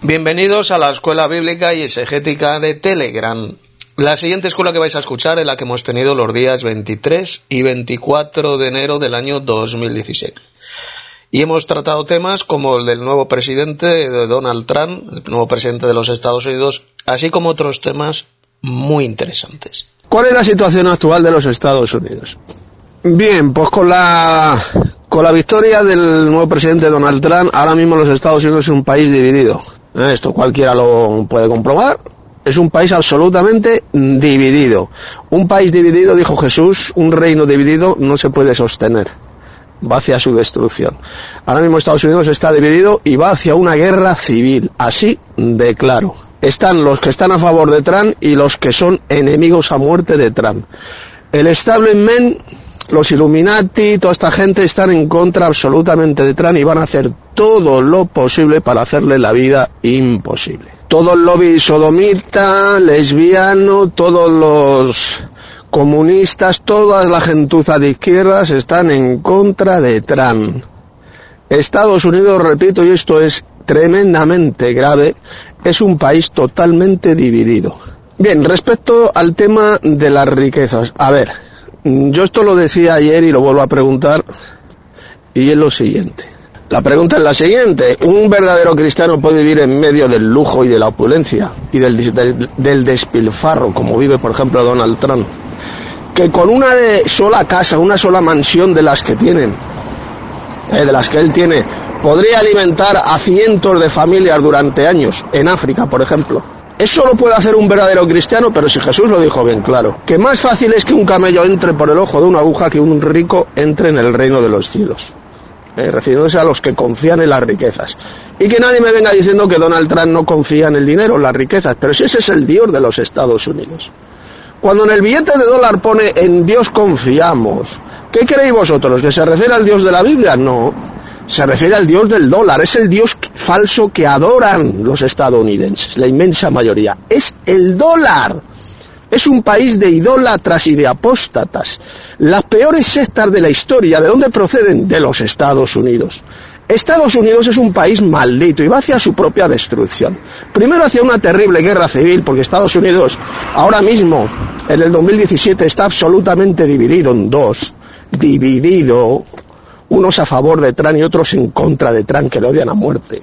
Bienvenidos a la Escuela Bíblica y Exegética de Telegram. La siguiente escuela que vais a escuchar es la que hemos tenido los días 23 y 24 de enero del año 2017. Y hemos tratado temas como el del nuevo presidente de Donald Trump, el nuevo presidente de los Estados Unidos, así como otros temas muy interesantes. ¿Cuál es la situación actual de los Estados Unidos? Bien, pues con la victoria del nuevo presidente Donald Trump, ahora mismo los Estados Unidos es un país dividido. Esto cualquiera lo puede comprobar. Es un país absolutamente dividido. Un país dividido, dijo Jesús, un reino dividido no se puede sostener. Va hacia su destrucción. Ahora mismo Estados Unidos está dividido y va hacia una guerra civil. Así de claro. Están los que están a favor de Trump y los que son enemigos a muerte de Trump. El establishment, los Illuminati, toda esta gente están en contra absolutamente de Trump y van a hacer todo lo posible para hacerle la vida imposible. Todo el lobby sodomita, lesbiano, todos los comunistas, toda la gentuza de izquierdas están en contra de Trump. Estados Unidos, repito, y esto es tremendamente grave, es un país totalmente dividido. Bien, respecto al tema de las riquezas, a ver, yo esto lo decía ayer y lo vuelvo a preguntar, y es lo siguiente. La pregunta es la siguiente: ¿un verdadero cristiano puede vivir en medio del lujo y de la opulencia y del despilfarro, como vive por ejemplo Donald Trump? Que con una sola casa, una sola mansión de las que tienen, de las que él tiene, podría alimentar a cientos de familias durante años, en África por ejemplo. Eso lo puede hacer un verdadero cristiano, pero si Jesús lo dijo bien claro, que más fácil es que un camello entre por el ojo de una aguja que un rico entre en el reino de los cielos. Refiriéndose a los que confían en las riquezas. Y que nadie me venga diciendo que Donald Trump no confía en el dinero, en las riquezas, pero si ese es el Dios de los Estados Unidos. Cuando en el billete de dólar pone "en Dios confiamos", ¿qué creéis vosotros? ¿Que se refiere al Dios de la Biblia? No, se refiere al Dios del dólar. Es el Dios falso que adoran los estadounidenses, la inmensa mayoría. Es el dólar. Es un país de idólatras y de apóstatas. Las peores sectas de la historia, ¿de dónde proceden? De los Estados Unidos. Estados Unidos es un país maldito y va hacia su propia destrucción. Primero hacia una terrible guerra civil, porque Estados Unidos ahora mismo, en el 2017, está absolutamente dividido en dos. Dividido, unos a favor de Trump y otros en contra de Trump, que le odian a muerte.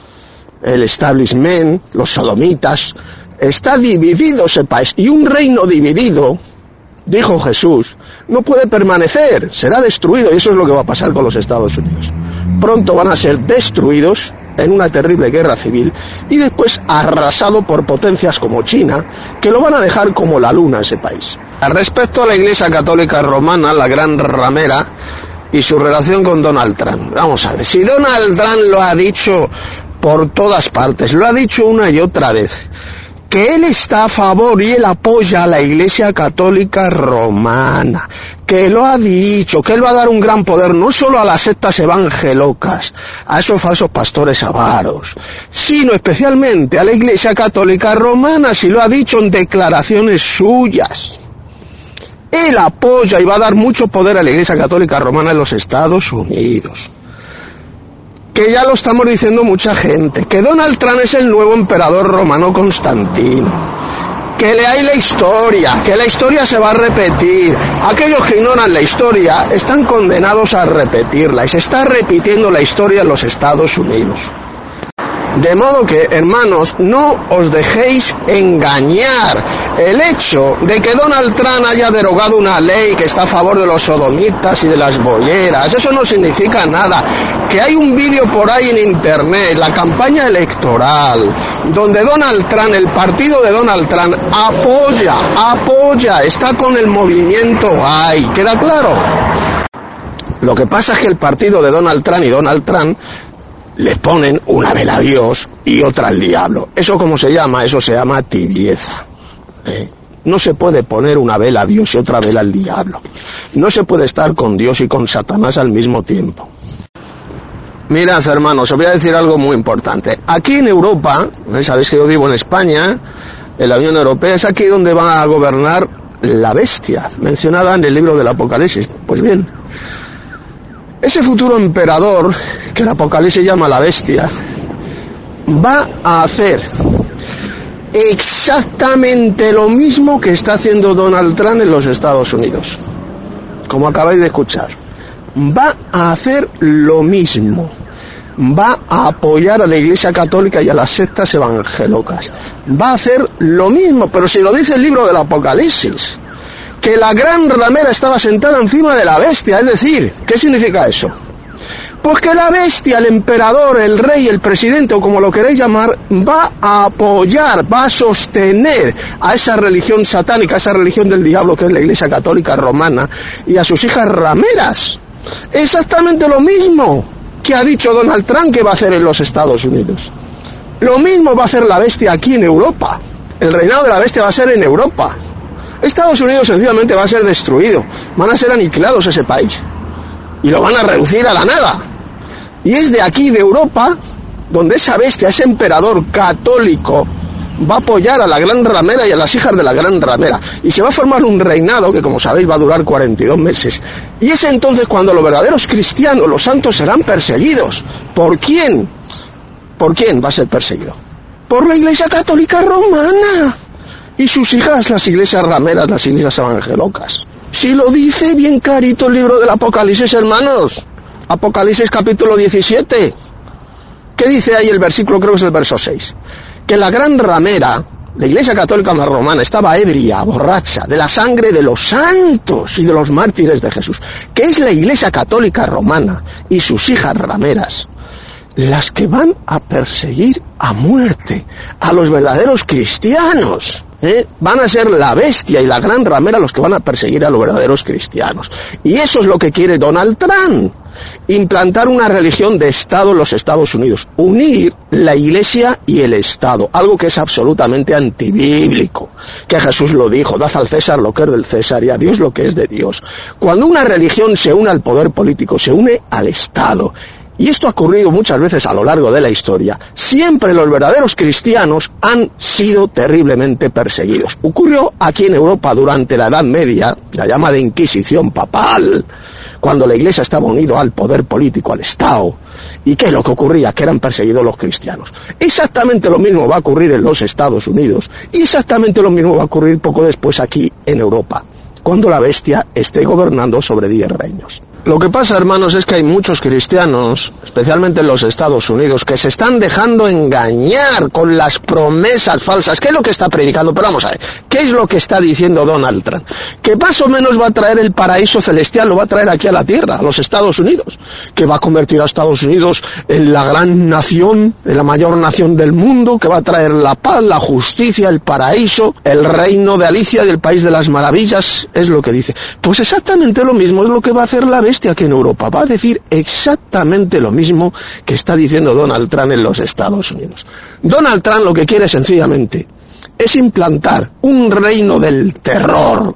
El establishment, los sodomitas, está dividido ese país. Y un reino dividido, dijo Jesús, no puede permanecer, será destruido, y eso es lo que va a pasar con los Estados Unidos. Pronto van a ser destruidos en una terrible guerra civil y después arrasado por potencias como China, que lo van a dejar como la luna ese país. Respecto a la Iglesia Católica Romana, la gran ramera, y su relación con Donald Trump, vamos a ver, si Donald Trump lo ha dicho por todas partes, lo ha dicho una y otra vez, que él está a favor y él apoya a la Iglesia Católica Romana, que lo ha dicho, que él va a dar un gran poder no solo a las sectas evangelocas, a esos falsos pastores avaros, sino especialmente a la Iglesia Católica Romana, si lo ha dicho en declaraciones suyas. Él apoya y va a dar mucho poder a la Iglesia Católica Romana en los Estados Unidos. Que ya lo estamos diciendo mucha gente, que Donald Trump es el nuevo emperador romano Constantino, que leáis la historia, que la historia se va a repetir. Aquellos que ignoran la historia están condenados a repetirla, y se está repitiendo la historia en los Estados Unidos. De modo que, hermanos, no os dejéis engañar. El hecho de que Donald Trump haya derogado una ley que está a favor de los sodomitas y de las bolleras, eso no significa nada. Que hay un vídeo por ahí en internet, la campaña electoral, donde Donald Trump, el partido de Donald Trump, apoya, está con el movimiento AI. ¿Queda claro? Lo que pasa es que el partido de Donald Trump y Donald Trump le ponen una vela a Dios y otra al diablo. ¿Eso cómo se llama? Eso se llama tibieza. No se puede poner una vela a Dios y otra vela al diablo. No se puede estar con Dios y con Satanás al mismo tiempo. Mirad, hermanos, os voy a decir algo muy importante. Aquí en Europa, sabéis que yo vivo en España, en la Unión Europea, es aquí donde va a gobernar la bestia, mencionada en el libro del Apocalipsis. Pues bien, ese futuro emperador, que el Apocalipsis llama la bestia, va a hacer exactamente lo mismo que está haciendo Donald Trump en los Estados Unidos. Como acabáis de escuchar, va a hacer lo mismo. Va a apoyar a la Iglesia Católica y a las sectas evangelocas. Va a hacer lo mismo, pero si lo dice el libro del Apocalipsis, que la gran ramera estaba sentada encima de la bestia, es decir, ¿qué significa eso? Pues que la bestia, el emperador, el rey, el presidente o como lo queréis llamar, va a apoyar, va a sostener a esa religión satánica, a esa religión del diablo que es la Iglesia Católica Romana y a sus hijas rameras. Exactamente lo mismo que ha dicho Donald Trump que va a hacer en los Estados Unidos. Lo mismo va a hacer la bestia aquí en Europa. El reinado de la bestia va a ser en Europa. Estados Unidos sencillamente va a ser destruido. Van a ser aniquilados ese país. Y lo van a reducir a la nada. Y es de aquí, de Europa, donde esa bestia, ese emperador católico, va a apoyar a la gran ramera y a las hijas de la gran ramera. Y se va a formar un reinado que, como sabéis, va a durar 42 meses. Y es entonces cuando los verdaderos cristianos, los santos, serán perseguidos. ¿Por quién? ¿Por quién va a ser perseguido? Por la Iglesia Católica Romana. Y sus hijas, las iglesias rameras, las iglesias evangelocas. Si lo dice bien clarito el libro del Apocalipsis, hermanos. Apocalipsis capítulo 17. ¿Qué dice ahí el versículo? Creo que es el verso 6. Que la gran ramera, la Iglesia Católica Romana, estaba ebria, borracha, de la sangre de los santos y de los mártires de Jesús, que es la Iglesia Católica Romana y sus hijas rameras, las que van a perseguir a muerte a los verdaderos cristianos. Van a ser la bestia y la gran ramera los que van a perseguir a los verdaderos cristianos. Y eso es lo que quiere Donald Trump. Implantar una religión de Estado en los Estados Unidos, unir la Iglesia y el Estado, algo que es absolutamente antibíblico, que Jesús lo dijo: dad al César lo que es del César y a Dios lo que es de Dios. Cuando una religión se une al poder político, se une al Estado, y esto ha ocurrido muchas veces a lo largo de la historia, siempre los verdaderos cristianos han sido terriblemente perseguidos. Ocurrió aquí en Europa durante la Edad Media, la llamada Inquisición papal, cuando la Iglesia estaba unida al poder político, al Estado. ¿Y qué es lo que ocurría? Que eran perseguidos los cristianos. Exactamente lo mismo va a ocurrir en los Estados Unidos, y exactamente lo mismo va a ocurrir poco después aquí en Europa, cuando la bestia esté gobernando sobre 10 reinos. Lo que pasa, hermanos, es que hay muchos cristianos, especialmente en los Estados Unidos, que se están dejando engañar con las promesas falsas. ¿Qué es lo que está predicando? Pero vamos a ver, ¿qué es lo que está diciendo Donald Trump? Que más o menos va a traer el paraíso celestial, lo va a traer aquí a la tierra, a los Estados Unidos, que va a convertir a Estados Unidos en la gran nación, en la mayor nación del mundo, que va a traer la paz, la justicia, el paraíso, el reino de Alicia, del país de las maravillas, es lo que dice. Pues exactamente lo mismo es lo que va a hacer la bestia aquí en Europa. Va a decir exactamente lo mismo que está diciendo Donald Trump en los Estados Unidos. Donald Trump lo que quiere sencillamente es implantar un reino del terror,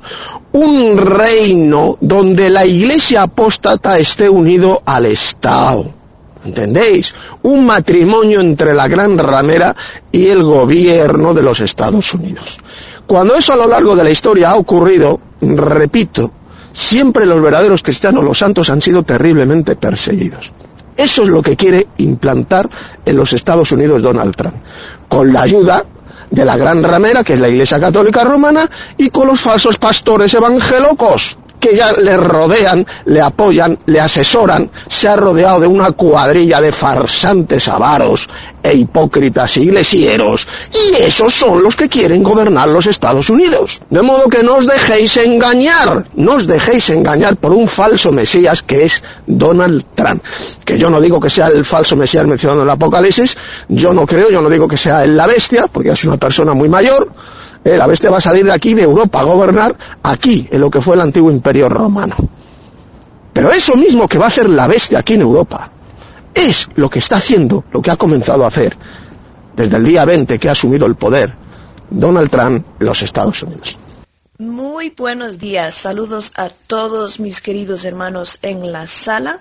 un reino donde la Iglesia apóstata esté unido al Estado. ¿Entendéis? Un matrimonio entre la gran ramera y el gobierno de los Estados Unidos. Cuando eso a lo largo de la historia ha ocurrido, repito, siempre los verdaderos cristianos, los santos, han sido terriblemente perseguidos. Eso es lo que quiere implantar en los Estados Unidos Donald Trump, con la ayuda de la gran ramera, que es la Iglesia Católica Romana, y con los falsos pastores evangélicos, que ya le rodean, le apoyan, le asesoran. Se ha rodeado de una cuadrilla de farsantes avaros e hipócritas iglesieros, y esos son los que quieren gobernar los Estados Unidos. De modo que no os dejéis engañar, no os dejéis engañar por un falso mesías que es Donald Trump, que yo no digo que sea el falso mesías mencionado en el Apocalipsis, yo no digo que sea la bestia, porque es una persona muy mayor. La bestia va a salir de aquí, de Europa, a gobernar aquí, en lo que fue el antiguo imperio romano. Pero eso mismo que va a hacer la bestia aquí en Europa, es lo que está haciendo, lo que ha comenzado a hacer, desde el día 20 que ha asumido el poder, Donald Trump en los Estados Unidos. Muy buenos días, saludos a todos mis queridos hermanos en la sala.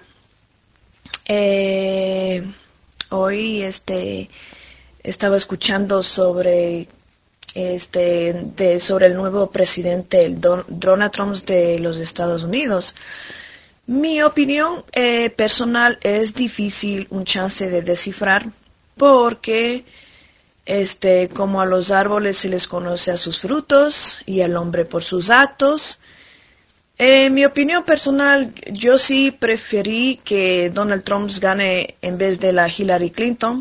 Hoy estaba escuchando sobre el nuevo presidente, el Donald Trump de los Estados Unidos. Mi opinión personal es difícil un chance de descifrar, porque como a los árboles se les conoce a sus frutos y al hombre por sus actos. En mi opinión personal, yo sí preferí que Donald Trump gane en vez de la Hillary Clinton.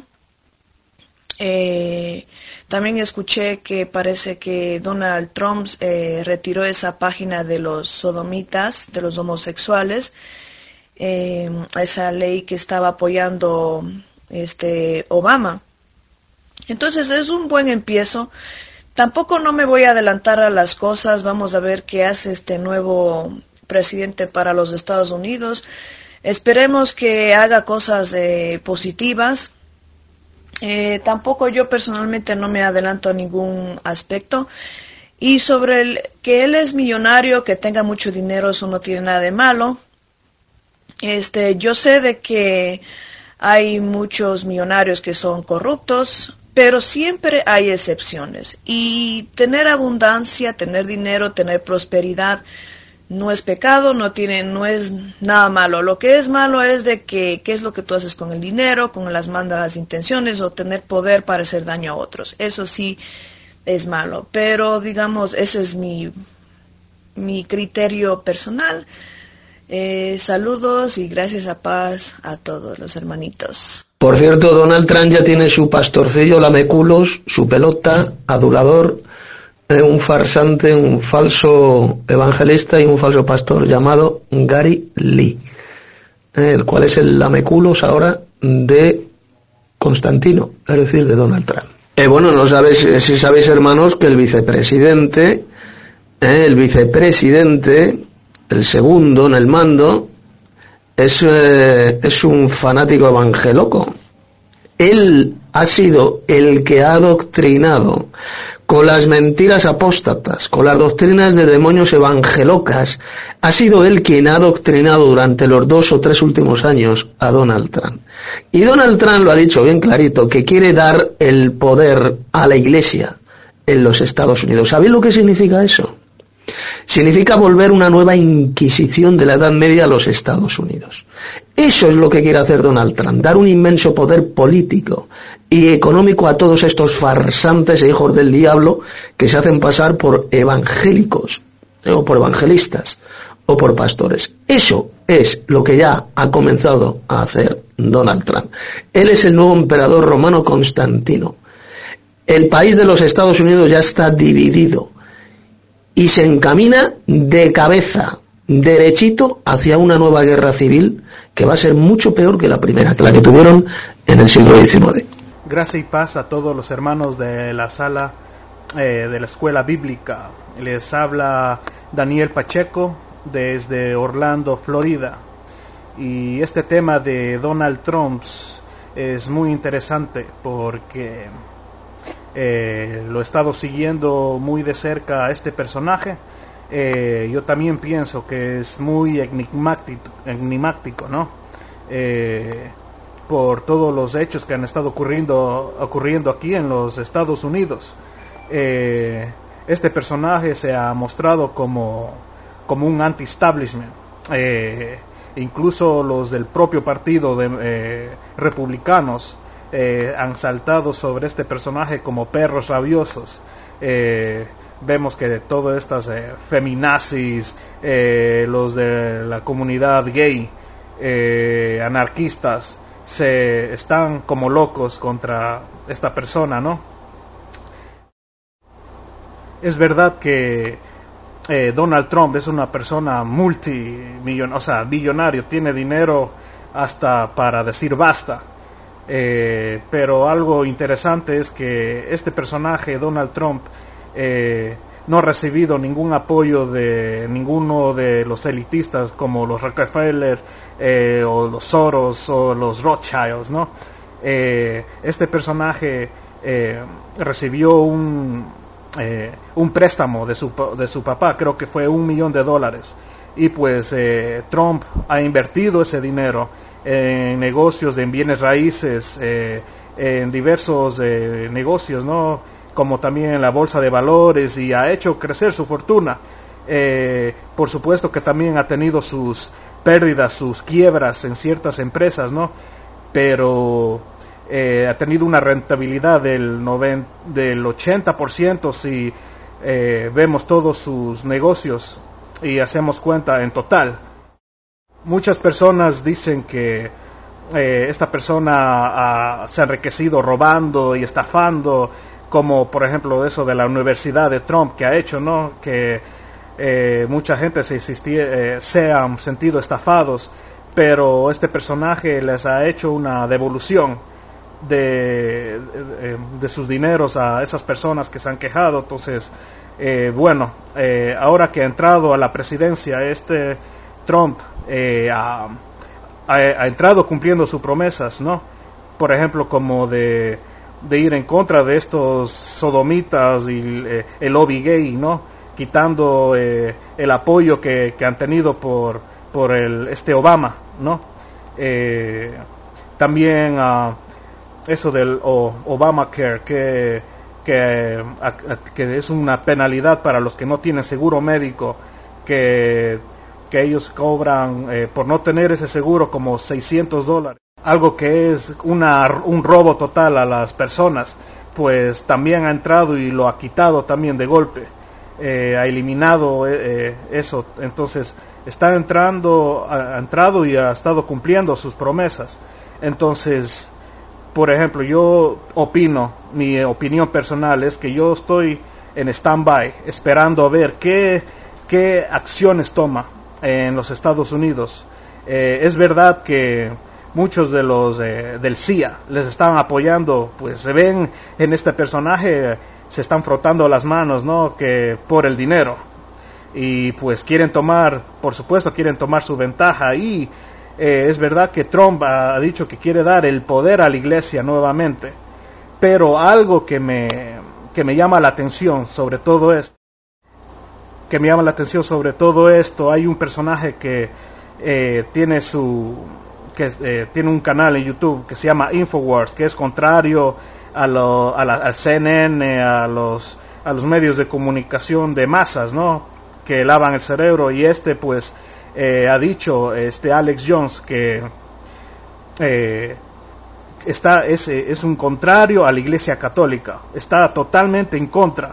También escuché que parece que Donald Trump retiró esa página de los sodomitas, de los homosexuales, esa ley que estaba apoyando Obama. Entonces es un buen empiezo. Tampoco no me voy a adelantar a las cosas. Vamos a ver qué hace este nuevo presidente para los Estados Unidos. Esperemos que haga cosas positivas. Tampoco yo personalmente no me adelanto a ningún aspecto. Y sobre que él es millonario, que tenga mucho dinero, eso no tiene nada de malo. Yo sé de que hay muchos millonarios que son corruptos, pero siempre hay excepciones. Y tener abundancia, tener dinero, tener prosperidad no es pecado, no es nada malo. Lo que es malo es de que qué es lo que tú haces con el dinero, con las malas intenciones o tener poder para hacer daño a otros. Eso sí es malo. Pero digamos, ese es mi criterio personal. Saludos y gracias a paz a todos los hermanitos. Por cierto, Donald Trump ya tiene su pastorcillo lameculos, su pelota, adulador, un farsante, un falso evangelista y un falso pastor llamado Gary Lee, el cual es el lameculos ahora de Constantino, es decir, de Donald Trump. Bueno, no sabéis, si sabéis, hermanos, que el vicepresidente, el segundo en el mando, es un fanático evangeloco. Él ha sido el que ha adoctrinado con las mentiras apóstatas, con las doctrinas de demonios evangelocas. Ha sido él quien ha adoctrinado durante los 2 o 3 últimos años a Donald Trump. Y Donald Trump lo ha dicho bien clarito, que quiere dar el poder a la Iglesia en los Estados Unidos. ¿Sabéis lo que significa eso? Significa volver una nueva inquisición de la Edad Media a los Estados Unidos. Eso es lo que quiere hacer Donald Trump, dar un inmenso poder político y económico a todos estos farsantes e hijos del diablo que se hacen pasar por evangélicos, o por evangelistas, o por pastores. Eso es lo que ya ha comenzado a hacer Donald Trump. Él es el nuevo emperador romano Constantino. El país de los Estados Unidos ya está dividido y se encamina de cabeza, derechito, hacia una nueva guerra civil que va a ser mucho peor que la primera, que la que tuvieron en el siglo XIX. Gracia y paz a todos los hermanos de la sala de la escuela bíblica. Les habla Daniel Pacheco desde Orlando, Florida. Y este tema de Donald Trump es muy interesante porque lo he estado siguiendo muy de cerca a este personaje. Yo también pienso que es muy enigmático, ¿no? Por todos los hechos que han estado ocurriendo aquí en los Estados Unidos. Este personaje se ha mostrado como un anti-establishment. Incluso los del propio partido de republicanos han saltado sobre este personaje como perros rabiosos. Vemos que todas estas feminazis, los de la comunidad gay, anarquistas, se están como locos contra esta persona, ¿no? Es verdad que Donald Trump es una persona billonario, tiene dinero hasta para decir basta. Pero algo interesante es que este personaje, Donald Trump, no ha recibido ningún apoyo de ninguno de los elitistas como los Rockefeller o los Soros o los Rothschilds, ¿no? Este personaje recibió un préstamo de su papá, creo que fue $1 millón, y pues Trump ha invertido ese dinero en negocios en bienes raíces, en diversos negocios, ¿no? Como también en la bolsa de valores, y ha hecho crecer su fortuna. Por supuesto que también ha tenido sus pérdidas, sus quiebras en ciertas empresas, ¿no? Pero ha tenido una rentabilidad del 80% si vemos todos sus negocios y hacemos cuenta en total. Muchas personas dicen que esta persona se ha enriquecido robando y estafando, como por ejemplo eso de la Universidad de Trump que ha hecho, ¿no? Que mucha gente se han sentido estafados, pero este personaje les ha hecho una devolución de sus dineros a esas personas que se han quejado. Entonces, ahora que ha entrado a la presidencia, Trump ha entrado cumpliendo sus promesas, ¿no? Por ejemplo, como de ir en contra de estos sodomitas y el lobby gay, ¿no? Quitando el apoyo que han tenido por Obama, ¿no? También eso del Obamacare, que es una penalidad para los que no tienen seguro médico, que ellos cobran por no tener ese seguro como $600, algo que es un robo total a las personas. Pues también ha entrado y lo ha quitado también de golpe, ha eliminado eso. Entonces ha entrado y ha estado cumpliendo sus promesas. Entonces, por ejemplo, mi opinión personal es que yo estoy en stand-by, esperando a ver qué acciones toma en los Estados Unidos. Es verdad que muchos de los del CIA les están apoyando, pues se ven en este personaje, se están frotando las manos, ¿no? Que por el dinero, y pues por supuesto quieren tomar su ventaja. Y es verdad que Trump ha dicho que quiere dar el poder a la iglesia nuevamente, pero algo que me llama la atención sobre todo esto, hay un personaje que tiene tiene un canal en YouTube que se llama Infowars, que es contrario al CNN, a los medios de comunicación de masas, ¿no? Que lavan el cerebro. Y pues ha dicho Alex Jones que es un contrario a la Iglesia Católica, está totalmente en contra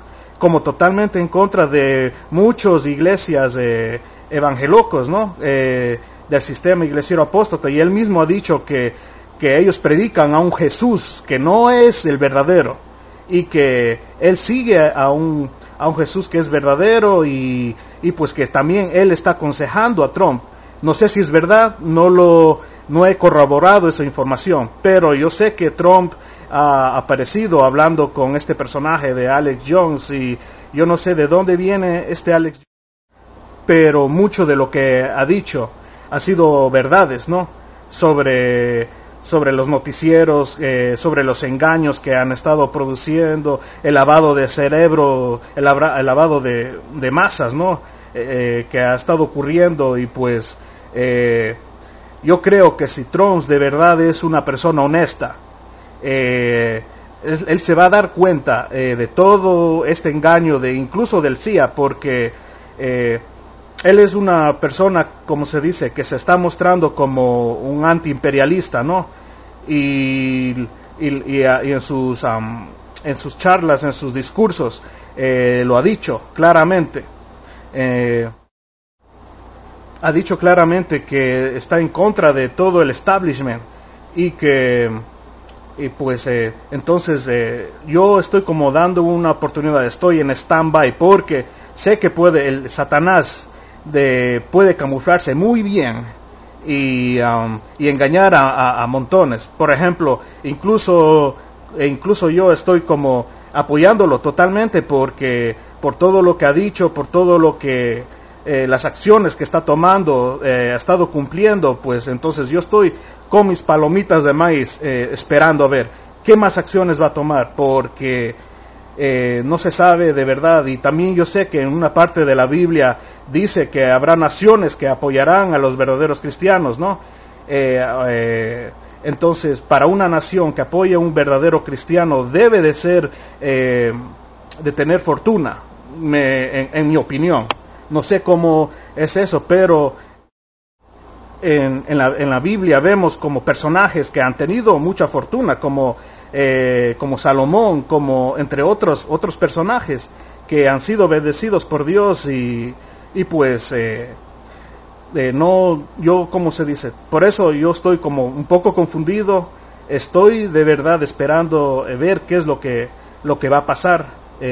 de muchas iglesias evangélicos, ¿no? Del sistema iglesiero apóstata. Y él mismo ha dicho que ellos predican a un Jesús que no es el verdadero, y que él sigue a un Jesús que es verdadero, y pues que también él está aconsejando a Trump. No sé si es verdad, no he corroborado esa información, pero yo sé que Trump ha aparecido hablando con este personaje de Alex Jones, y yo no sé de dónde viene Alex Jones, pero mucho de lo que ha dicho ha sido verdades, ¿no? Sobre los noticieros, sobre los engaños que han estado produciendo, el lavado de cerebro, el lavado de masas, ¿no? Que ha estado ocurriendo. Y pues yo creo que si Trump de verdad es una persona honesta, él se va a dar cuenta de todo este engaño, incluso del CIA, porque él es una persona, como se dice, que se está mostrando como un antiimperialista, ¿no? Y en sus charlas, en sus discursos, lo ha dicho claramente. Ha dicho claramente que está en contra de todo el establishment, entonces yo estoy como dando una oportunidad, estoy en stand-by, porque sé que el Satanás puede camuflarse muy bien y engañar a montones. Por ejemplo, incluso yo estoy como apoyándolo totalmente, porque por todo lo que ha dicho, por todo lo que las acciones que está tomando, ha estado cumpliendo. Pues entonces yo estoy con mis palomitas de maíz, esperando a ver qué más acciones va a tomar, porque no se sabe de verdad. Y también yo sé que en una parte de la Biblia dice que habrá naciones que apoyarán a los verdaderos cristianos, ¿no? Entonces, para una nación que apoye a un verdadero cristiano, debe de ser, de tener fortuna, en mi opinión. No sé cómo es eso, pero en la Biblia vemos como personajes que han tenido mucha fortuna, como Salomón, como entre otros personajes que han sido bendecidos por Dios y pues no, yo, ¿cómo se dice? Por eso yo estoy como un poco confundido, estoy de verdad esperando ver qué es lo que va a pasar.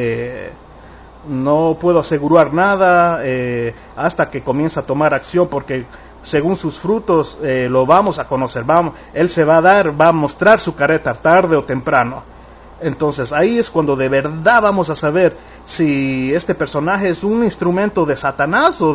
No puedo asegurar nada hasta que comience a tomar acción, porque según sus frutos lo vamos a conocer. Él se va a mostrar su careta tarde o temprano. Entonces ahí es cuando de verdad vamos a saber si este personaje es un instrumento de Satanás o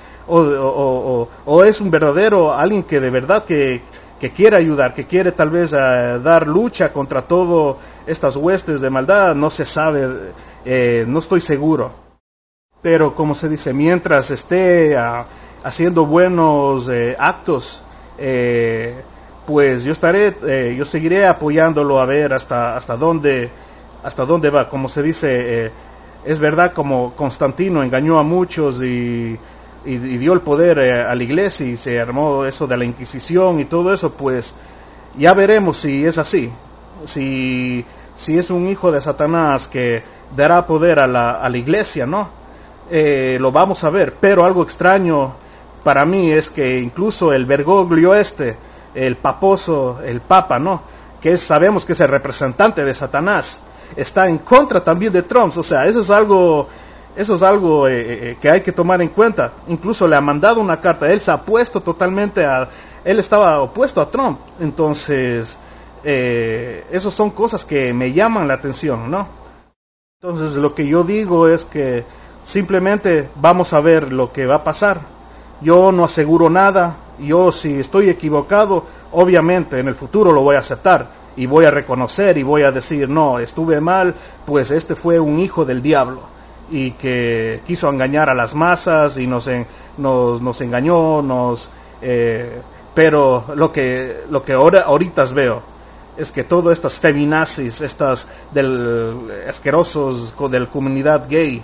es un verdadero alguien que de verdad que quiere ayudar, que quiere tal vez dar lucha contra todas estas huestes de maldad. No se sabe, no estoy seguro. Pero como se dice, mientras esté haciendo buenos actos, pues yo seguiré apoyándolo a ver hasta dónde va. Como se dice, es verdad, como Constantino engañó a muchos y dio el poder a la iglesia y se armó eso de la Inquisición y todo eso, pues ya veremos si es así, si es un hijo de Satanás que dará poder a la iglesia, ¿no? Lo vamos a ver. Pero algo extraño para mí es que incluso el Bergoglio el paposo, el papa, ¿no? Sabemos que es el representante de Satanás, está en contra también de Trump. O sea, eso es algo que hay que tomar en cuenta. Incluso le ha mandado una carta. Él se ha opuesto totalmente él estaba opuesto a Trump. Entonces, esas son cosas que me llaman la atención, ¿no? Entonces, lo que yo digo es que simplemente vamos a ver lo que va a pasar. Yo no aseguro nada. Yo, si estoy equivocado, obviamente en el futuro lo voy a aceptar y voy a reconocer y voy a decir, no, estuve mal, pues este fue un hijo del diablo y que quiso engañar a las masas y nos engañó, pero lo que ahorita veo es que todas estas feminazis, estas asquerosos de la comunidad gay,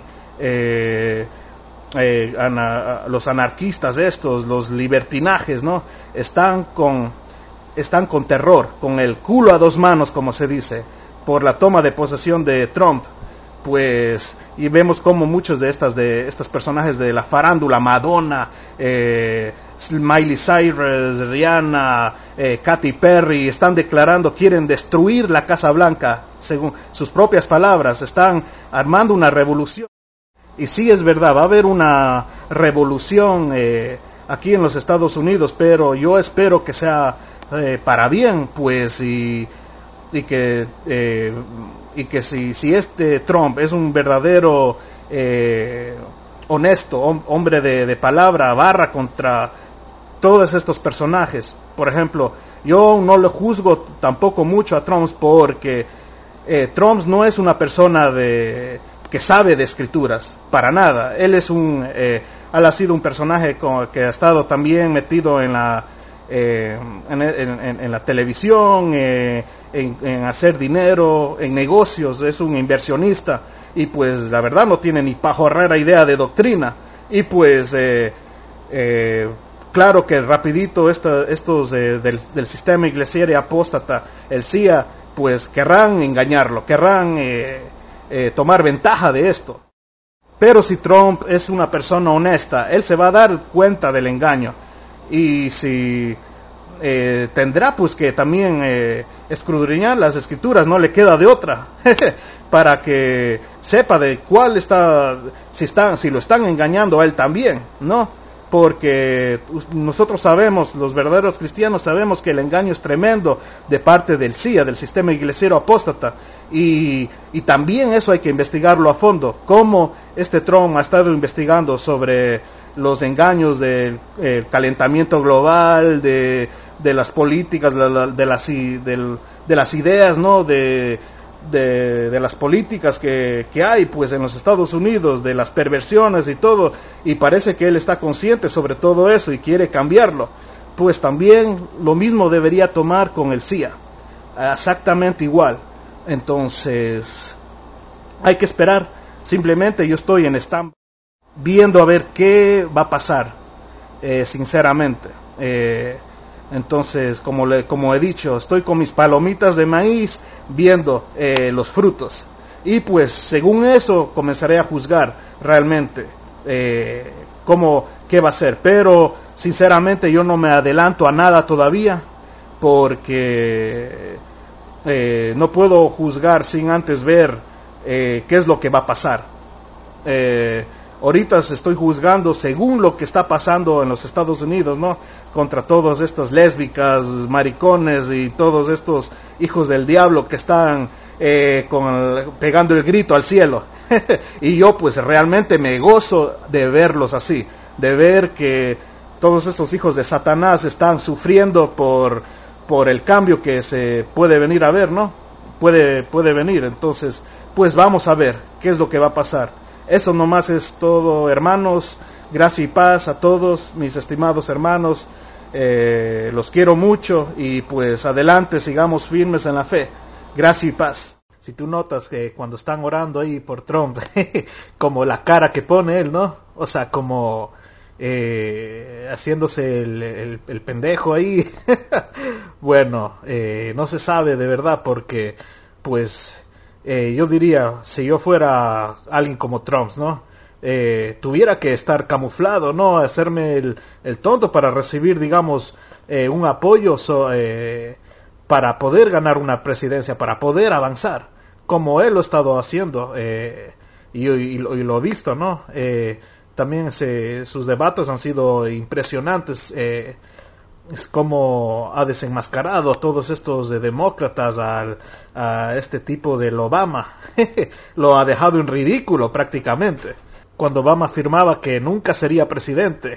los anarquistas los libertinajes, ¿no? Están con terror, con el culo a dos manos, como se dice, por la toma de posesión de Trump. Pues, y vemos como muchos de estos personajes de la farándula, Madonna, Miley Cyrus, Rihanna, Katy Perry, están declarando, quieren destruir la Casa Blanca, según sus propias palabras, están armando una revolución. Y sí, es verdad, va a haber una revolución aquí en los Estados Unidos, pero yo espero que sea para bien, pues, y que si este Trump es un verdadero honesto, hombre de palabra, barra contra todos estos personajes. Por ejemplo, yo no le juzgo tampoco mucho a Trump, porque Trump no es una persona que sabe de escrituras, para nada. Él ha sido un personaje que ha estado también metido en la televisión, en hacer dinero, en negocios, es un inversionista, y pues la verdad no tiene ni pajorrera idea de doctrina. Y pues claro que rapidito estos del sistema iglesiario apóstata, el CIA, pues querrán engañarlo, querrán tomar ventaja de esto. Pero si Trump es una persona honesta, él se va a dar cuenta del engaño, y si tendrá pues que también escudriñar las escrituras, no le queda de otra para que sepa de cuál si lo están engañando a él también, ¿no? Porque nosotros sabemos, los verdaderos cristianos sabemos que el engaño es tremendo de parte del CIA, del sistema iglesiero apóstata, y también eso hay que investigarlo a fondo, como este Trump ha estado investigando sobre los engaños del calentamiento global, de las políticas, de las ideas, ¿no? De las políticas que hay pues en los Estados Unidos, de las perversiones y todo, y parece que él está consciente sobre todo eso y quiere cambiarlo. Pues también lo mismo debería tomar con el CIA, exactamente igual. Entonces hay que esperar. Simplemente yo estoy en stand viendo a ver qué va a pasar, sinceramente. Entonces, como he dicho, estoy con mis palomitas de maíz viendo los frutos. Y pues, según eso, comenzaré a juzgar realmente qué va a ser. Pero, sinceramente, yo no me adelanto a nada todavía, porque no puedo juzgar sin antes ver qué es lo que va a pasar. Ahorita estoy juzgando según lo que está pasando en los Estados Unidos, ¿no? Contra todas estas lésbicas, maricones y todos estos hijos del diablo que están pegando el grito al cielo. Y yo pues realmente me gozo de verlos así, de ver que todos estos hijos de Satanás están sufriendo por el cambio que se puede venir a ver, ¿no? Puede venir. Entonces, pues vamos a ver qué es lo que va a pasar. Eso nomás es todo, hermanos. Gracia y paz a todos mis estimados hermanos. Los quiero mucho y pues adelante, sigamos firmes en la fe. Gracia y paz. Si tú notas que cuando están orando ahí por Trump, como la cara que pone él, ¿no? O sea, como haciéndose el pendejo ahí. Bueno, no se sabe de verdad, porque pues yo diría, si yo fuera alguien como Trump, ¿no? Tuviera que estar camuflado, ¿no? Hacerme el tonto para recibir, digamos, un apoyo para poder ganar una presidencia, para poder avanzar, como él lo ha estado haciendo, y lo he visto, ¿no? También sus debates han sido impresionantes. Es como ha desenmascarado a todos estos demócratas, a este tipo del Obama. Lo ha dejado en ridículo prácticamente, cuando Obama afirmaba que nunca sería presidente.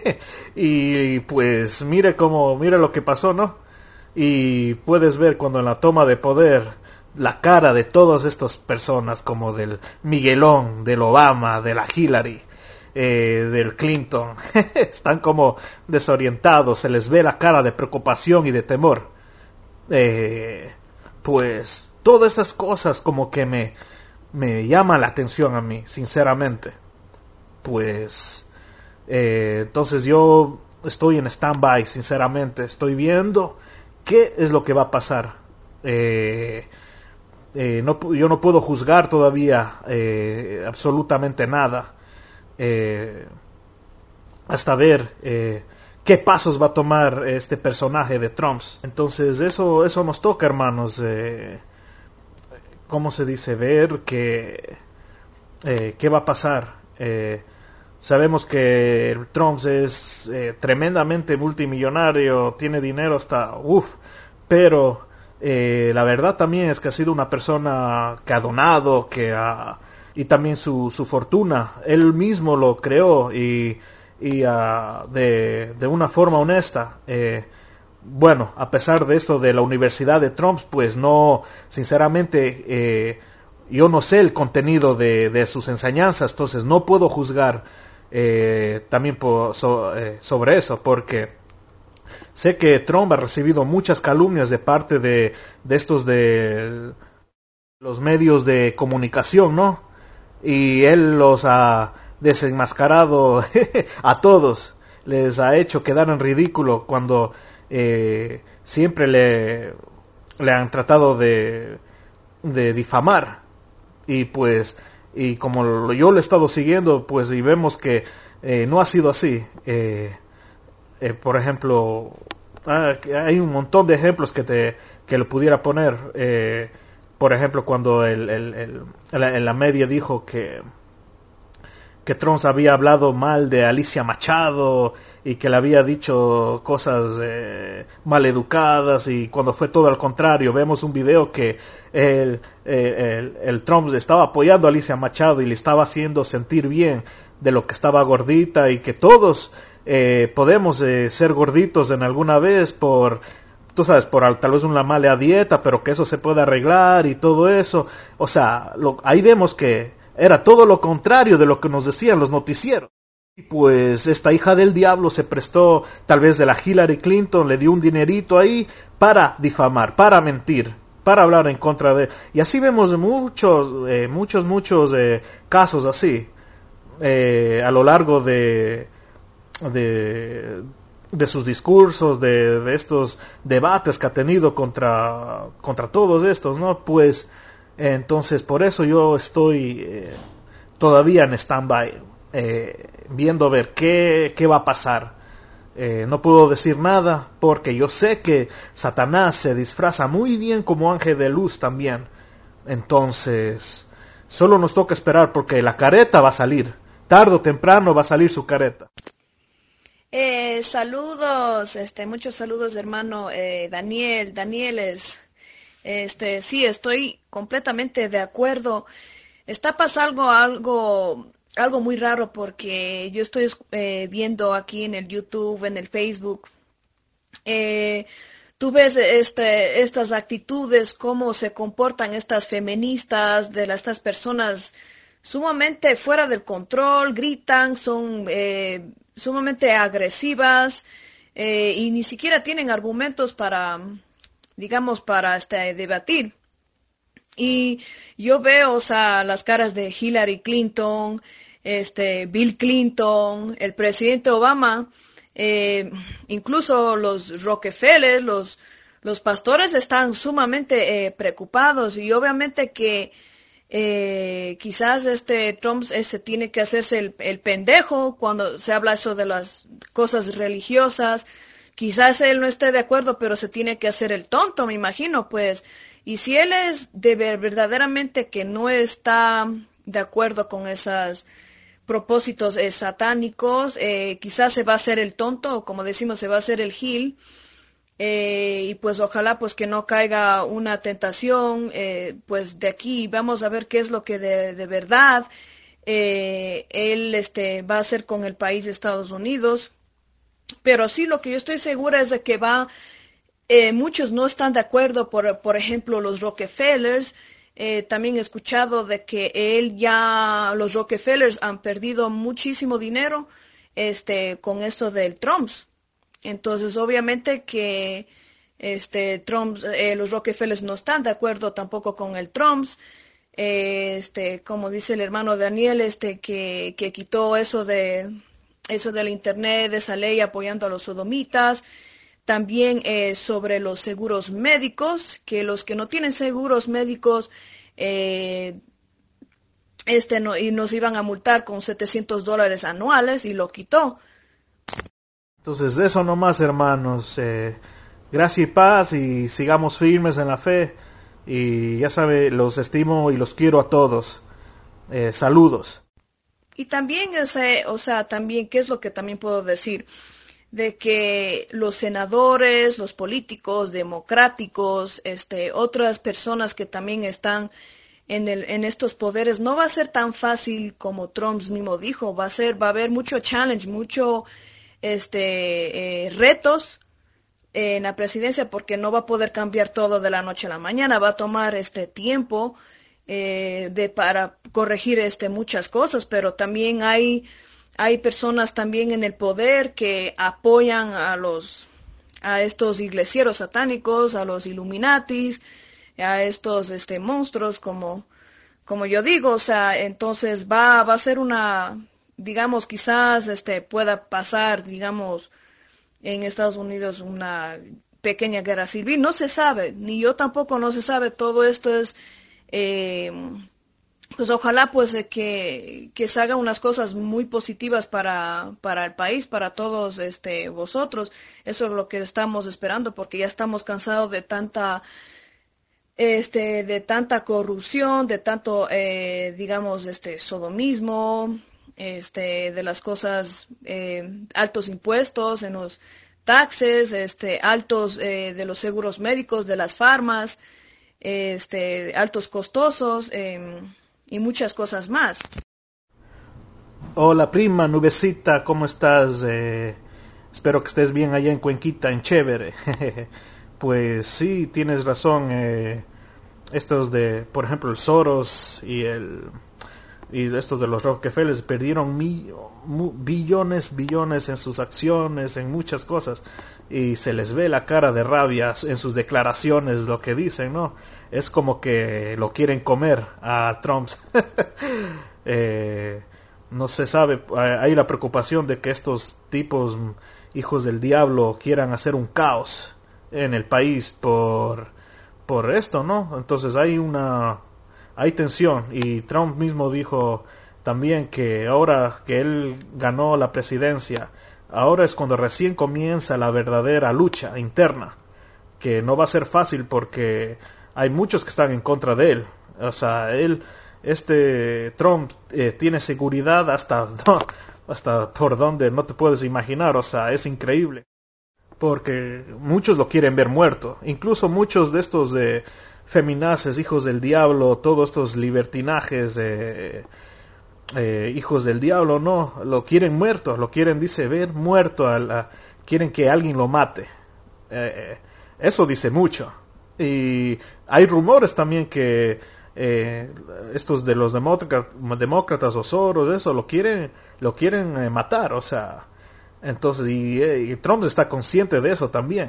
Y pues mire lo que pasó, ¿no? Y puedes ver cuando en la toma de poder la cara de todas estas personas, como del Miguelón, del Obama, de la Hillary, del Clinton, están como desorientados, se les ve la cara de preocupación y de temor. Pues todas estas cosas como que me llaman la atención a mí, sinceramente. Pues entonces yo estoy en stand-by, sinceramente, estoy viendo qué es lo que va a pasar. Yo no puedo juzgar todavía absolutamente nada, hasta ver qué pasos va a tomar este personaje de Trump. Entonces eso nos toca, hermanos, ¿cómo se dice? Ver qué va a pasar. Sabemos que Trump es tremendamente multimillonario, tiene dinero hasta pero la verdad también es que ha sido una persona que ha donado, y también su fortuna, él mismo lo creó y de una forma honesta. Bueno, a pesar de esto de la Universidad de Trump, pues no, sinceramente, yo no sé el contenido de sus enseñanzas, entonces no puedo juzgar también sobre eso, porque sé que Trump ha recibido muchas calumnias de parte de estos de los medios de comunicación, ¿no? Y él los ha desenmascarado a todos, les ha hecho quedar en ridículo cuando siempre le han tratado de difamar. Y pues, y como yo lo he estado siguiendo, pues, y vemos que no ha sido así. Por ejemplo, hay un montón de ejemplos que le pudiera poner. Por ejemplo, cuando en la media dijo que Trump había hablado mal de Alicia Machado y que le había dicho cosas maleducadas, y cuando fue todo al contrario, vemos un video que el Trump estaba apoyando a Alicia Machado y le estaba haciendo sentir bien de lo que estaba gordita, y que todos podemos ser gorditos en alguna vez por tal vez una mala dieta, pero que eso se puede arreglar y todo eso. O sea, ahí vemos que era todo lo contrario de lo que nos decían los noticieros. Y pues esta hija del diablo se prestó, tal vez de la Hillary Clinton, le dio un dinerito ahí para difamar, para mentir, para hablar en contra de... Y así vemos muchos casos así, a lo largo de de sus discursos, de estos debates que ha tenido contra todos estos, ¿no? Pues entonces por eso yo estoy todavía en stand-by, viendo a ver qué va a pasar. No puedo decir nada porque yo sé que Satanás se disfraza muy bien como ángel de luz también. Entonces solo nos toca esperar porque la careta va a salir. Tarde o temprano va a salir su careta. Saludos, muchos saludos, hermano Daniel. Sí, estoy completamente de acuerdo. Está pasando algo muy raro porque yo estoy viendo aquí en el YouTube, en el Facebook. Tú ves estas actitudes, cómo se comportan estas feministas, estas personas sumamente fuera del control, gritan, son sumamente agresivas y ni siquiera tienen argumentos para, digamos, para debatir. Y yo veo, o sea, las caras de Hillary Clinton, Bill Clinton, el presidente Obama, incluso los Rockefeller, los pastores están sumamente preocupados y obviamente que quizás Trump se tiene que hacerse el pendejo cuando se habla eso de las cosas religiosas. Quizás él no esté de acuerdo, pero se tiene que hacer el tonto, me imagino, pues. Y si él es verdaderamente que no está de acuerdo con esos propósitos satánicos, quizás se va a hacer el tonto, o como decimos, se va a hacer el gil. Y pues ojalá pues que no caiga una tentación, pues de aquí vamos a ver qué es lo que de verdad él va a hacer con el país de Estados Unidos. Pero sí, lo que yo estoy segura es de que muchos no están de acuerdo, por ejemplo los Rockefellers. También he escuchado de que los Rockefellers han perdido muchísimo dinero con esto del Trump. Entonces, obviamente que Trump, los Rockefellers no están de acuerdo tampoco con el Trump. Como dice el hermano Daniel, que quitó eso del internet, de esa ley apoyando a los sodomitas. También sobre los seguros médicos, que los que no tienen seguros médicos, y nos iban a multar con $700 anuales y lo quitó. Entonces, eso nomás, hermanos. Gracia y paz y sigamos firmes en la fe. Y ya sabe, los estimo y los quiero a todos. Saludos. Y también, también, ¿qué es lo que también puedo decir? De que los senadores, los políticos democráticos, otras personas que también están en estos poderes, no va a ser tan fácil como Trump mismo dijo. Va a haber mucho challenge, mucho retos en la presidencia porque no va a poder cambiar todo de la noche a la mañana. Va a tomar tiempo para corregir muchas cosas, pero también hay personas también en el poder que apoyan a estos iglesieros satánicos, a los Illuminatis, a estos monstruos como yo digo. O sea, entonces va a ser digamos, quizás pueda pasar, digamos, en Estados Unidos una pequeña guerra civil. No se sabe, ni yo tampoco, no se sabe. Todo esto es pues ojalá pues que se hagan unas cosas muy positivas para el país, para todos vosotros. Eso es lo que estamos esperando, porque ya estamos cansados de tanta corrupción, de tanto digamos sodomismo, de las cosas, altos impuestos en los taxes, altos de los seguros médicos, de las farmas, altos costosos, y muchas cosas más. Hola prima Nubecita, ¿cómo estás? Espero que estés bien allá en Cuenquita, en Chévere. Pues sí, tienes razón. Estos por ejemplo, el Soros y estos de los Rockefellers perdieron billones en sus acciones, en muchas cosas, y se les ve la cara de rabia en sus declaraciones, lo que dicen, ¿no? Es como que lo quieren comer a Trump. No se sabe, hay la preocupación de que estos tipos hijos del diablo quieran hacer un caos en el país por esto, ¿no? Entonces hay tensión, y Trump mismo dijo también que ahora que él ganó la presidencia, ahora es cuando recién comienza la verdadera lucha interna, que no va a ser fácil porque hay muchos que están en contra de él. O sea, Trump tiene seguridad hasta por donde no te puedes imaginar. O sea, es increíble, porque muchos lo quieren ver muerto, incluso muchos de estos feminaces, hijos del diablo, todos estos libertinajes, hijos del diablo, no, lo quieren muerto, lo quieren, dice, ver muerto, quieren que alguien lo mate. Eso dice mucho. Y hay rumores también que estos de los demócratas o Soros, eso, lo quieren matar, o sea. Entonces, y Trump está consciente de eso también.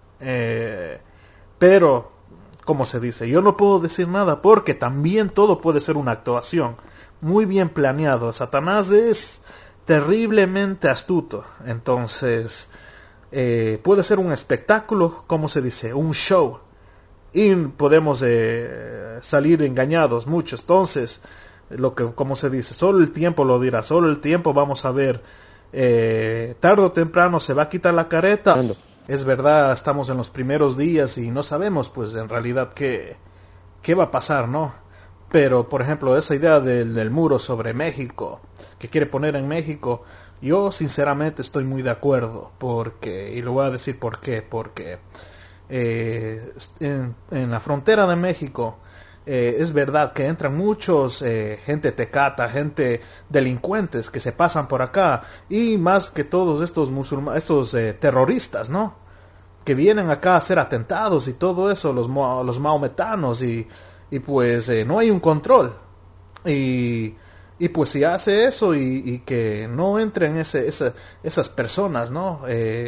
Pero, como se dice, yo no puedo decir nada porque también todo puede ser una actuación muy bien planeado. Satanás es terriblemente astuto. Entonces, puede ser un espectáculo, como se dice, un show. Y podemos salir engañados muchos. Entonces, como se dice, solo el tiempo lo dirá, solo el tiempo vamos a ver. Tarde o temprano se va a quitar la careta. Es verdad, estamos en los primeros días y no sabemos pues en realidad qué va a pasar, ¿no? Pero por ejemplo esa idea del muro sobre México que quiere poner en México, yo sinceramente estoy muy de acuerdo, y lo voy a decir por qué. Porque en la frontera de México es verdad que entran muchos gente tecata, gente delincuentes que se pasan por acá, y más que todos estos terroristas, ¿no? Que vienen acá a hacer atentados y todo eso, los maometanos, y pues no hay un control, y pues si hace eso y que no entren esas personas, ¿no?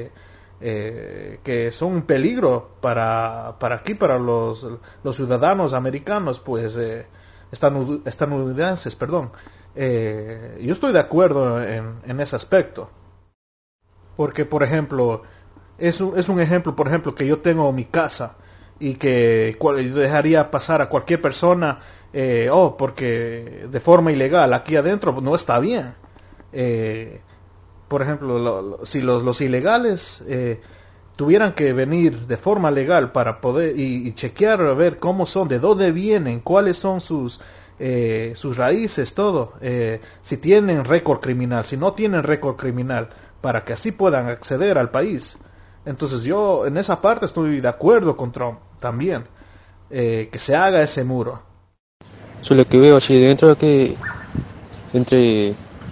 Que son un peligro para aquí, para los ciudadanos americanos, pues estadounidenses, perdón. Yo estoy de acuerdo en ese aspecto, porque por ejemplo es un ejemplo, por ejemplo, que yo tengo mi casa y que yo dejaría pasar a cualquier persona, porque de forma ilegal aquí adentro no está bien. Por ejemplo, si los ilegales tuvieran que venir de forma legal para poder y chequear a ver cómo son, de dónde vienen, cuáles son sus raíces, todo, si tienen récord criminal, si no tienen récord criminal, para que así puedan acceder al país. Entonces yo en esa parte estoy de acuerdo con Trump también, que se haga ese muro. Yo lo que veo allí dentro es que entre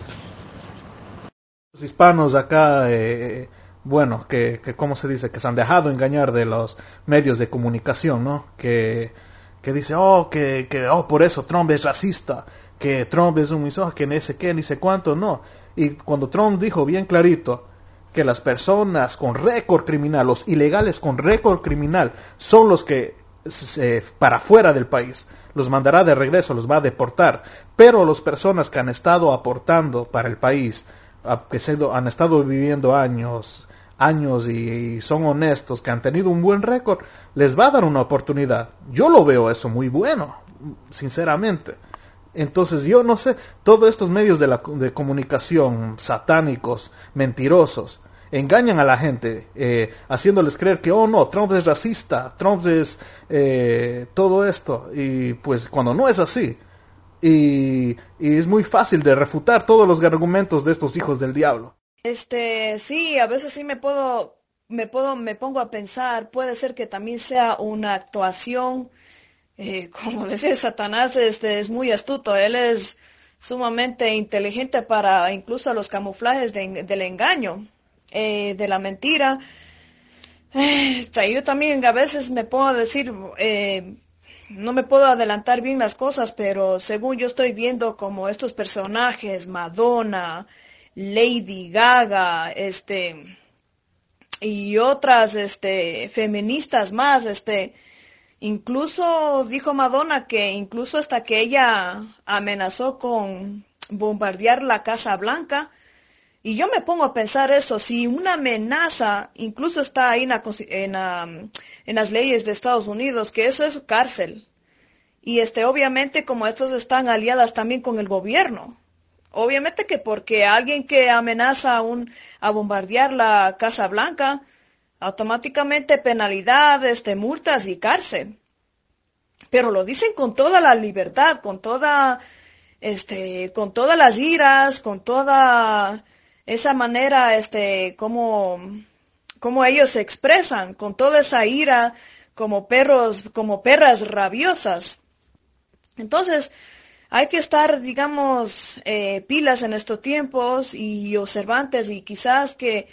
los hispanos acá, bueno, que ¿cómo se dice? Que se han dejado engañar de los medios de comunicación, ¿no? Que dice, por eso Trump es racista, que Trump es un misógino, que ni sé qué, ni sé cuánto, no. Y cuando Trump dijo bien clarito que las personas con récord criminal, los ilegales con récord criminal, son los que para fuera del país, los mandará de regreso, los va a deportar, pero las personas que han estado aportando para el país, que han estado viviendo años y son honestos, que han tenido un buen récord, les va a dar una oportunidad. Yo lo veo eso muy bueno, sinceramente. Entonces yo no sé, todos estos medios de comunicación satánicos, mentirosos, engañan a la gente, haciéndoles creer que, no, Trump es racista, Trump es todo esto, y pues cuando no es así. Y es muy fácil de refutar todos los argumentos de estos hijos del diablo. Sí, a veces sí me pongo a pensar, puede ser que también sea una actuación, como decía Satanás, es muy astuto, él es sumamente inteligente para incluso los camuflajes del engaño, de la mentira. Yo también a veces me puedo decir, no me puedo adelantar bien las cosas, pero según yo estoy viendo como estos personajes, Madonna, Lady Gaga, y otras, feministas más, incluso dijo Madonna que incluso hasta que ella amenazó con bombardear la Casa Blanca, Y yo me pongo a pensar eso, si una amenaza, incluso está ahí en las leyes de Estados Unidos, que eso es cárcel. Y obviamente como estas están aliadas también con el gobierno. Obviamente que porque alguien que amenaza a bombardear la Casa Blanca, automáticamente penalidad, multas y cárcel. Pero lo dicen con toda la libertad, con todas las iras, con toda esa manera, como ellos se expresan, con toda esa ira, como perras rabiosas. Entonces, hay que estar, digamos, pilas en estos tiempos y observantes, y quizás que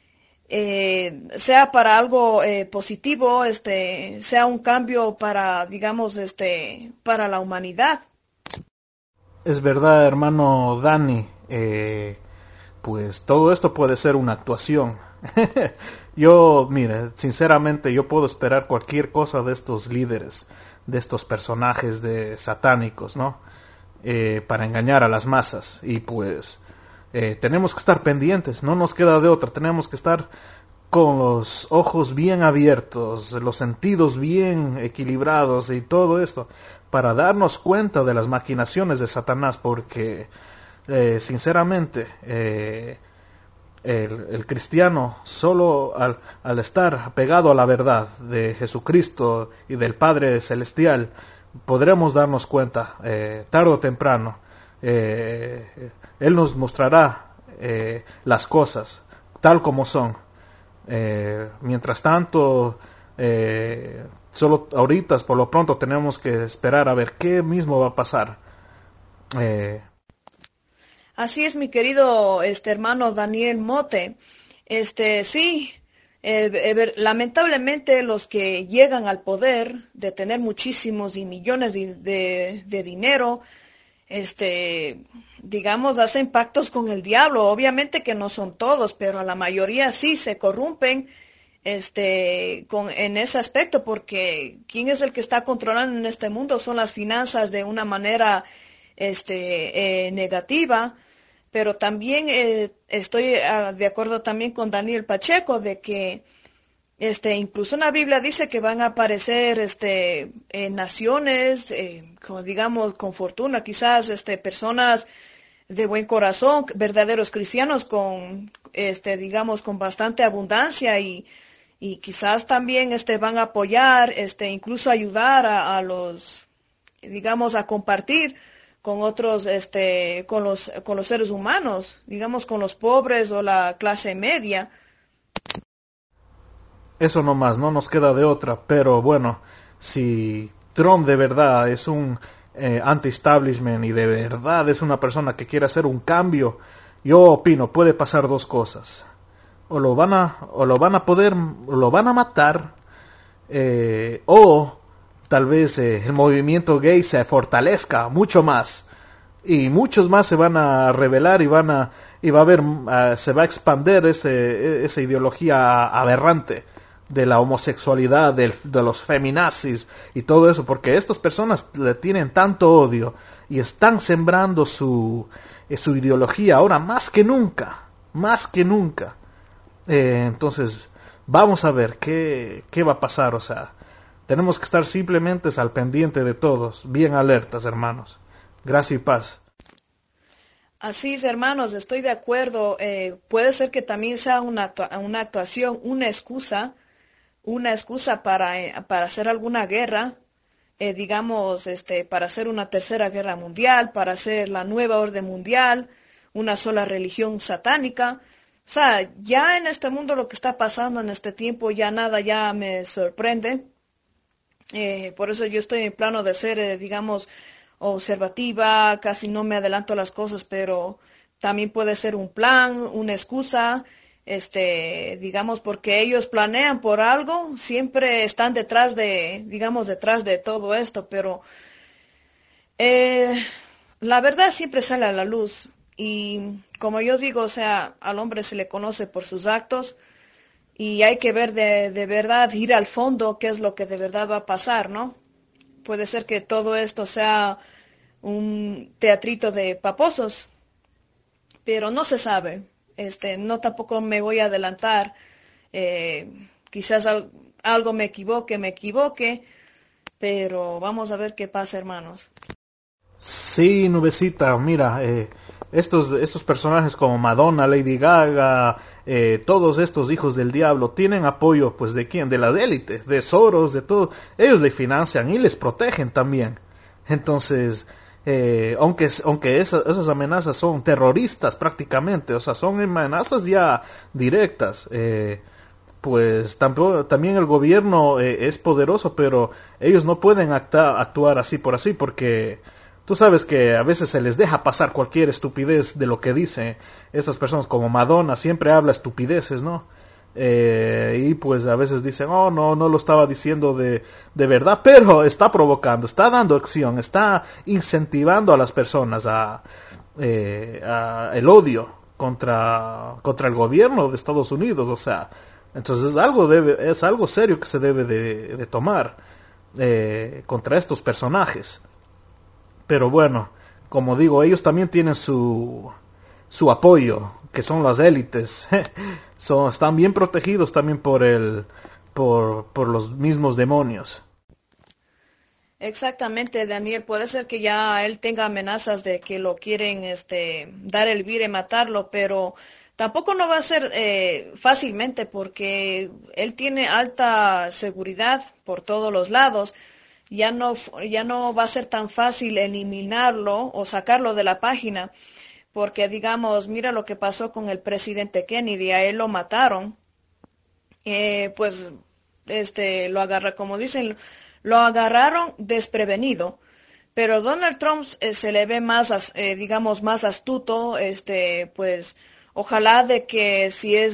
sea para algo positivo, sea un cambio para, digamos, para la humanidad. Es verdad, hermano Dani, pues todo esto puede ser una actuación. Yo, mire, sinceramente yo puedo esperar cualquier cosa de estos líderes, de estos personajes satánicos, ¿no? Para engañar a las masas. Y pues tenemos que estar pendientes, no nos queda de otra, tenemos que estar con los ojos bien abiertos, los sentidos bien equilibrados y todo esto, para darnos cuenta de las maquinaciones de Satanás, porque sinceramente el cristiano solo al estar pegado a la verdad de Jesucristo y del Padre Celestial, podremos darnos cuenta tarde o temprano. Él nos mostrará las cosas tal como son. Mientras tanto, solo ahorita, por lo pronto, tenemos que esperar a ver qué mismo va a pasar. Así es, mi querido hermano Daniel Mote. Sí, lamentablemente los que llegan al poder de tener muchísimos y millones de dinero, digamos, hacen pactos con el diablo. Obviamente que no son todos, pero a la mayoría sí se corrompen en ese aspecto, porque ¿quién es el que está controlando en este mundo? Son las finanzas de una manera negativa. Pero también estoy de acuerdo también con Daniel Pacheco de que incluso en la Biblia dice que van a aparecer naciones, como digamos, con fortuna, quizás personas de buen corazón, verdaderos cristianos digamos, con bastante abundancia, y quizás también van a apoyar, incluso ayudar a los, digamos, a compartir con otros, con los seres humanos, digamos, con los pobres o la clase media. Eso nomás, no nos queda de otra, pero bueno, si Trump de verdad es un anti-establishment y de verdad es una persona que quiere hacer un cambio, yo opino, puede pasar dos cosas. O lo van a matar, o tal vez el movimiento gay se fortalezca mucho más y muchos más se van a rebelar y se va a expandir esa ideología aberrante de la homosexualidad, de los feminazis y todo eso, porque estas personas le tienen tanto odio y están sembrando su ideología ahora más que nunca. Entonces vamos a ver qué va a pasar, o sea, tenemos que estar simplemente al pendiente de todos, bien alertas, hermanos. Gracia y paz. Así es, hermanos, estoy de acuerdo. Puede ser que también sea una actuación, una excusa para hacer alguna guerra, digamos, para hacer una tercera guerra mundial, para hacer la nueva orden mundial, una sola religión satánica. O sea, ya en este mundo lo que está pasando en este tiempo, ya nada ya me sorprende. Por eso yo estoy en plano de ser, digamos, observativa, casi no me adelanto a las cosas, pero también puede ser un plan, una excusa, digamos, porque ellos planean por algo, siempre están detrás de todo esto, pero la verdad siempre sale a la luz, y como yo digo, o sea, al hombre se le conoce por sus actos, y hay que ver de verdad, ir al fondo, qué es lo que de verdad va a pasar, ¿no? Puede ser que todo esto sea un teatrito de paposos, pero no se sabe. No tampoco me voy a adelantar. Quizás algo me equivoque, pero vamos a ver qué pasa, hermanos. Sí, Nubecita, mira, estos personajes como Madonna, Lady Gaga, todos estos hijos del diablo tienen apoyo, pues, ¿de quién? De las élites, de Soros, de todo. Ellos le financian y les protegen también. Entonces, aunque esas amenazas son terroristas prácticamente, o sea, son amenazas ya directas, pues también el gobierno es poderoso, pero ellos no pueden actuar así por así, porque tú sabes que a veces se les deja pasar cualquier estupidez de lo que dice. Esas personas como Madonna siempre habla estupideces, ¿no? Y pues a veces dicen, oh, no lo estaba diciendo de verdad, pero está provocando, está dando acción, está incentivando a las personas a el odio contra el gobierno de Estados Unidos, o sea, entonces es algo serio que se debe de tomar contra estos personajes. Pero bueno, como digo, ellos también tienen su apoyo, que son las élites. Están bien protegidos también por los mismos demonios. Exactamente, Daniel. Puede ser que ya él tenga amenazas de que lo quieren dar el vire y matarlo, pero tampoco no va a ser fácilmente, porque él tiene alta seguridad por todos los lados. Ya no va a ser tan fácil eliminarlo o sacarlo de la página, porque digamos, mira lo que pasó con el presidente Kennedy, a él lo mataron, pues lo como dicen, lo agarraron desprevenido, pero Donald Trump se le ve más, digamos, más astuto, pues ojalá de que si es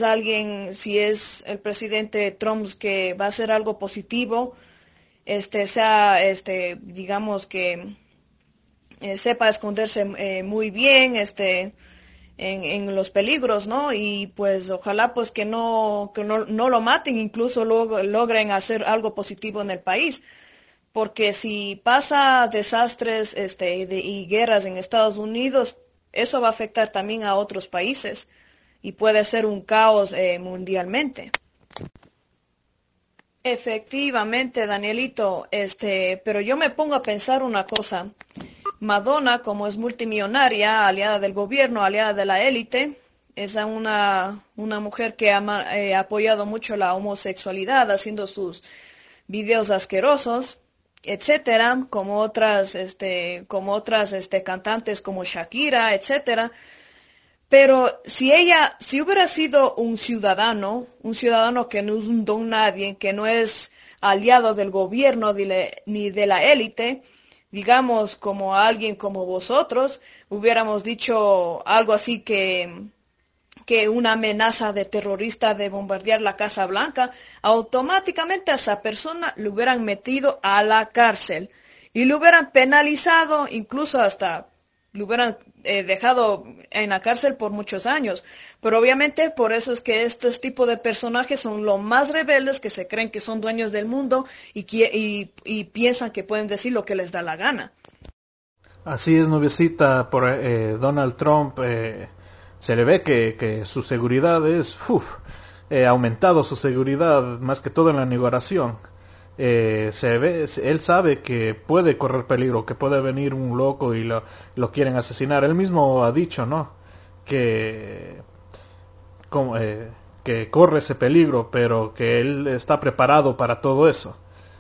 el presidente Trump que va a hacer algo positivo, sea, digamos que sepa esconderse muy bien, en los peligros, ¿no? Y pues ojalá pues que no lo maten, incluso logren hacer algo positivo en el país, porque si pasa desastres, y guerras en Estados Unidos, eso va a afectar también a otros países y puede ser un caos mundialmente. Efectivamente, Danielito, pero yo me pongo a pensar una cosa. Madonna, como es multimillonaria, aliada del gobierno, aliada de la élite, es una mujer que ha apoyado mucho la homosexualidad, haciendo sus videos asquerosos, etcétera, como otras cantantes como Shakira, etcétera. Pero si hubiera sido un ciudadano que no es un don nadie, que no es aliado del gobierno ni de la élite, digamos como alguien como vosotros, hubiéramos dicho algo así que una amenaza de terrorista de bombardear la Casa Blanca, automáticamente a esa persona le hubieran metido a la cárcel y le hubieran penalizado, incluso hasta le hubieran dejado en la cárcel por muchos años. Pero obviamente por eso es que estos tipos de personajes son los más rebeldes, que se creen que son dueños del mundo y piensan que pueden decir lo que les da la gana. Así es, Nubecita, por Donald Trump se le ve que su seguridad es aumentado, su seguridad más que todo en la inauguración. Él sabe que puede correr peligro, que puede venir un loco y lo quieren asesinar. Él mismo ha dicho, ¿no? Que corre ese peligro, pero que él está preparado para todo eso.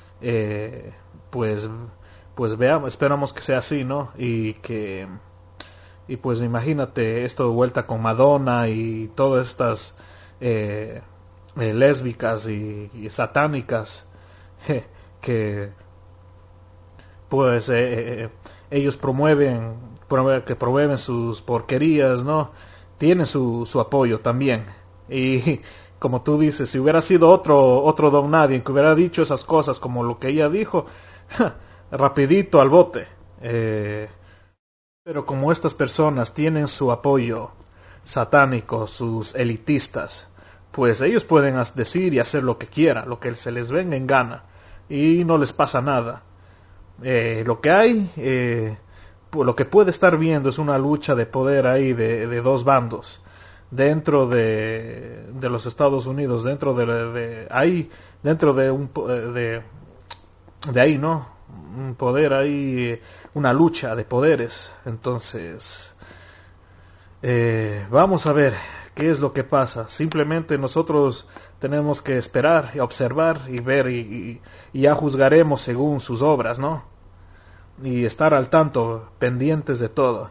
Pues veamos, esperamos que sea así, ¿no? Y pues imagínate esto de vuelta con Madonna y todas estas lésbicas y satánicas que pues ellos promueven sus porquerías, ¿no? Tienen su apoyo también. Y como tú dices, si hubiera sido otro don nadie que hubiera dicho esas cosas como lo que ella dijo, rapidito al bote. Pero como estas personas tienen su apoyo satánico, sus elitistas, pues ellos pueden decir y hacer lo que quieran, lo que se les venga en gana, y no les pasa nada. Lo que hay, lo que puede estar viendo es una lucha de poder ahí de dos bandos, dentro de los Estados Unidos, dentro de ahí, dentro de ahí, ¿no? Un poder ahí, una lucha de poderes. Entonces, vamos a ver qué es lo que pasa. Simplemente nosotros tenemos que esperar y observar y ver y ya juzgaremos según sus obras, ¿no? Y estar al tanto, pendientes de todo.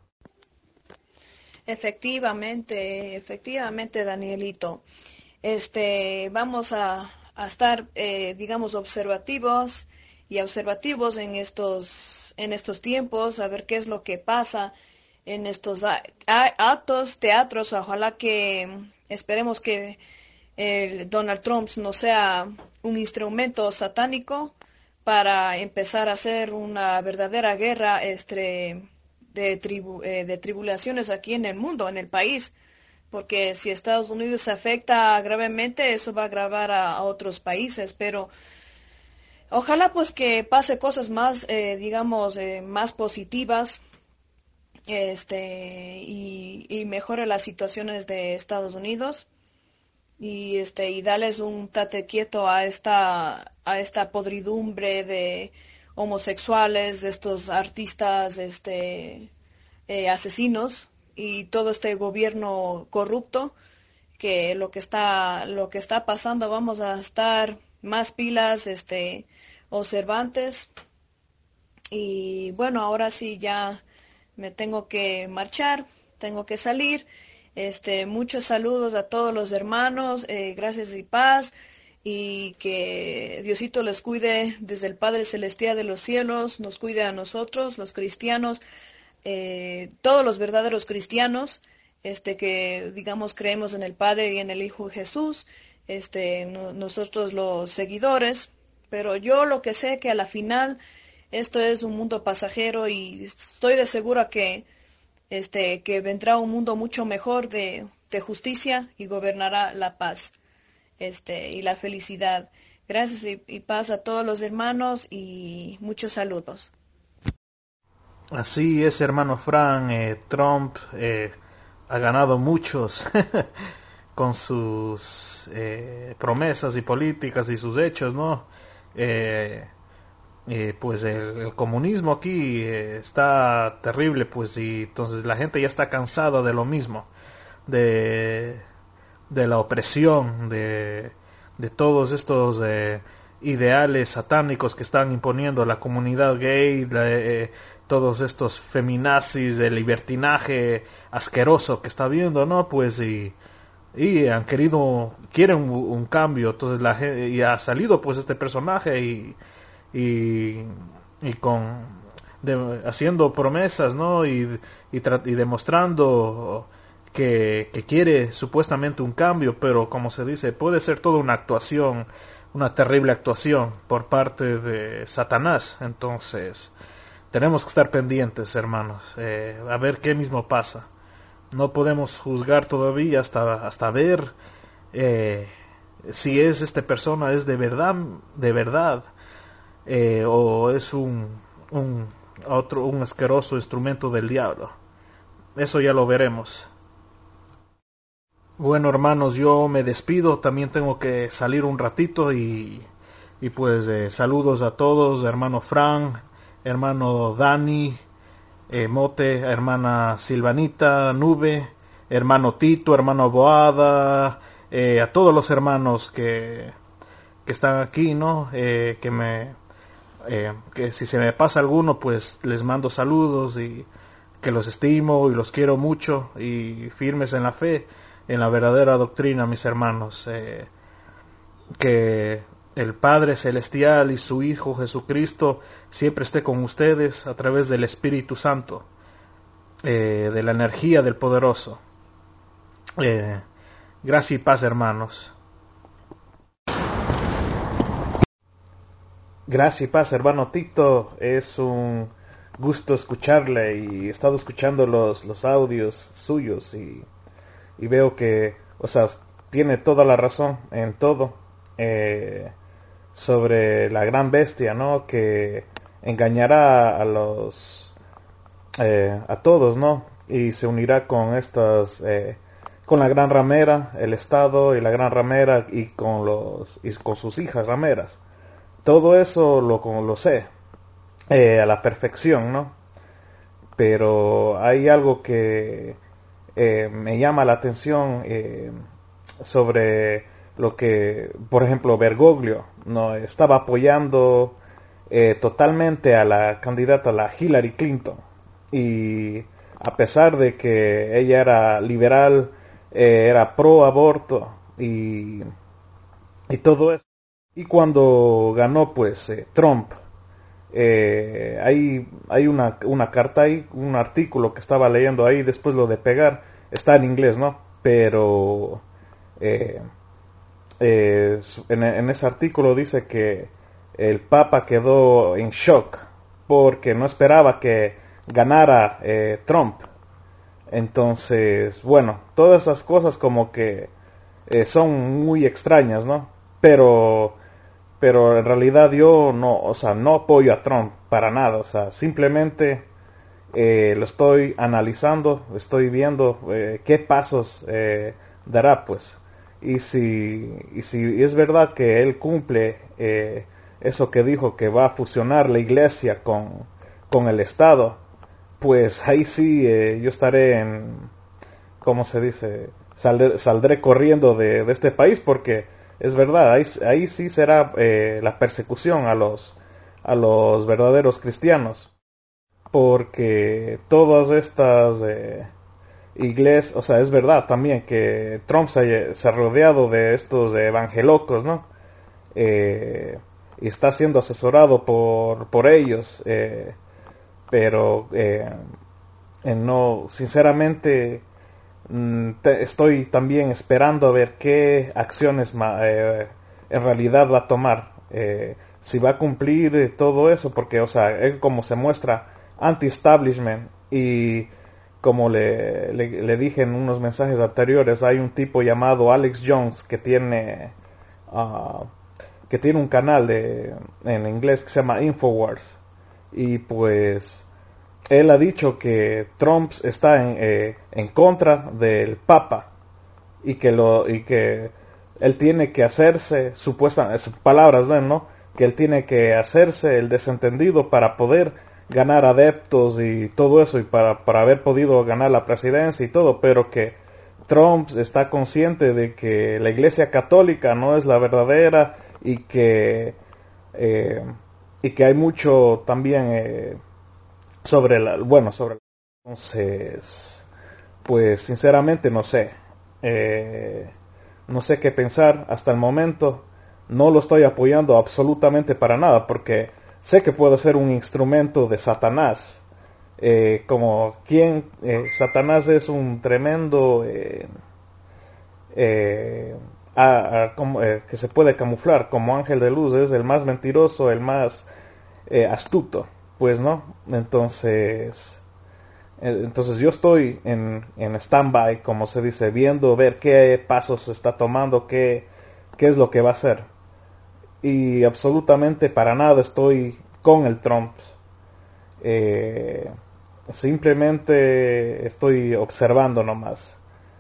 Efectivamente, Danielito. Vamos a estar, digamos, observativos en estos tiempos, a ver qué es lo que pasa en estos actos, teatros. Ojalá que esperemos que Donald Trump no sea un instrumento satánico para empezar a hacer una verdadera guerra de tribulaciones aquí en el mundo, en el país, porque si Estados Unidos se afecta gravemente, eso va a agravar a otros países, pero ojalá pues que pase cosas más, digamos, más positivas, y mejore las situaciones de Estados Unidos, y darles un tate quieto a esta podridumbre de homosexuales, de estos artistas, asesinos, y todo este gobierno corrupto, que lo que está pasando, vamos a estar más pilas, observantes. Y bueno, ahora sí ya me tengo que marchar, tengo que salir. Muchos saludos a todos los hermanos, gracias y paz, y que Diosito les cuide desde el Padre Celestial de los cielos, nos cuide a nosotros, los cristianos, todos los verdaderos cristianos, que digamos creemos en el Padre y en el Hijo Jesús, nosotros los seguidores, pero yo lo que sé que a la final esto es un mundo pasajero, y estoy de segura que vendrá un mundo mucho mejor de justicia, y gobernará la paz, y la felicidad. Gracias y paz a todos los hermanos, y muchos saludos. Así es, hermano Fran. Trump ha ganado muchos con sus promesas y políticas y sus hechos, ¿no? Pues el comunismo aquí está terrible, pues, y entonces la gente ya está cansada de lo mismo, de la opresión, de todos estos ideales satánicos que están imponiendo a la comunidad gay, todos estos feminazis, el libertinaje asqueroso que está viendo, ¿no? Pues y quieren un cambio. Entonces la gente, y ha salido pues este personaje y haciendo promesas, ¿no? Y demostrando que quiere supuestamente un cambio, pero como se dice, puede ser toda una actuación, una terrible actuación por parte de Satanás. Entonces tenemos que estar pendientes, hermanos, a ver qué mismo pasa. No podemos juzgar todavía hasta ver si esta persona es de verdad, o es un asqueroso instrumento del diablo. Eso ya lo veremos. Bueno, hermanos, yo me despido, también tengo que salir un ratito, y pues saludos a todos, hermano Fran, hermano Dani, Mote, hermana Silvanita, Nube, hermano Tito, hermano Boada, a todos los hermanos que están aquí, ¿no? Que si se me pasa alguno, pues les mando saludos, y que los estimo y los quiero mucho, y firmes en la fe, en la verdadera doctrina, mis hermanos. Que el Padre Celestial y su Hijo Jesucristo siempre esté con ustedes a través del Espíritu Santo, de la energía del Poderoso. Gracia y paz, hermanos. Gracia y paz, hermano Tito. Es un gusto escucharle, y he estado escuchando los audios suyos, y veo que, o sea, tiene toda la razón en todo, sobre la gran bestia, ¿no? Que engañará a todos, ¿no? Y se unirá con estas con la gran ramera, el Estado y la gran ramera y con sus hijas rameras. Todo eso lo sé a la perfección, ¿no? Pero hay algo que me llama la atención sobre lo que, por ejemplo, Bergoglio no estaba apoyando totalmente a la candidata, la Hillary Clinton, y a pesar de que ella era liberal, era pro aborto y todo eso. Y cuando ganó pues Trump, hay una carta ahí, un artículo que estaba leyendo ahí, después lo de pegar, está en inglés, ¿no? Pero en ese artículo dice que el Papa quedó en shock porque no esperaba que ganara Trump. Entonces, bueno, todas esas cosas como que son muy extrañas, ¿no? Pero en realidad yo no, o sea, no apoyo a Trump para nada, o sea, simplemente lo estoy analizando, estoy viendo qué pasos dará, pues. Y si es verdad que él cumple eso que dijo, que va a fusionar la iglesia con el Estado, pues ahí sí yo estaré ¿cómo se dice? Saldré corriendo de este país, porque es verdad, ahí sí será la persecución a los verdaderos cristianos, porque todas estas iglesias, o sea, es verdad también que Trump se ha rodeado de estos evangelocos, ¿no? Y está siendo asesorado por ellos, pero no, sinceramente estoy también esperando a ver qué acciones en realidad va a tomar, si va a cumplir todo eso, porque, o sea, él como se muestra anti-establishment, y como le dije en unos mensajes anteriores, hay un tipo llamado Alex Jones que tiene un canal en inglés que se llama Infowars, y pues él ha dicho que Trump está en contra del Papa, y que él tiene que hacerse, supuestamente, palabras de él, ¿no? Que él tiene que hacerse el desentendido para poder ganar adeptos y todo eso, y para haber podido ganar la presidencia y todo, pero que Trump está consciente de que la Iglesia Católica no es la verdadera, y que hay mucho también sobre entonces, pues sinceramente no sé, no sé qué pensar hasta el momento. No lo estoy apoyando absolutamente para nada, porque sé que puede ser un instrumento de Satanás, Satanás es un tremendo que se puede camuflar como ángel de luz, es el más mentiroso, el más astuto, pues, ¿no? Entonces yo estoy en stand-by, como se dice, viendo, ver qué pasos está tomando, qué es lo que va a hacer. Y absolutamente para nada estoy con el Trump. Simplemente estoy observando nomás.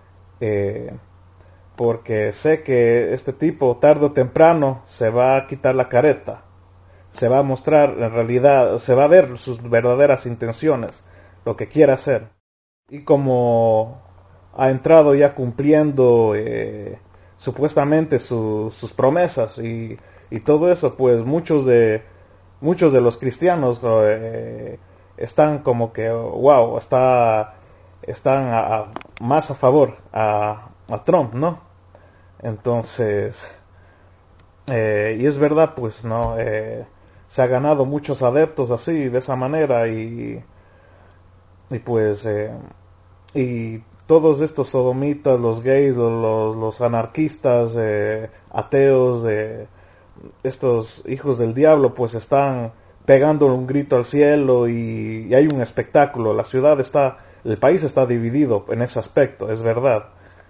Porque sé que este tipo tarde o temprano se va a quitar la careta. Se va a mostrar en realidad, se va a ver sus verdaderas intenciones, lo que quiere hacer. Y como ha entrado ya cumpliendo supuestamente sus promesas y todo eso, pues muchos de los cristianos están como que wow, están más a favor a Trump, ¿no? Entonces y es verdad, pues, no, se ha ganado muchos adeptos así, de esa manera, y pues y todos estos sodomitas, los gays, los anarquistas, ateos, estos hijos del diablo, pues están pegando un grito al cielo, y hay un espectáculo. La ciudad el país está dividido en ese aspecto, es verdad.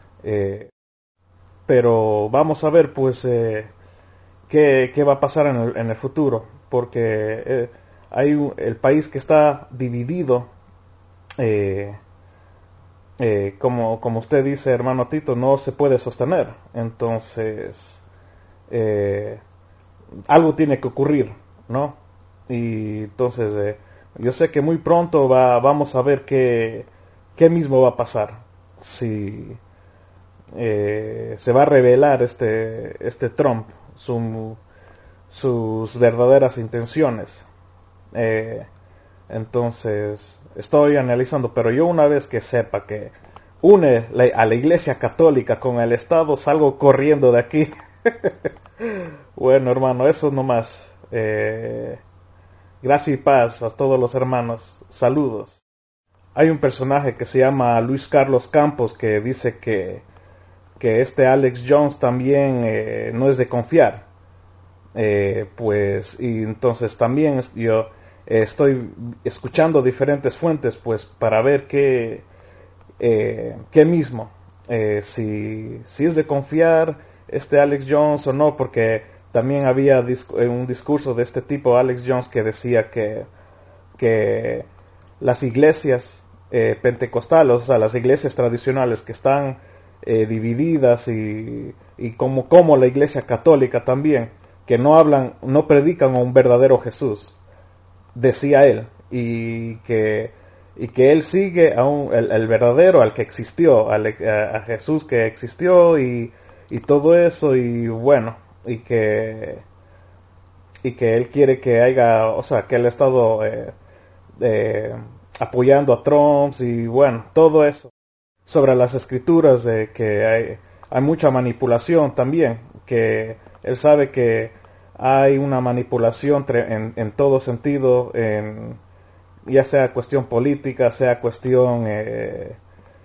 Pero vamos a ver, pues, qué va a pasar en el futuro, porque el país que está dividido como usted dice, hermano Tito, no se puede sostener. Entonces, algo tiene que ocurrir, ¿no? Y entonces, yo sé que muy pronto vamos a ver qué mismo va a pasar. Si se va a revelar este Trump, sus verdaderas intenciones. Entonces, estoy analizando, pero yo una vez que sepa que une a la Iglesia Católica con el Estado, salgo corriendo de aquí. Bueno, hermano, eso nomás. Gracia y paz a todos los hermanos. Saludos. Hay un personaje que se llama Luis Carlos Campos que dice que este Alex Jones también no es de confiar. Pues, y entonces también yo estoy escuchando diferentes fuentes, pues, para ver qué mismo, si es de confiar este Alex Jones o no, porque también había un discurso de este tipo, Alex Jones, que decía que las iglesias pentecostales, o sea, las iglesias tradicionales que están divididas y como la iglesia católica también, que no predican a un verdadero Jesús, decía él, y que él sigue el verdadero, al que existió, a Jesús que existió y todo eso, y bueno, y que él quiere que haya, o sea, que él ha estado apoyando a Trump y bueno, todo eso. Sobre las escrituras, de que hay mucha manipulación también, que él sabe que hay una manipulación en todo sentido, ya sea cuestión política, sea cuestión en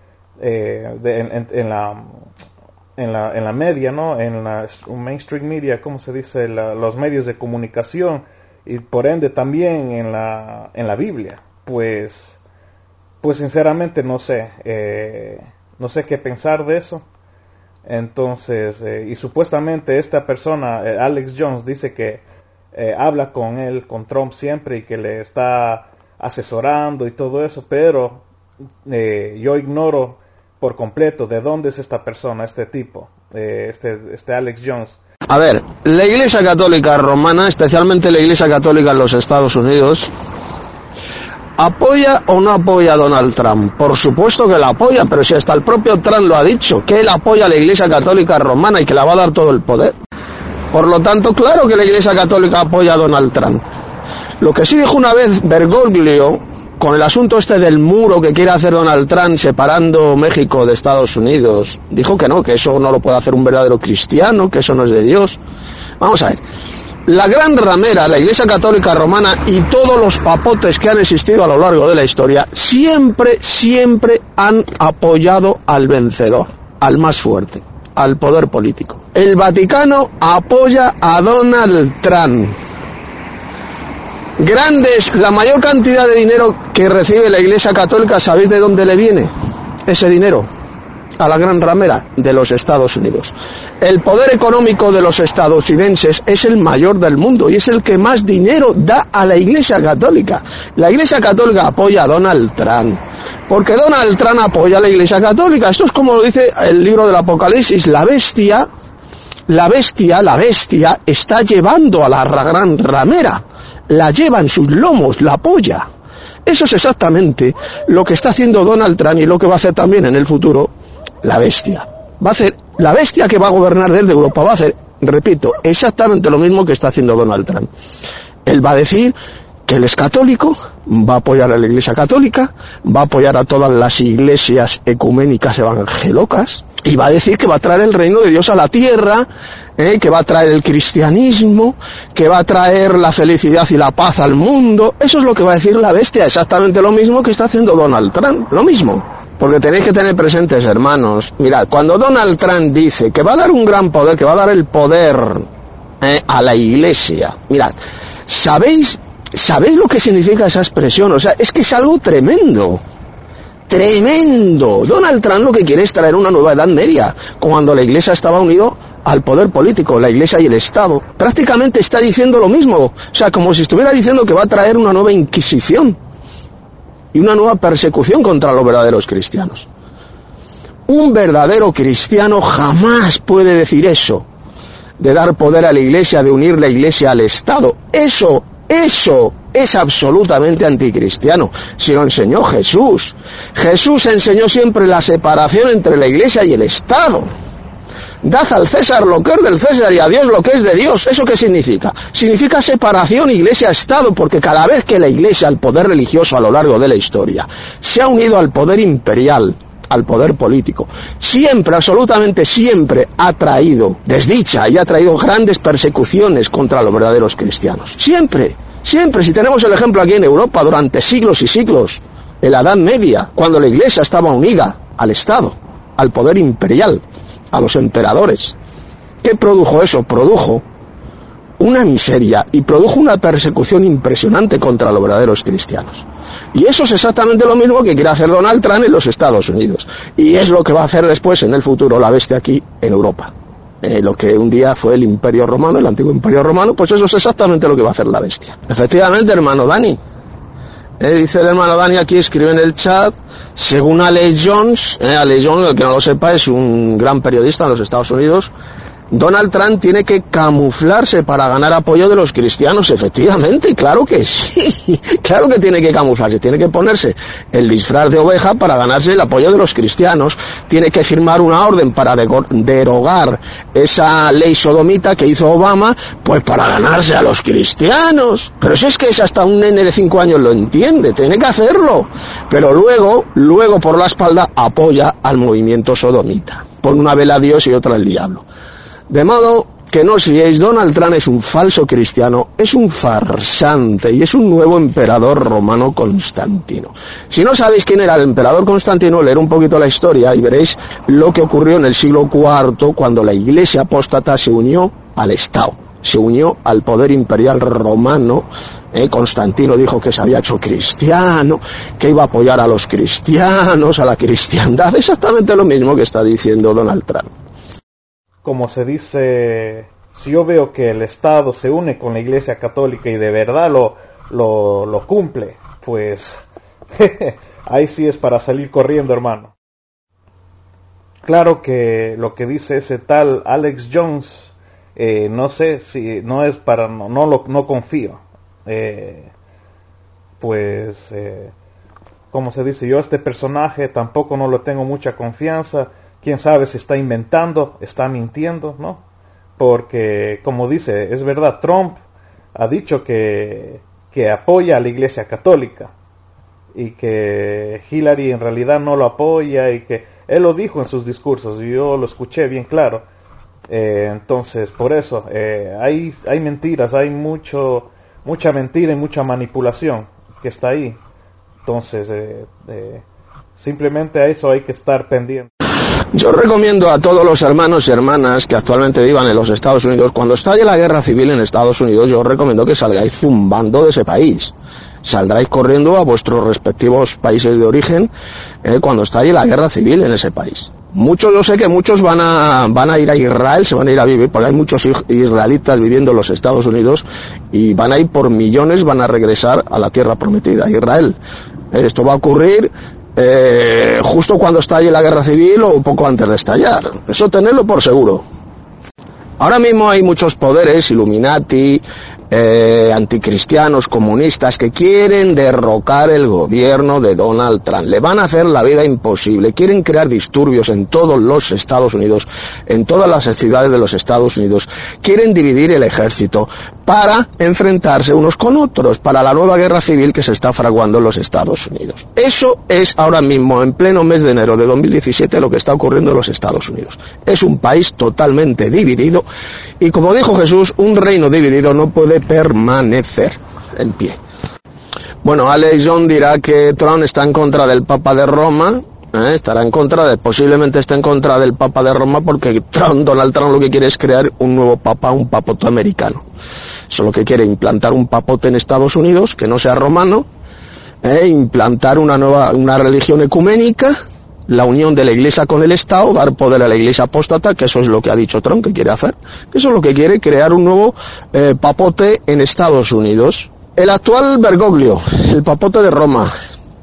la media, ¿no? En la mainstream media, ¿cómo se dice? Los medios de comunicación, y por ende también en la Biblia. Pues sinceramente no sé qué pensar de eso. Entonces, y supuestamente esta persona, Alex Jones, dice que habla con Trump siempre y que le está asesorando y todo eso, pero yo ignoro por completo de dónde es esta persona, este tipo, este Alex Jones. A ver, la Iglesia Católica Romana, especialmente la Iglesia Católica en los Estados Unidos, ¿apoya o no apoya a Donald Trump? Por supuesto que la apoya, pero si hasta el propio Trump lo ha dicho, que él apoya a la Iglesia Católica Romana y que le va a dar todo el poder. Por lo tanto, claro que la Iglesia Católica apoya a Donald Trump. Lo que sí dijo una vez Bergoglio, con el asunto este del muro que quiere hacer Donald Trump separando México de Estados Unidos, dijo que no, que eso no lo puede hacer un verdadero cristiano, que eso no es de Dios. Vamos a ver. La gran ramera, la Iglesia Católica Romana y todos los papotes que han existido a lo largo de la historia, siempre han apoyado al vencedor, al más fuerte, al poder político. El Vaticano apoya a Donald Trump. La mayor cantidad de dinero que recibe la Iglesia Católica, ¿sabéis de dónde le viene ese dinero? A la gran ramera de los Estados Unidos. El poder económico de los estadounidenses es el mayor del mundo y es el que más dinero da a la Iglesia Católica. La Iglesia Católica apoya a Donald Trump, porque Donald Trump apoya a la Iglesia Católica. Esto es como lo dice el libro del Apocalipsis, la bestia está llevando a la gran ramera, la lleva en sus lomos, la apoya. Eso es exactamente lo que está haciendo Donald Trump y lo que va a hacer también en el futuro la bestia. La bestia que va a gobernar desde Europa va a hacer, repito, exactamente lo mismo que está haciendo Donald Trump. Él va a decir que él es católico, va a apoyar a la Iglesia Católica, va a apoyar a todas las iglesias ecuménicas evangelocas, y va a decir que va a traer el reino de Dios a la tierra, que va a traer el cristianismo, que va a traer la felicidad y la paz al mundo. Eso es lo que va a decir la bestia, exactamente lo mismo que está haciendo Donald Trump, lo mismo. Porque tenéis que tener presentes, hermanos, mirad, cuando Donald Trump dice que va a dar un gran poder, que va a dar el poder a la iglesia, mirad, ¿sabéis lo que significa esa expresión? O sea, es que es algo tremendo. Tremendo. Donald Trump lo que quiere es traer una nueva edad media, cuando la iglesia estaba unido al poder político, la iglesia y el Estado. Prácticamente está diciendo lo mismo, o sea, como si estuviera diciendo que va a traer una nueva inquisición y una nueva persecución contra los verdaderos cristianos. Un verdadero cristiano jamás puede decir eso, de dar poder a la Iglesia, de unir la Iglesia al Estado. Eso es absolutamente anticristiano. Si lo enseñó Jesús. Jesús enseñó siempre la separación entre la Iglesia y el Estado. Dad al César lo que es del César y a Dios lo que es de Dios. ¿Eso qué significa? Significa separación Iglesia-Estado, porque cada vez que la Iglesia, el poder religioso a lo largo de la historia, se ha unido al poder imperial, al poder político, siempre, absolutamente siempre, ha traído desdicha y ha traído grandes persecuciones contra los verdaderos cristianos. Siempre. Si tenemos el ejemplo aquí en Europa durante siglos y siglos, en la Edad Media, cuando la Iglesia estaba unida al Estado, al poder imperial, a los emperadores. ¿Qué produjo eso? Produjo una miseria y produjo una persecución impresionante contra los verdaderos cristianos. Y eso es exactamente lo mismo que quiere hacer Donald Trump en los Estados Unidos. Y es lo que va a hacer después, en el futuro, la bestia aquí en Europa. Lo que un día fue el Imperio Romano, el antiguo Imperio Romano, pues eso es exactamente lo que va a hacer la bestia. Efectivamente, hermano Dani. Dice el hermano Dani aquí, escribe en el chat, según Alex Jones, Alex Jones, el que no lo sepa, es un gran periodista en los Estados Unidos, Donald Trump tiene que camuflarse para ganar apoyo de los cristianos. Efectivamente, claro que sí, claro que tiene que camuflarse, tiene que ponerse el disfraz de oveja para ganarse el apoyo de los cristianos, tiene que firmar una orden para derogar esa ley sodomita que hizo Obama, pues para ganarse a los cristianos. Pero si es que es hasta un nene de 5 años lo entiende, tiene que hacerlo, pero luego por la espalda apoya al movimiento sodomita, pone una vela a Dios y otra al diablo. De modo que no os fiéis, Donald Trump es un falso cristiano, es un farsante y es un nuevo emperador romano Constantino. Si no sabéis quién era el emperador Constantino, leer un poquito la historia y veréis lo que ocurrió en el siglo IV cuando la Iglesia apóstata se unió al Estado, se unió al poder imperial romano. Constantino dijo que se había hecho cristiano, que iba a apoyar a los cristianos, a la cristiandad, exactamente lo mismo que está diciendo Donald Trump. Como se dice, si yo veo que el Estado se une con la Iglesia Católica y de verdad lo cumple, pues ahí sí es para salir corriendo, hermano. Claro que lo que dice ese tal Alex Jones, no sé si no es para, no confío. Como se dice, yo a este personaje tampoco no lo tengo mucha confianza. Quién sabe si está inventando, está mintiendo, ¿no? Porque, como dice, es verdad, Trump ha dicho que apoya a la Iglesia Católica y que Hillary en realidad no lo apoya y que él lo dijo en sus discursos y yo lo escuché bien claro. Entonces, por eso, hay mentiras, hay mucha mentira y mucha manipulación que está ahí. Entonces, simplemente a eso hay que estar pendiente. Yo recomiendo a todos los hermanos y hermanas que actualmente vivan en los Estados Unidos, cuando estalle la guerra civil en Estados Unidos, yo os recomiendo que salgáis zumbando de ese país. Saldráis corriendo a vuestros respectivos países de origen cuando estalle la guerra civil en ese país. Yo sé que muchos van a ir a Israel, se van a ir a vivir, porque hay muchos israelitas viviendo en los Estados Unidos y van a ir por millones, van a regresar a la tierra prometida, a Israel. Esto va a ocurrir justo cuando estalle la guerra civil o un poco antes de estallar. Eso tenedlo por seguro. Ahora mismo hay muchos poderes, Illuminati, anticristianos, comunistas, que quieren derrocar el gobierno de Donald Trump. Le van a hacer la vida imposible. Quieren crear disturbios en todos los Estados Unidos, en todas las ciudades de los Estados Unidos. Quieren dividir el ejército para enfrentarse unos con otros, para la nueva guerra civil que se está fraguando en los Estados Unidos. Eso es ahora mismo, en pleno mes de enero de 2017, lo que está ocurriendo en los Estados Unidos. Es un país totalmente dividido y, como dijo Jesús, un reino dividido no puede permanecer en pie. Bueno, Alex Jones dirá que Trump está en contra del Papa de Roma, posiblemente esté en contra del Papa de Roma porque Donald Trump lo que quiere es crear un nuevo Papa, un papote americano. Eso es lo que quiere, implantar un papote en Estados Unidos que no sea romano, implantar una religión ecuménica, la unión de la Iglesia con el Estado, dar poder a la Iglesia apóstata, que eso es lo que ha dicho Trump que quiere hacer. Eso es lo que quiere, crear un nuevo papote en Estados Unidos. El actual Bergoglio, el papote de Roma,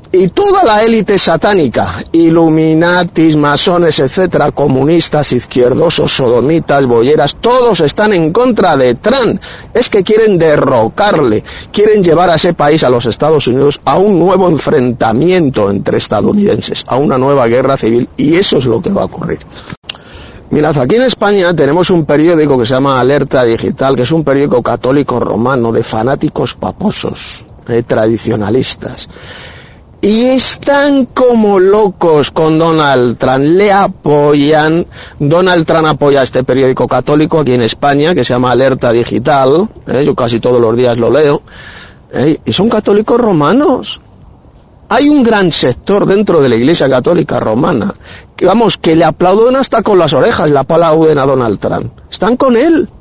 Y toda la élite satánica, Illuminatis, masones, etcétera, comunistas, izquierdosos, sodomitas, bolleras, todos están en contra de Trump. Es que quieren derrocarle, quieren llevar a ese país, a los Estados Unidos, a un nuevo enfrentamiento entre estadounidenses, a una nueva guerra civil, y eso es lo que va a ocurrir. Mirad, aquí en España tenemos un periódico que se llama Alerta Digital, que es un periódico católico romano de fanáticos paposos, tradicionalistas. Y están como locos con Donald Trump, le apoyan. Donald Trump apoya este periódico católico aquí en España, que se llama Alerta Digital, yo casi todos los días lo leo, y son católicos romanos. Hay un gran sector dentro de la Iglesia Católica Romana, que vamos, que le aplauden hasta con las orejas, le aplauden a Donald Trump. Están con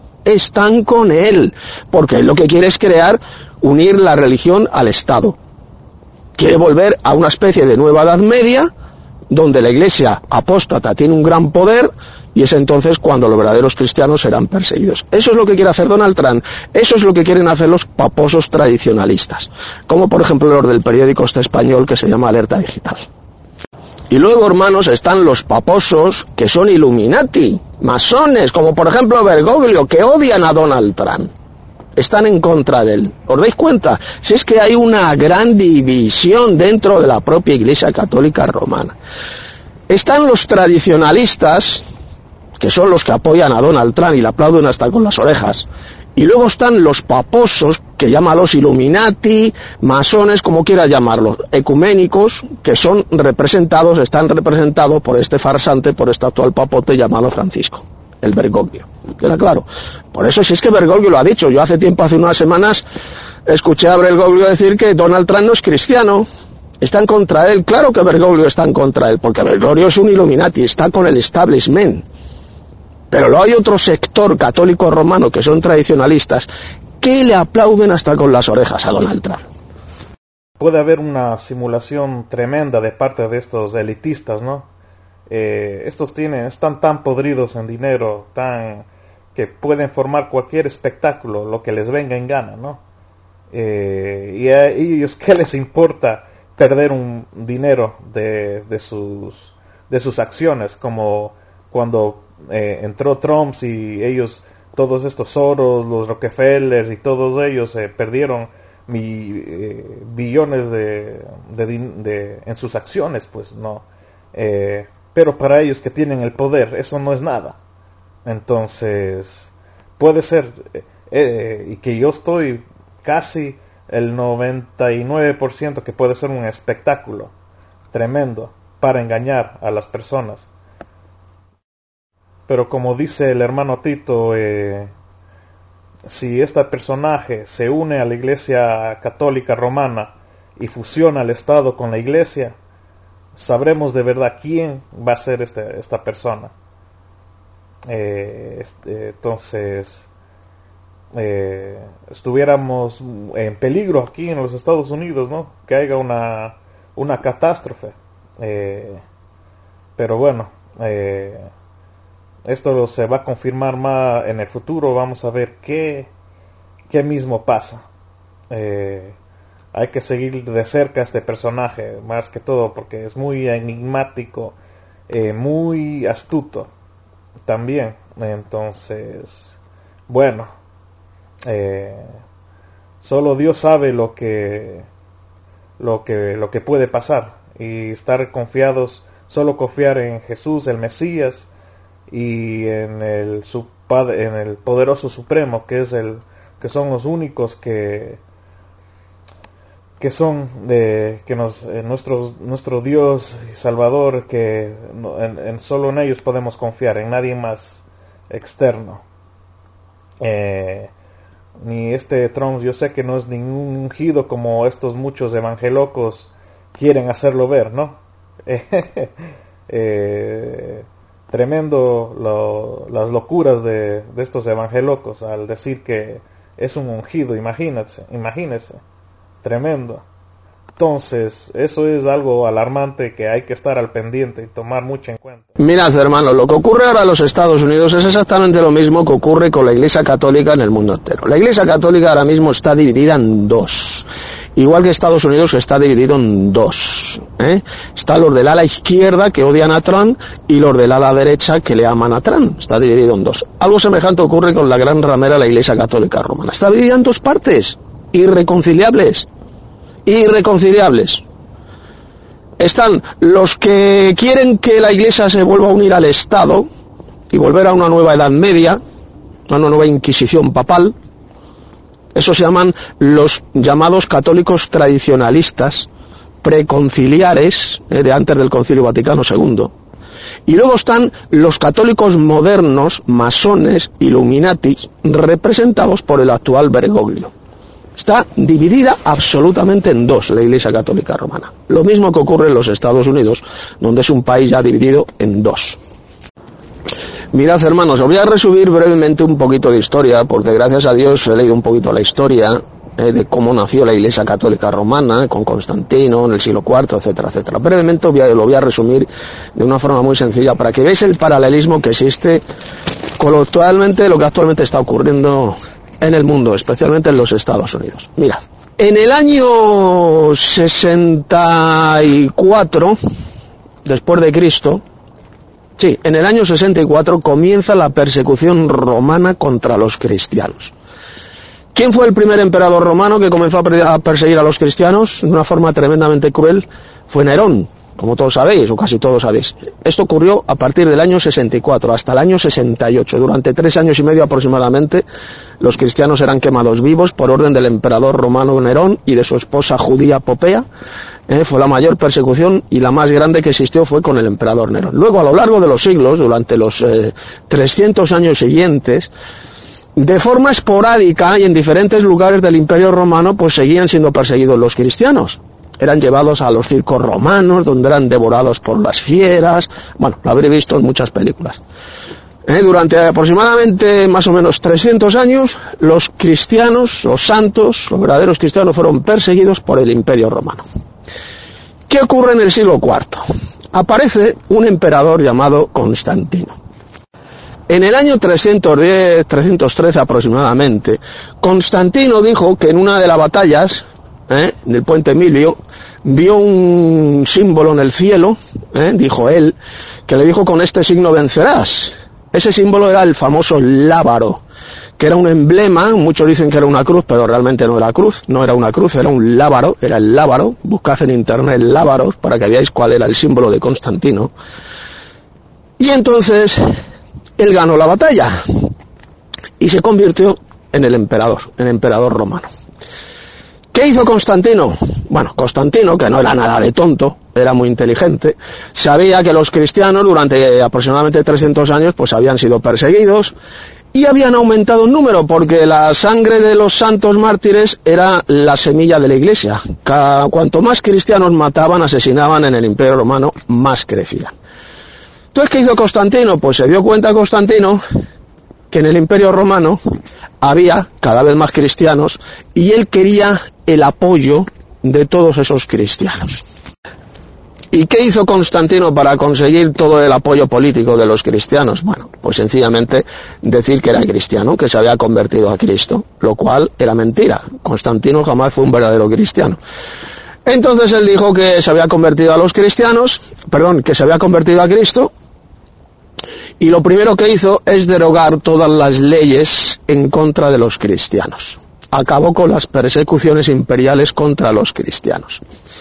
él, porque él lo que quiere es unir la religión al Estado. Quiere volver a una especie de nueva Edad Media, donde la Iglesia apóstata tiene un gran poder, y es entonces cuando los verdaderos cristianos serán perseguidos. Eso es lo que quiere hacer Donald Trump, eso es lo que quieren hacer los paposos tradicionalistas, como por ejemplo los del periódico este español que se llama Alerta Digital. Y luego, hermanos, están los paposos que son Illuminati, masones, como por ejemplo Bergoglio, que odian a Donald Trump. Están en contra de él. ¿Os dais cuenta? Si es que hay una gran división dentro de la propia Iglesia Católica Romana. Están los tradicionalistas, que son los que apoyan a Donald Trump y le aplauden hasta con las orejas. Y luego están los paposos, que llaman los Illuminati, masones, como quieras llamarlos, ecuménicos, que están representados por este farsante, por este actual papote llamado Francisco, el Bergoglio. ¿Queda claro? Por eso, si es que Bergoglio lo ha dicho, yo hace unas semanas, escuché a Bergoglio decir que Donald Trump no es cristiano, está en contra de él. Claro que Bergoglio está en contra de él, porque Bergoglio es un Illuminati, está con el establishment. Pero luego hay otro sector católico romano que son tradicionalistas que le aplauden hasta con las orejas a Donald Trump. Puede haber una simulación tremenda de parte de estos elitistas, ¿no? Estos están tan podridos en dinero, que pueden formar cualquier espectáculo, lo que les venga en gana, ¿no? Y a ellos, ¿qué les importa perder un dinero de sus acciones? Como cuando entró Trump y ellos, todos estos Soros, los Rockefellers y todos ellos perdieron billones en sus acciones, pues no. Pero para ellos que tienen el poder, eso no es nada. Entonces, puede ser, y que yo estoy casi el 99% que puede ser un espectáculo tremendo para engañar a las personas. Pero como dice el hermano Tito, si este personaje se une a la Iglesia Católica Romana y fusiona el Estado con la Iglesia, sabremos de verdad quién va a ser esta persona. Entonces, estuviéramos en peligro aquí en los Estados Unidos, ¿no? Que haya una catástrofe. Pero bueno, esto se va a confirmar más en el futuro. Vamos a ver qué mismo pasa. Hay que seguir de cerca a este personaje, más que todo, porque es muy enigmático, muy astuto también. Entonces, bueno, solo Dios sabe lo que puede pasar, y estar confiados, solo confiar en Jesús, el Mesías, y en el poderoso Supremo, que son los únicos nuestro Dios y Salvador, que solo en ellos podemos confiar, en nadie más externo. Ni este Trump, yo sé que no es ningún ungido como estos muchos evangelocos quieren hacerlo ver, ¿no? Tremendo las locuras de estos evangelocos al decir que es un ungido, imagínense, tremendo. Entonces, eso es algo alarmante que hay que estar al pendiente y tomar mucho en cuenta. Mirad, hermano, lo que ocurre ahora en los Estados Unidos es exactamente lo mismo que ocurre con la Iglesia Católica en el mundo entero. La Iglesia Católica ahora mismo está dividida en dos. igual que Estados Unidos, que está dividido en dos. Está los del ala izquierda, que odian a Trump, y los del ala derecha, que le aman a Trump. Está dividido en dos. Algo semejante ocurre con la gran ramera de la Iglesia Católica Romana. Está dividida en dos partes, irreconciliables. Están los que quieren que la Iglesia se vuelva a unir al Estado y volver a una nueva Edad Media, a una nueva Inquisición papal. Esos se llaman los llamados católicos tradicionalistas, preconciliares, de antes del Concilio Vaticano II. Y luego están los católicos modernos, masones, illuminatis, representados por el actual Bergoglio. Está dividida absolutamente en dos la Iglesia Católica Romana. Lo mismo que ocurre en los Estados Unidos, donde es un país ya dividido en dos. Mirad, hermanos, os voy a resumir brevemente un poquito de historia, porque gracias a Dios he leído un poquito la historia de cómo nació la Iglesia Católica Romana, con Constantino en el siglo IV, etcétera, etcétera. Brevemente lo voy a resumir de una forma muy sencilla, para que veáis el paralelismo que existe con lo que actualmente está ocurriendo en el mundo, especialmente en los Estados Unidos. Mirad, en el año 64 después de Cristo, en el año 64 comienza la persecución romana contra los cristianos. ¿Quién fue el primer emperador romano que comenzó a perseguir a los cristianos de una forma tremendamente cruel? Fue Nerón, como todos sabéis, o casi todos sabéis. Esto ocurrió a partir del año 64 hasta el año 68. Durante 3 años y medio aproximadamente, los cristianos eran quemados vivos por orden del emperador romano Nerón y de su esposa judía Popea. Fue la mayor persecución y la más grande que existió fue con el emperador Nerón. Luego, a lo largo de los siglos, durante los 300 años siguientes, de forma esporádica y en diferentes lugares del Imperio Romano, pues seguían siendo perseguidos los cristianos. Eran llevados a los circos romanos, donde eran devorados por las fieras. Bueno, lo habréis visto en muchas películas. Durante aproximadamente más o menos 300 años, los cristianos, los santos, los verdaderos cristianos fueron perseguidos por el Imperio Romano. ¿Qué ocurre en el siglo IV? Aparece un emperador llamado Constantino. En el año 313 aproximadamente, Constantino dijo que en una de las batallas del puente Emilio vio un símbolo en el cielo, dijo él, que le dijo: con este signo vencerás. Ese símbolo era el famoso lábaro, que era un emblema. Muchos dicen que era una cruz, pero realmente no era cruz, no era una cruz, era un lábaro, era el lábaro. Buscad en internet lábaros para que veáis cuál era el símbolo de Constantino. Y entonces él ganó la batalla y se convirtió en el emperador romano. ¿Qué hizo Constantino? Bueno, Constantino, que no era nada de tonto, era muy inteligente, sabía que los cristianos durante aproximadamente 300 años pues habían sido perseguidos y habían aumentado en número, porque la sangre de los santos mártires era la semilla de la Iglesia. Cuanto más cristianos mataban, asesinaban en el Imperio Romano, más crecían. Entonces, ¿qué hizo Constantino? Pues se dio cuenta Constantino que en el Imperio Romano había cada vez más cristianos y él quería el apoyo de todos esos cristianos. ¿Y qué hizo Constantino para conseguir todo el apoyo político de los cristianos? Bueno, pues sencillamente decir que era cristiano, que se había convertido a Cristo, lo cual era mentira. Constantino jamás fue un verdadero cristiano. Entonces él dijo que se había convertido a que se había convertido a Cristo. Y lo primero que hizo es derogar todas las leyes en contra de los cristianos. Acabó con las persecuciones imperiales contra los cristianos.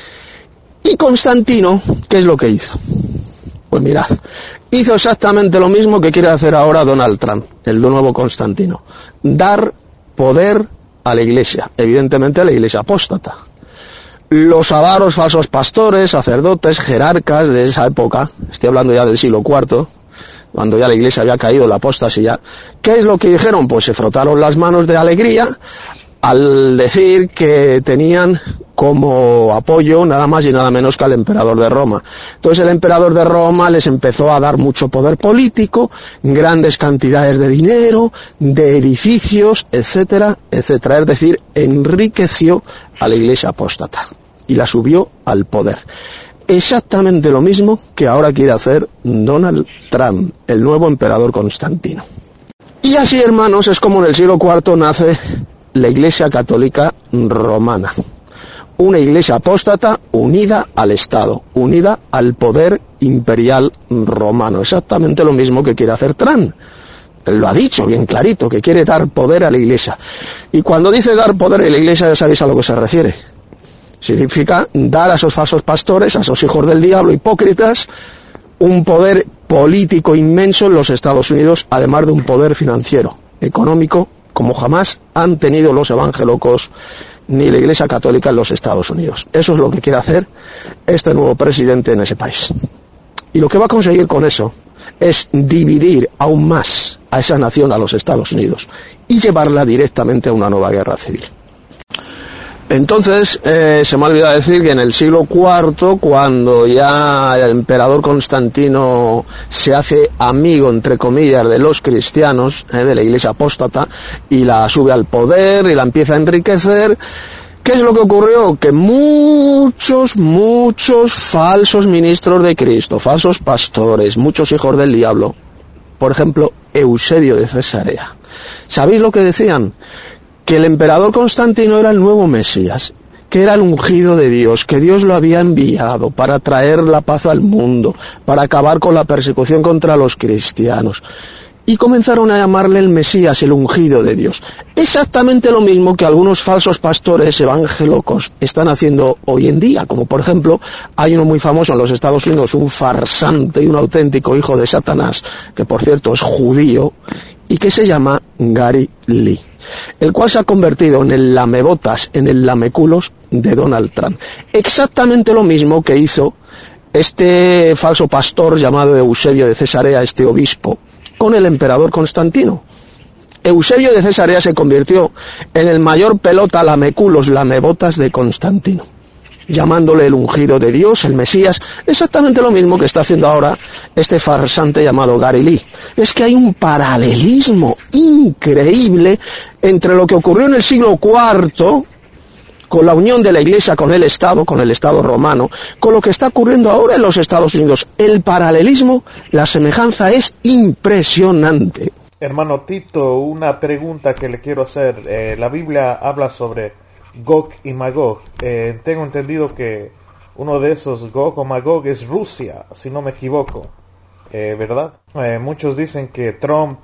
Y Constantino, ¿qué es lo que hizo? Pues mirad, hizo exactamente lo mismo que quiere hacer ahora Donald Trump, el nuevo Constantino. Dar poder a la Iglesia, evidentemente a la Iglesia apóstata. Los avaros falsos pastores, sacerdotes, jerarcas de esa época, estoy hablando ya del siglo IV, cuando ya la Iglesia había caído, la apostasía, ¿qué es lo que dijeron? Pues se frotaron las manos de alegría al decir que tenían como apoyo nada más y nada menos que al emperador de Roma. Entonces el emperador de Roma les empezó a dar mucho poder político, grandes cantidades de dinero, de edificios, etcétera, etcétera. Es decir, enriqueció a la Iglesia apóstata y la subió al poder. Exactamente lo mismo que ahora quiere hacer Donald Trump, el nuevo emperador Constantino. Y así, hermanos, es como en el siglo IV nace la Iglesia Católica Romana. una iglesia apóstata unida al Estado, unida al poder imperial romano. Exactamente lo mismo que quiere hacer Trump. Él lo ha dicho bien clarito, que quiere dar poder a la iglesia. Y cuando dice dar poder a la iglesia, ya sabéis a lo que se refiere. Significa dar a esos falsos pastores, a esos hijos del diablo, hipócritas, un poder político inmenso en los Estados Unidos, además de un poder financiero, económico, como jamás han tenido los evangélicos ni la Iglesia Católica en los Estados Unidos. Eso es lo que quiere hacer este nuevo presidente en ese país. Y lo que va a conseguir con eso es dividir aún más a esa nación, a los Estados Unidos, y llevarla directamente a una nueva guerra civil. Entonces, se me ha olvidado decir que en el siglo IV, cuando ya el emperador Constantino se hace amigo, entre comillas, de los cristianos, de la iglesia apóstata, y la sube al poder y la empieza a enriquecer, ¿qué es lo que ocurrió? Que muchos falsos ministros de Cristo, falsos pastores, muchos hijos del diablo, por ejemplo, Eusebio de Cesarea, ¿sabéis lo que decían? Que el emperador Constantino era el nuevo Mesías, que era el ungido de Dios, que Dios lo había enviado para traer la paz al mundo, para acabar con la persecución contra los cristianos. Y comenzaron a llamarle el Mesías, el ungido de Dios. Exactamente lo mismo que algunos falsos pastores evangélicos están haciendo hoy en día, como por ejemplo, hay uno muy famoso en los Estados Unidos, un farsante y un auténtico hijo de Satanás, que por cierto es judío, y que se llama Gary Lee, el cual se ha convertido en el lamebotas, en el lameculos de Donald Trump. Exactamente lo mismo que hizo este falso pastor llamado Eusebio de Cesarea, este obispo, con el emperador Constantino. Eusebio de Cesarea se convirtió en el mayor pelota lameculos, lamebotas de Constantino, llamándole el ungido de Dios, el Mesías, exactamente lo mismo que está haciendo ahora este farsante llamado Gary Lee. Es que hay un paralelismo increíble entre lo que ocurrió en el siglo IV, con la unión de la Iglesia con el Estado romano, con lo que está ocurriendo ahora en los Estados Unidos. El paralelismo, la semejanza es impresionante. Hermano Tito, una pregunta que le quiero hacer. La Biblia habla sobre Gog y Magog. Tengo entendido que uno de esos Gog o Magog es Rusia, si no me equivoco, ¿verdad? Muchos dicen que Trump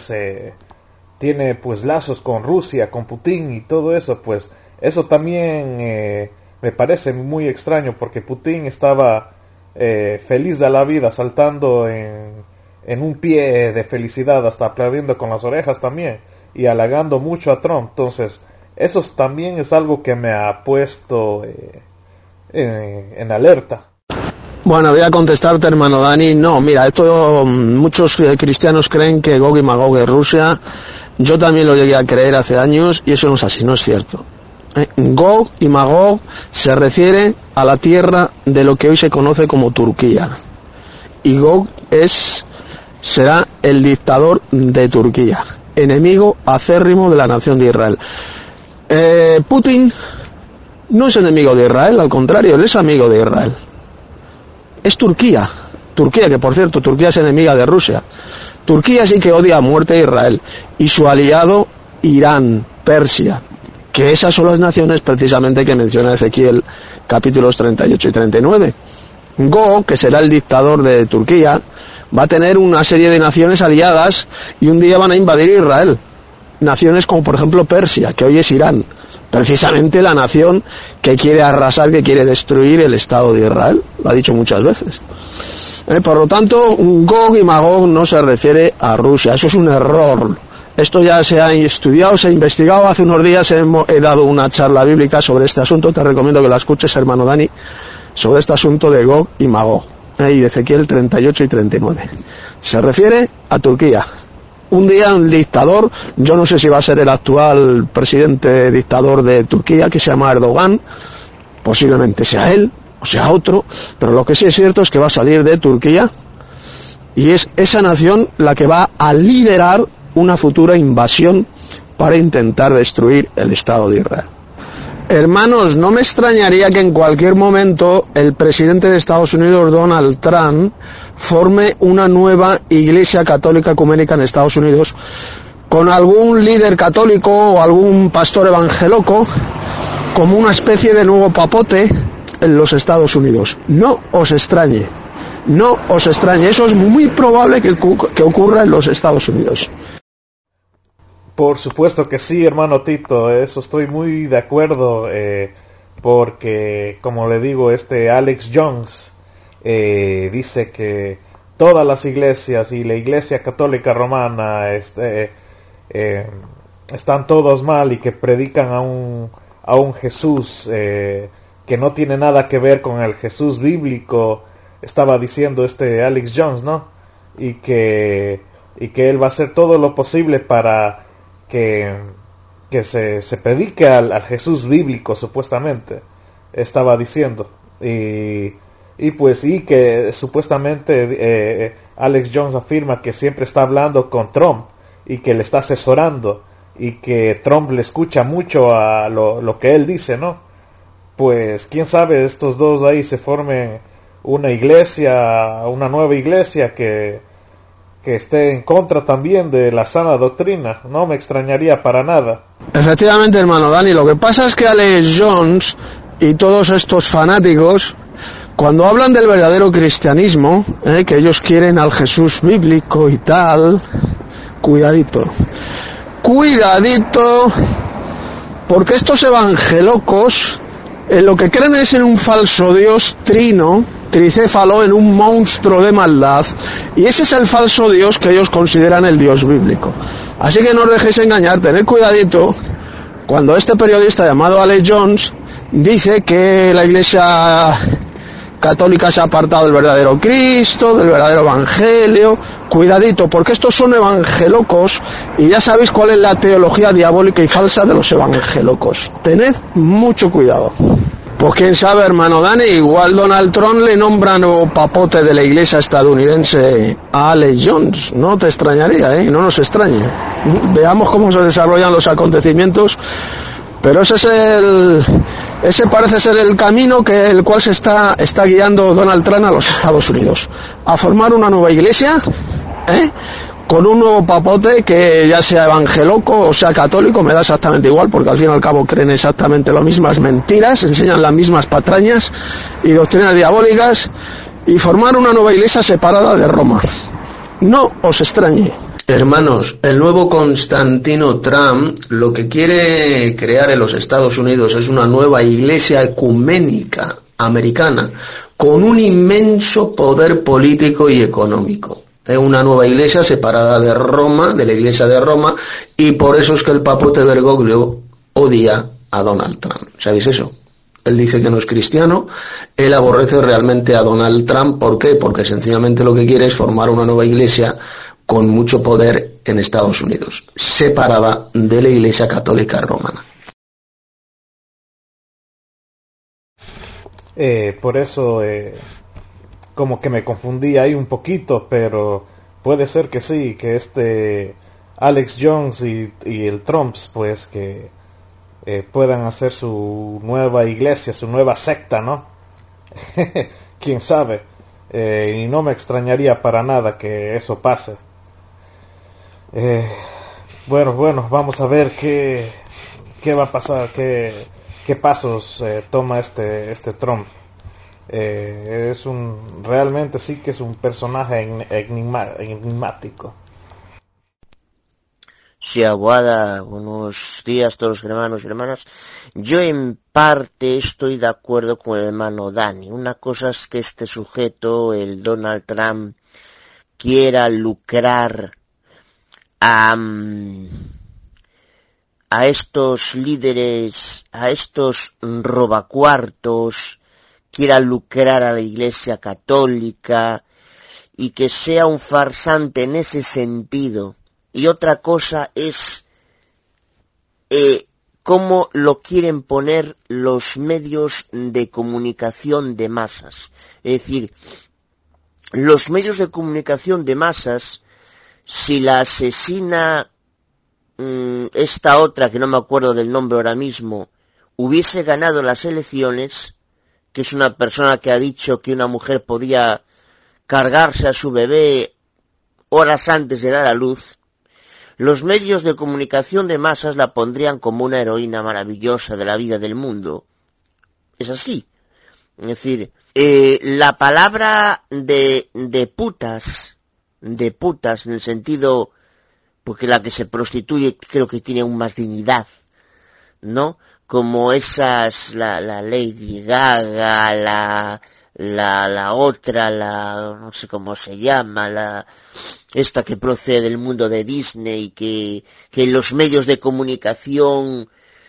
tiene pues lazos con Rusia, con Putin y todo eso. Pues eso también me parece muy extraño, porque Putin estaba feliz de la vida, saltando en un pie de felicidad, hasta aplaudiendo con las orejas también, y halagando mucho a Trump. Entonces eso también es algo que me ha puesto en alerta. Bueno, voy a contestarte, hermano Dani. No, mira, esto muchos cristianos creen que Gog y Magog es Rusia. Yo también lo llegué a creer hace años, y eso no es así, no es cierto. Gog y Magog se refiere a la tierra de lo que hoy se conoce como Turquía. Y Gog será el dictador de Turquía, enemigo acérrimo de la nación de Israel. Putin no es enemigo de Israel, al contrario, él es amigo de Israel. Es Turquía, que por cierto, Turquía es enemiga de Rusia. Turquía sí que odia a muerte a Israel, y su aliado Irán, Persia, que esas son las naciones precisamente que menciona Ezequiel, capítulos 38 y 39. Gog, que será el dictador de Turquía, va a tener una serie de naciones aliadas, y un día van a invadir Israel. Naciones como por ejemplo Persia, que hoy es Irán, precisamente la nación que quiere arrasar, que quiere destruir el Estado de Israel. Lo ha dicho muchas veces. Por lo tanto, Gog y Magog no se refiere a Rusia. Eso es un error. Esto ya se ha estudiado, se ha investigado. Hace unos días he dado una charla bíblica sobre este asunto. Te recomiendo que la escuches, hermano Dani, sobre este asunto de Gog y Magog, y de Ezequiel 38 y 39. Se refiere a Turquía. Un día un dictador, yo no sé si va a ser el actual presidente dictador de Turquía, que se llama Erdogan, posiblemente sea él o sea otro, pero lo que sí es cierto es que va a salir de Turquía, y es esa nación la que va a liderar una futura invasión para intentar destruir el Estado de Israel. Hermanos, no me extrañaría que en cualquier momento el presidente de Estados Unidos, Donald Trump, forme una nueva iglesia católica ecuménica en Estados Unidos, con algún líder católico o algún pastor evangélico como una especie de nuevo papote en los Estados Unidos. No os extrañe, no os extrañe, eso es muy probable que ocurra en los Estados Unidos. Por supuesto que sí, hermano Tito, eso estoy muy de acuerdo, porque, como le digo, Alex Jones dice que todas las iglesias y la Iglesia Católica Romana están todos mal y que predican a un Jesús que no tiene nada que ver con el Jesús bíblico, estaba diciendo Alex Jones, ¿no? Y que él va a hacer todo lo posible para que se predique al Jesús bíblico, supuestamente, estaba diciendo. Y pues sí, que supuestamente Alex Jones afirma que siempre está hablando con Trump y que le está asesorando y que Trump le escucha mucho a lo que él dice, ¿no? Pues quién sabe, estos dos ahí se formen una nueva iglesia que esté en contra también de la sana doctrina. No me extrañaría para nada. Efectivamente, hermano Dani, lo que pasa es que Alex Jones y todos estos fanáticos, cuando hablan del verdadero cristianismo, que ellos quieren al Jesús bíblico y tal, cuidadito, porque estos evangelocos lo que creen es en un falso Dios tricéfalo, en un monstruo de maldad, y ese es el falso Dios que ellos consideran el Dios bíblico. Así que no os dejéis engañar, tened cuidadito cuando este periodista llamado Alex Jones dice que la Iglesia Católica se ha apartado del verdadero Cristo, del verdadero Evangelio. Cuidadito, porque estos son evangelocos y ya sabéis cuál es la teología diabólica y falsa de los evangelocos. Tened mucho cuidado. Pues quién sabe, hermano Dani, igual Donald Trump le nombra nuevo papote de la iglesia estadounidense a Alex Jones. No te extrañaría, no nos extrañe. Veamos cómo se desarrollan los acontecimientos. Pero ese parece ser el camino el cual se está guiando Donald Trump a los Estados Unidos. A formar una nueva iglesia, con un nuevo papote que ya sea evangeloco o sea católico, me da exactamente igual, porque al fin y al cabo creen exactamente las mismas mentiras, enseñan las mismas patrañas y doctrinas diabólicas, y formar una nueva iglesia separada de Roma. No os extrañe. Hermanos, el nuevo Constantino Trump lo que quiere crear en los Estados Unidos es una nueva iglesia ecuménica americana con un inmenso poder político y económico. Es una nueva iglesia separada de Roma, de la iglesia de Roma, y por eso es que el papote Bergoglio odia a Donald Trump. ¿Sabéis eso? Él dice que no es cristiano, él aborrece realmente a Donald Trump. ¿Por qué? Porque sencillamente lo que quiere es formar una nueva iglesia con mucho poder en Estados Unidos, separada de la Iglesia Católica Romana. Por eso, como que me confundí ahí un poquito, pero puede ser que sí, que Alex Jones y el Trump, pues que puedan hacer su nueva iglesia, su nueva secta, ¿no? Quién sabe, y no me extrañaría para nada que eso pase. Bueno, vamos a ver qué va a pasar, qué pasos toma este Trump. Realmente sí que es un personaje enigmático. Sí, Aguada, buenos días todos los hermanos y hermanas. Yo en parte estoy de acuerdo con el hermano Dani. Una cosa es que este sujeto, el Donald Trump, quiera lucrar a estos líderes, a estos robacuartos, quiera lucrar a la Iglesia Católica y que sea un farsante en ese sentido. Y otra cosa es cómo lo quieren poner los medios de comunicación de masas. Es decir, los medios de comunicación de masas, si la asesina esta otra, que no me acuerdo del nombre ahora mismo, hubiese ganado las elecciones, que es una persona que ha dicho que una mujer podía cargarse a su bebé horas antes de dar a luz, los medios de comunicación de masas la pondrían como una heroína maravillosa de la vida del mundo. Es así. Es decir, la palabra de putas en el sentido, porque la que se prostituye creo que tiene aún más dignidad, ¿no? Como esas, la Lady Gaga, la otra, no sé cómo se llama, esta que procede del mundo de Disney, que los medios de comunicación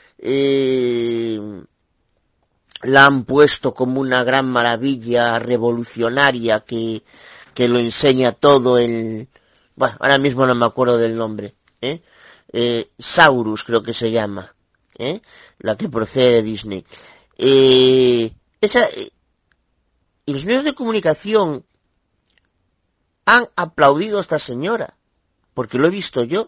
la han puesto como una gran maravilla revolucionaria que lo enseña todo bueno, ahora mismo no me acuerdo del nombre, Saurus creo que se llama, la que procede de Disney. Y los medios de comunicación han aplaudido a esta señora, porque lo he visto yo.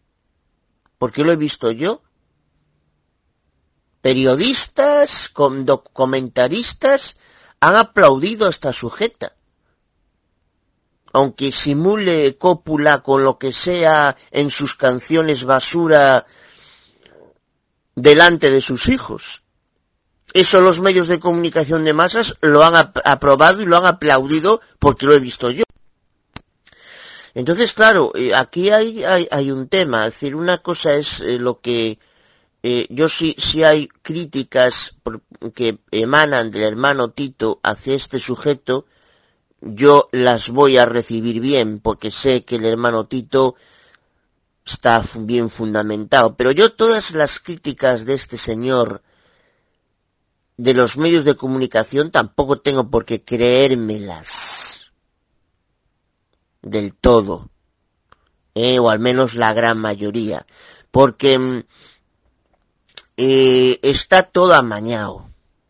Periodistas, comentaristas han aplaudido a esta sujeta. Aunque simule cópula con lo que sea en sus canciones basura delante de sus hijos. Eso los medios de comunicación de masas lo han aprobado y lo han aplaudido porque lo he visto yo. Entonces, claro, aquí hay un tema. Es decir, una cosa es lo que yo si hay críticas que emanan del hermano Tito hacia este sujeto, yo las voy a recibir bien, porque sé que el hermano Tito está bien fundamentado. Pero yo todas las críticas de este señor, de los medios de comunicación, tampoco tengo por qué creérmelas del todo, o al menos la gran mayoría, porque está todo amañado.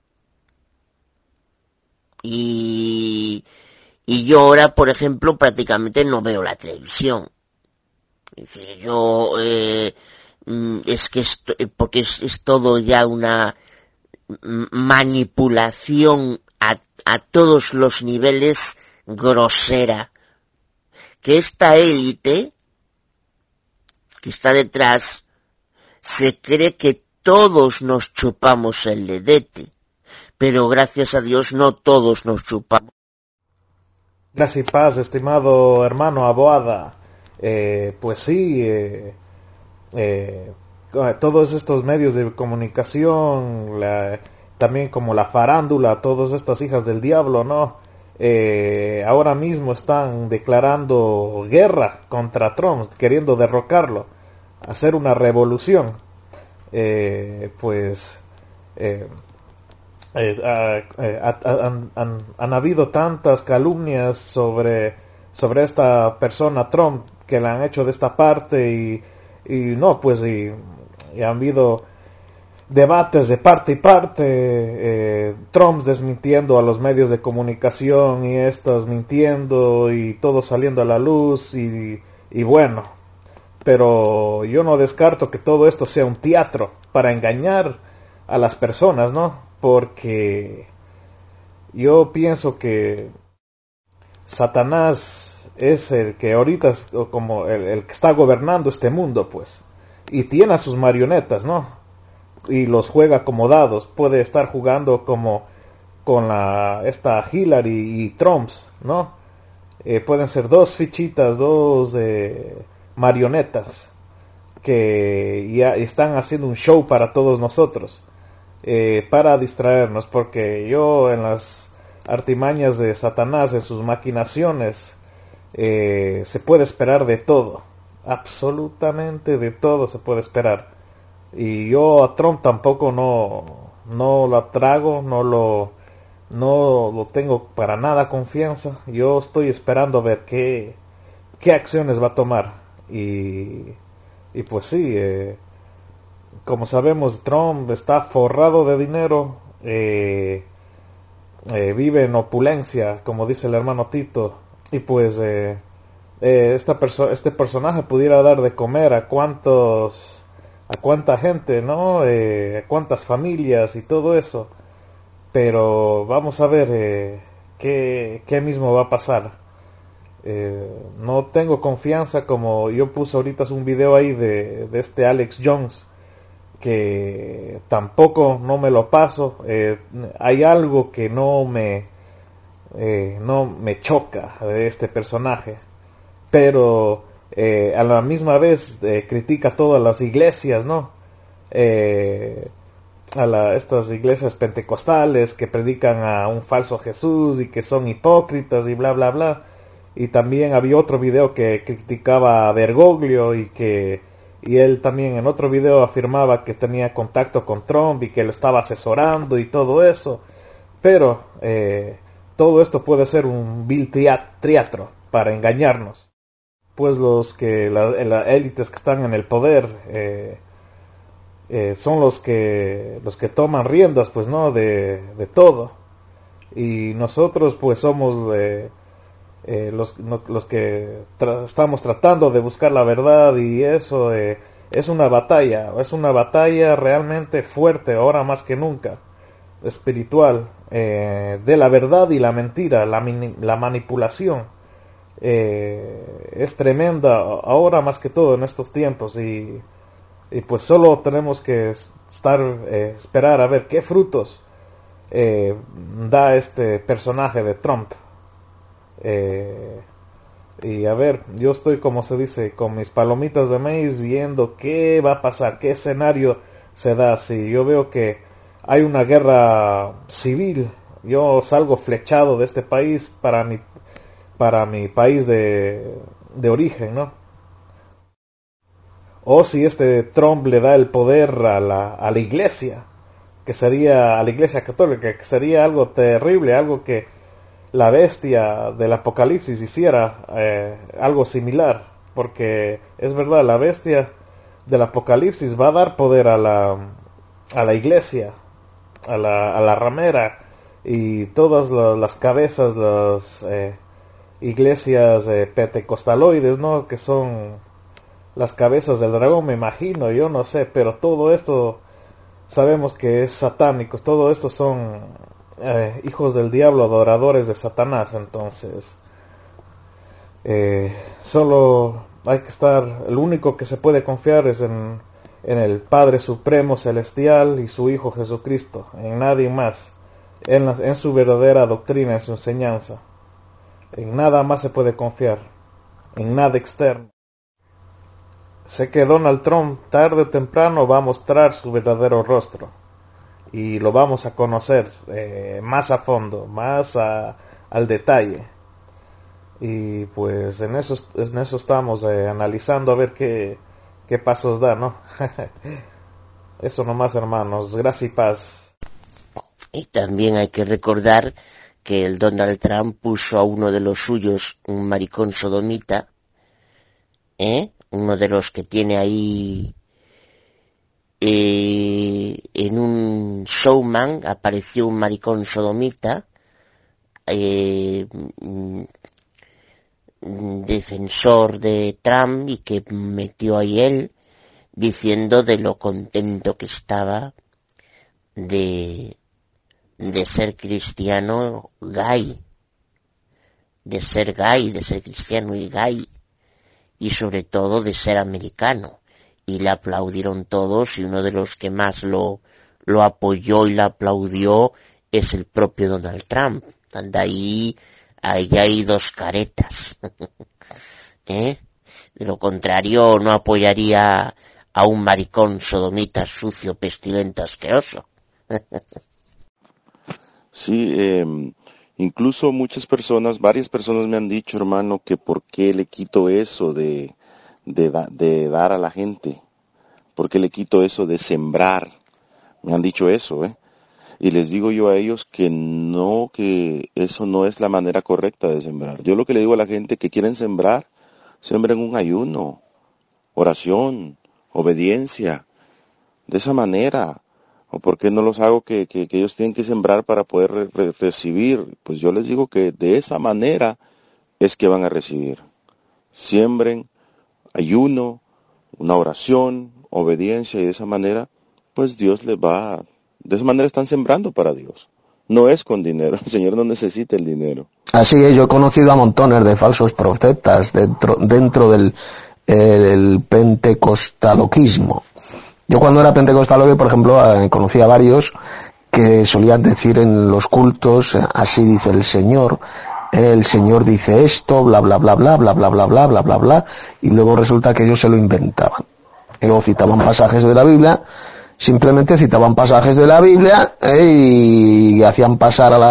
Y yo ahora, por ejemplo, prácticamente no veo la televisión. Es decir, yo, es que porque es todo ya una manipulación a todos los niveles grosera. Que esta élite que está detrás se cree que todos nos chupamos el dedete, pero gracias a Dios no todos nos chupamos. Gracias y paz, estimado hermano Aboada. Pues sí, todos estos medios de comunicación, también como la farándula, todas estas hijas del diablo, ¿no? Ahora mismo están declarando guerra contra Trump, queriendo derrocarlo, hacer una revolución. Han habido tantas calumnias sobre esta persona Trump que le han hecho de esta parte y han habido debates de parte y parte, Trump desmintiendo a los medios de comunicación y estos mintiendo y todo saliendo a la luz y bueno, pero yo no descarto que todo esto sea un teatro para engañar a las personas, ¿no? Porque yo pienso que Satanás es el que ahorita es como el que está gobernando este mundo, pues, y tiene a sus marionetas, ¿no? Y los juega como dados. Puede estar jugando como con esta Hillary y Trump, ¿no? Pueden ser dos fichitas, dos marionetas que ya están haciendo un show para todos nosotros, para distraernos, porque yo en las artimañas de Satanás, en sus maquinaciones, se puede esperar de todo, absolutamente de todo se puede esperar. Y yo a Trump tampoco no lo trago, no lo tengo para nada confianza. Yo estoy esperando a ver qué acciones va a tomar. Y pues sí, como sabemos, Trump está forrado de dinero, vive en opulencia, como dice el hermano Tito, y pues este personaje pudiera dar de comer a cuánta gente, ¿no? A cuántas familias y todo eso. Pero vamos a ver qué mismo va a pasar. no tengo confianza, como yo puse ahorita un video ahí de este Alex Jones, que tampoco no me lo paso. Hay algo que no me choca de este personaje, pero a la misma vez critica todas las iglesias, ¿no? Estas iglesias pentecostales que predican a un falso Jesús y que son hipócritas y bla bla bla. Y también había otro video que criticaba a Bergoglio y él también en otro video afirmaba que tenía contacto con Trump y que lo estaba asesorando y todo eso. Pero todo esto puede ser un vil teatro para engañarnos. Pues las élites que están en el poder son los que toman riendas, pues, ¿no? de todo. Y nosotros pues somos los que estamos tratando de buscar la verdad, y eso es una batalla realmente fuerte, ahora más que nunca, espiritual, de la verdad y la mentira, la manipulación. Es tremenda ahora más que todo en estos tiempos, y pues solo tenemos que esperar a ver qué frutos da este personaje de Trump. Y a ver, yo estoy, como se dice, con mis palomitas de maíz viendo qué va a pasar, qué escenario se da. Si yo veo que hay una guerra civil, yo salgo flechado de este país para mi país de origen, ¿no? O si este Trump le da el poder a la iglesia, a la iglesia católica, que sería algo terrible, algo que la bestia del Apocalipsis hiciera algo similar, porque es verdad, la bestia del Apocalipsis va a dar poder a la iglesia, a la ramera, y todas las cabezas, las iglesias pentecostaloides, ¿no? Que son las cabezas del dragón, me imagino, yo no sé, pero todo esto sabemos que es satánico, todo esto son hijos del diablo, adoradores de Satanás. Entonces solo hay que estar, el único que se puede confiar es en el Padre Supremo Celestial y su Hijo Jesucristo, en nadie más, en su verdadera doctrina, en su enseñanza. En nada más se puede confiar, en nada externo. Sé que Donald Trump tarde o temprano va a mostrar su verdadero rostro, y lo vamos a conocer más a fondo, más al detalle. Y pues en eso estamos analizando a ver qué pasos da, ¿no? Eso nomás, hermanos. Gracias y paz. Y también hay que recordar que el Donald Trump puso a uno de los suyos, un maricón sodomita, uno de los que tiene ahí en un showman, apareció un maricón sodomita, defensor de Trump, y que metió ahí él diciendo de lo contento que estaba de ser cristiano gay, de ser cristiano y gay, y sobre todo de ser americano. Y le aplaudieron todos, y uno de los que más lo apoyó y le aplaudió es el propio Donald Trump. Anda ahí hay dos caretas. De lo contrario, no apoyaría a un maricón sodomita sucio, pestilento, asqueroso. Sí, incluso varias personas me han dicho, hermano, que por qué le quito eso de dar a la gente, por qué le quito eso de sembrar. Me han dicho eso, y les digo yo a ellos que eso no es la manera correcta de sembrar. Yo lo que le digo a la gente que quieren sembrar, siembren un ayuno, oración, obediencia, de esa manera. ¿O por qué no los hago que ellos tienen que sembrar para poder recibir? Pues yo les digo que de esa manera es que van a recibir. Siembren ayuno, una oración, obediencia, y de esa manera, pues Dios les de esa manera están sembrando para Dios. No es con dinero, el Señor no necesita el dinero. Así es, yo he conocido a montones de falsos profetas dentro del el pentecostaloquismo. Yo cuando era pentecostaloque, por ejemplo, conocí a varios que solían decir en los cultos, así dice el Señor dice esto, bla bla bla bla bla bla bla bla bla bla bla, y luego resulta que ellos se lo inventaban. Y luego citaban pasajes de la Biblia, simplemente citaban pasajes de la Biblia y hacían pasar a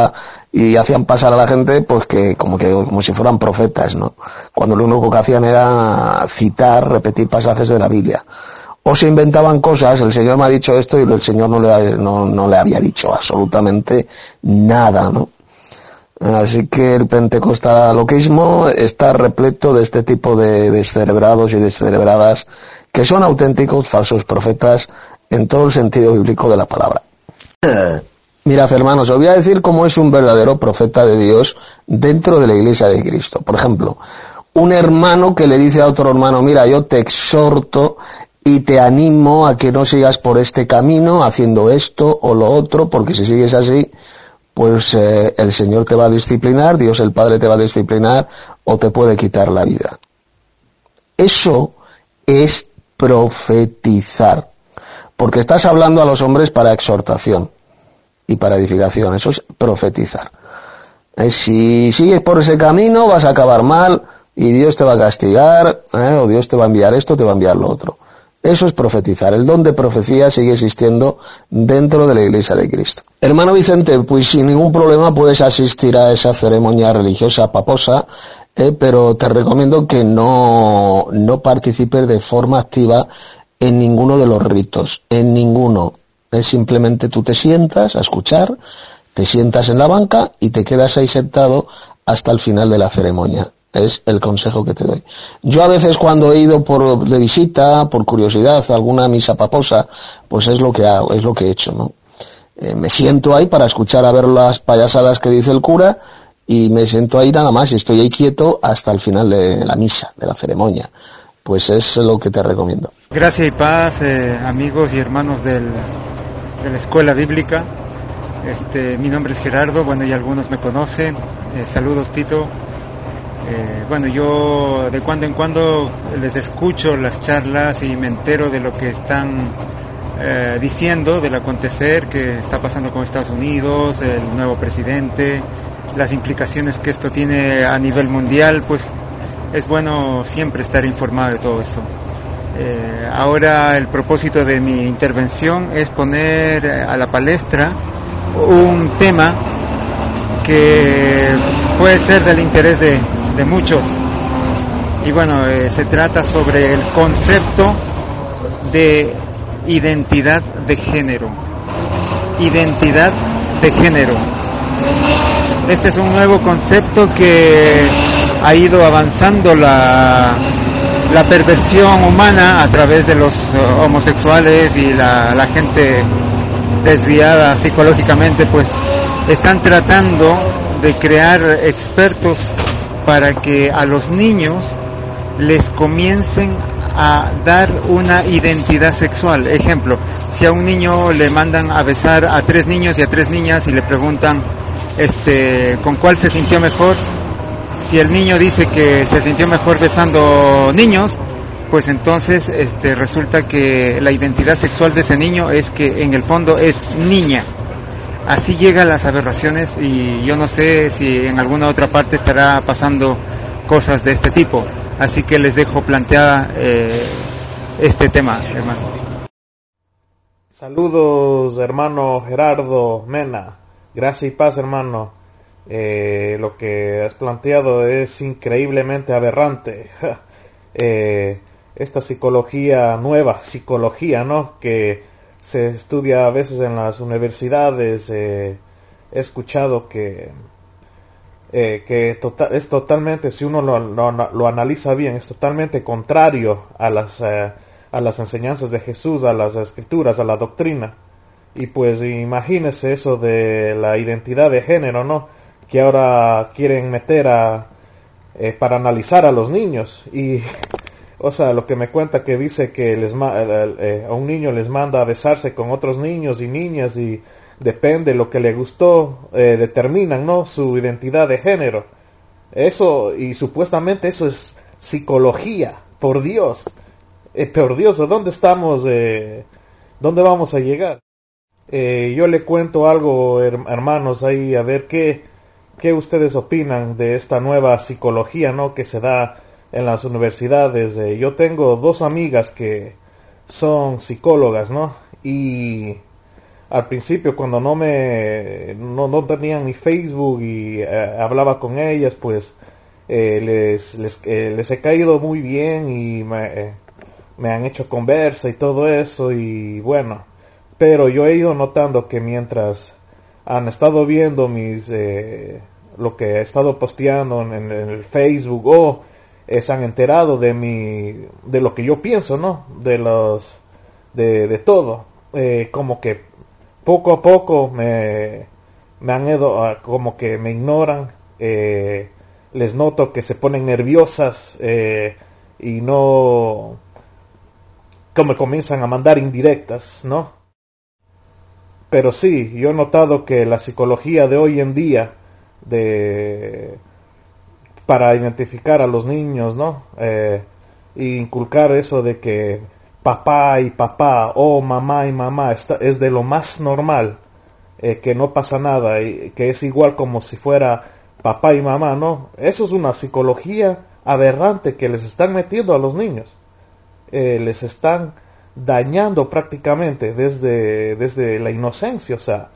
la gente pues como si fueran profetas, ¿no? Cuando lo único que hacían era repetir pasajes de la Biblia. O se inventaban cosas, el Señor me ha dicho esto y el Señor no le había dicho absolutamente nada, ¿no? Así que el pentecostaloquismo está repleto de este tipo de descerebrados y descerebradas que son auténticos falsos profetas en todo el sentido bíblico de la palabra. Mirad, hermanos, os voy a decir cómo es un verdadero profeta de Dios dentro de la Iglesia de Cristo. Por ejemplo, un hermano que le dice a otro hermano, mira, yo te exhorto y te animo a que no sigas por este camino haciendo esto o lo otro, porque si sigues así, pues el Señor te va a disciplinar, Dios el Padre te va a disciplinar o te puede quitar la vida. Eso es profetizar, porque estás hablando a los hombres para exhortación y para edificación. Eso es profetizar. Si sigues por ese camino vas a acabar mal y Dios te va a castigar, o Dios te va a enviar esto, te va a enviar lo otro. Eso es profetizar. El don de profecía sigue existiendo dentro de la Iglesia de Cristo. Hermano Vicente, pues sin ningún problema puedes asistir a esa ceremonia religiosa paposa, pero te recomiendo que no participes de forma activa en ninguno de los ritos, en ninguno. Es simplemente tú te sientas a escuchar, te sientas en la banca y te quedas ahí sentado hasta el final de la ceremonia. Es el consejo que te doy. Yo a veces cuando he ido de visita, por curiosidad, a alguna misa paposa, pues es lo que hago, es lo que he hecho, ¿no? Me siento ahí para escuchar a ver las payasadas que dice el cura y me siento ahí nada más y estoy ahí quieto hasta el final de la misa, de la ceremonia. Pues es lo que te recomiendo. Gracia y paz, amigos y hermanos de la escuela bíblica. Mi nombre es Gerardo, bueno, y algunos me conocen. Saludos, Tito. Bueno, yo de cuando en cuando les escucho las charlas y me entero de lo que están diciendo del acontecer que está pasando con Estados Unidos, el nuevo presidente, las implicaciones que esto tiene a nivel mundial. Pues es bueno siempre estar informado de todo eso. Ahora el propósito de mi intervención es poner a la palestra un tema que puede ser del interés de muchos. Y bueno, se trata sobre el concepto de identidad de género. Identidad de género. Este es un nuevo concepto que ha ido avanzando la perversión humana a través de los homosexuales y la gente desviada psicológicamente, pues están tratando de crear expertos para que a los niños les comiencen a dar una identidad sexual. Ejemplo, si a un niño le mandan a besar a 3 niños y a 3 niñas y le preguntan con cuál se sintió mejor, si el niño dice que se sintió mejor besando niños, pues entonces resulta que la identidad sexual de ese niño es que en el fondo es niña. Así llegan las aberraciones y yo no sé si en alguna otra parte estará pasando cosas de este tipo. Así que les dejo planteada este tema, hermano. Saludos, hermano Gerardo Mena. Gracias y paz, hermano. Lo que has planteado es increíblemente aberrante. Esta nueva psicología, ¿no? Que se estudia a veces en las universidades. He escuchado que es totalmente, si uno lo analiza bien, es totalmente contrario a las enseñanzas de Jesús, a las escrituras, a la doctrina. Y pues imagínese eso de la identidad de género, ¿no? Que ahora quieren meter para analizar a los niños. Y o sea, lo que me cuenta que dice que a un niño les manda a besarse con otros niños y niñas y depende de lo que le gustó, determinan, ¿no?, su identidad de género. Eso, y supuestamente eso es psicología, por Dios, ¿a dónde estamos? ¿Dónde vamos a llegar? Yo le cuento algo, hermanos, ahí a ver qué ustedes opinan de esta nueva psicología, ¿no?, que se da en las universidades. Yo tengo 2 amigas que son psicólogas, ¿no? Y al principio, cuando no tenían ni Facebook y hablaba con ellas, pues les he caído muy bien y me han hecho conversa y todo eso, y bueno, pero yo he ido notando que mientras han estado viendo lo que he estado posteando en el Facebook, o se han enterado de lo que yo pienso, ¿no?, de todo, como que poco a poco me han ido, como que me ignoran, les noto que se ponen nerviosas, y no, como comienzan a mandar indirectas, ¿no? Pero sí, yo he notado que la psicología de hoy en día, para identificar a los niños, ¿no?, inculcar eso de que papá y papá, o mamá y mamá, es de lo más normal, que no pasa nada, y que es igual como si fuera papá y mamá, ¿no? Eso es una psicología aberrante que les están metiendo a los niños. Les están dañando prácticamente desde la inocencia, o sea,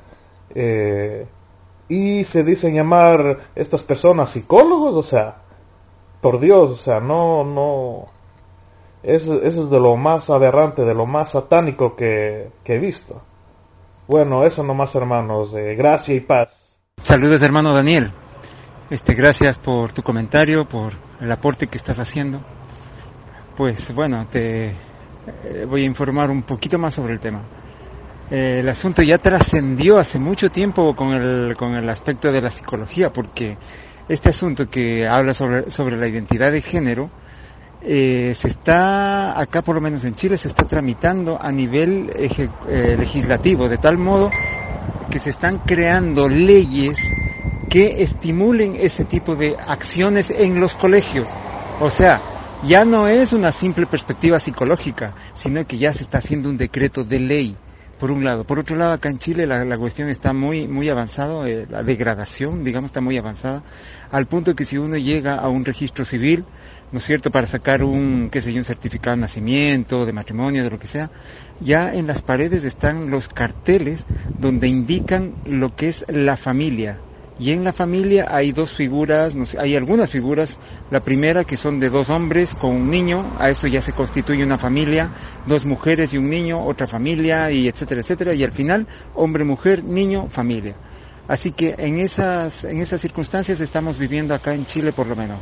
y se dicen llamar estas personas psicólogos, o sea, por Dios, o sea, no, eso es de lo más aberrante, de lo más satánico que he visto. Bueno, eso nomás, hermanos, gracia y paz. Saludos, hermano Daniel. Gracias por tu comentario, por el aporte que estás haciendo. Pues bueno, te voy a informar un poquito más sobre el tema. El asunto ya trascendió hace mucho tiempo con el aspecto de la psicología, porque este asunto que habla sobre la identidad de género, se está, acá por lo menos en Chile, se está tramitando a nivel legislativo, de tal modo que se están creando leyes que estimulen ese tipo de acciones en los colegios. O sea, ya no es una simple perspectiva psicológica, sino que ya se está haciendo un decreto de ley, por un lado. Por otro lado, acá en Chile la cuestión está muy avanzada, la degradación, digamos, está muy avanzada, al punto que si uno llega a un registro civil, ¿no es cierto?, para sacar un certificado de nacimiento, de matrimonio, de lo que sea, ya en las paredes están los carteles donde indican lo que es la familia. Y en la familia hay 2 figuras, hay algunas figuras. La primera, que son de 2 hombres con un niño, a eso ya se constituye una familia, 2 mujeres y un niño, otra familia, y etcétera, etcétera, y al final, hombre, mujer, niño, familia. Así que en esas circunstancias estamos viviendo acá en Chile, por lo menos.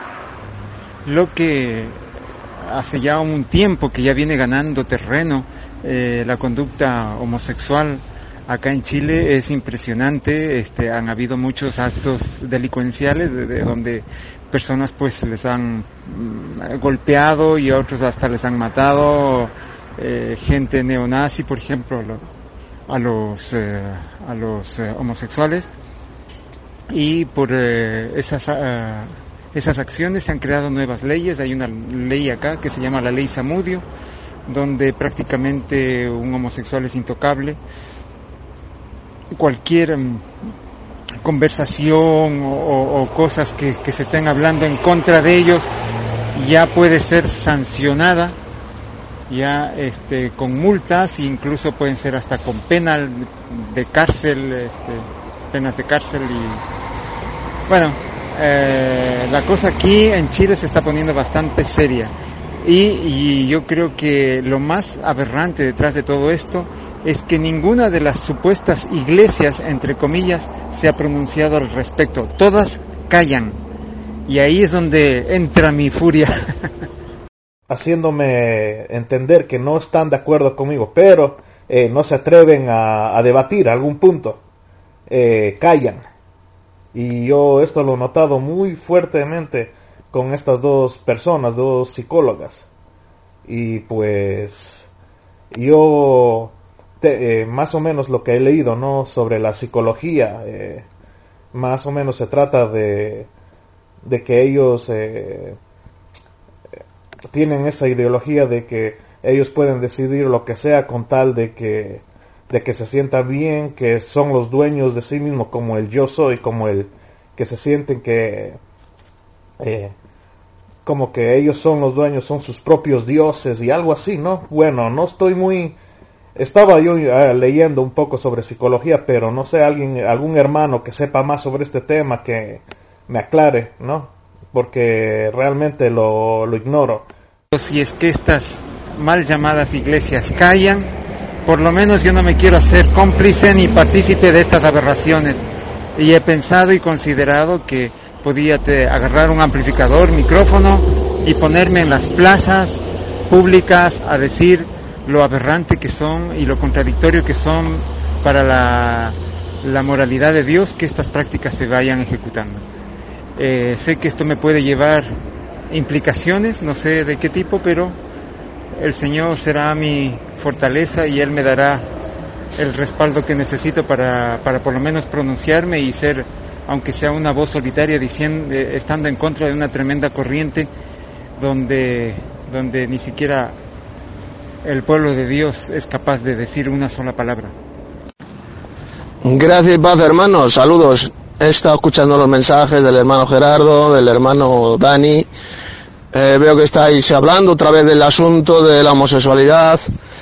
Lo que hace ya un tiempo que ya viene ganando terreno, la conducta homosexual acá en Chile es impresionante. Han habido muchos actos delincuenciales de donde personas pues les han golpeado y a otros hasta les han matado, gente neonazi, por ejemplo, a los homosexuales, y por esas acciones se han creado nuevas leyes. Hay una ley acá que se llama la Ley Zamudio, donde prácticamente un homosexual es intocable. Cualquier conversación o cosas que se estén hablando en contra de ellos ya puede ser sancionada, ya con multas, incluso pueden ser hasta con pena de cárcel, penas de cárcel. Y bueno, la cosa aquí en Chile se está poniendo bastante seria, y yo creo que lo más aberrante detrás de todo esto es que ninguna de las supuestas iglesias, entre comillas, se ha pronunciado al respecto. Todas callan, y ahí es donde entra mi furia. Haciéndome entender que no están de acuerdo conmigo, pero no se atreven a debatir algún punto. Callan. Y yo esto lo he notado muy fuertemente con estas 2 personas, 2 psicólogas. Y pues yo más o menos lo que he leído, ¿no?, sobre la psicología, más o menos se trata de que ellos tienen esa ideología de que ellos pueden decidir lo que sea con tal de que se sientan bien, que son los dueños de sí mismos, como el yo soy, como el que se sienten que como que ellos son los dueños, son sus propios dioses y algo así, ¿no? Bueno, no estoy muy... Estaba yo leyendo un poco sobre psicología, pero no sé, algún hermano que sepa más sobre este tema que me aclare, ¿no? Porque realmente lo ignoro. Si es que estas mal llamadas iglesias callan, por lo menos yo no me quiero hacer cómplice ni partícipe de estas aberraciones. Y he pensado y considerado que podía agarrar un amplificador, micrófono y ponerme en las plazas públicas a decir lo aberrante que son y lo contradictorio que son para la moralidad de Dios que estas prácticas se vayan ejecutando. Sé que esto me puede llevar implicaciones, no sé de qué tipo, pero el Señor será mi fortaleza y Él me dará el respaldo que necesito para por lo menos pronunciarme y ser, aunque sea una voz solitaria, estando en contra de una tremenda corriente donde ni siquiera el pueblo de Dios es capaz de decir una sola palabra. Gracias y paz, hermanos. Saludos. He estado escuchando los mensajes del hermano Gerardo, del hermano Dani. Veo que estáis hablando otra vez del asunto de la homosexualidad.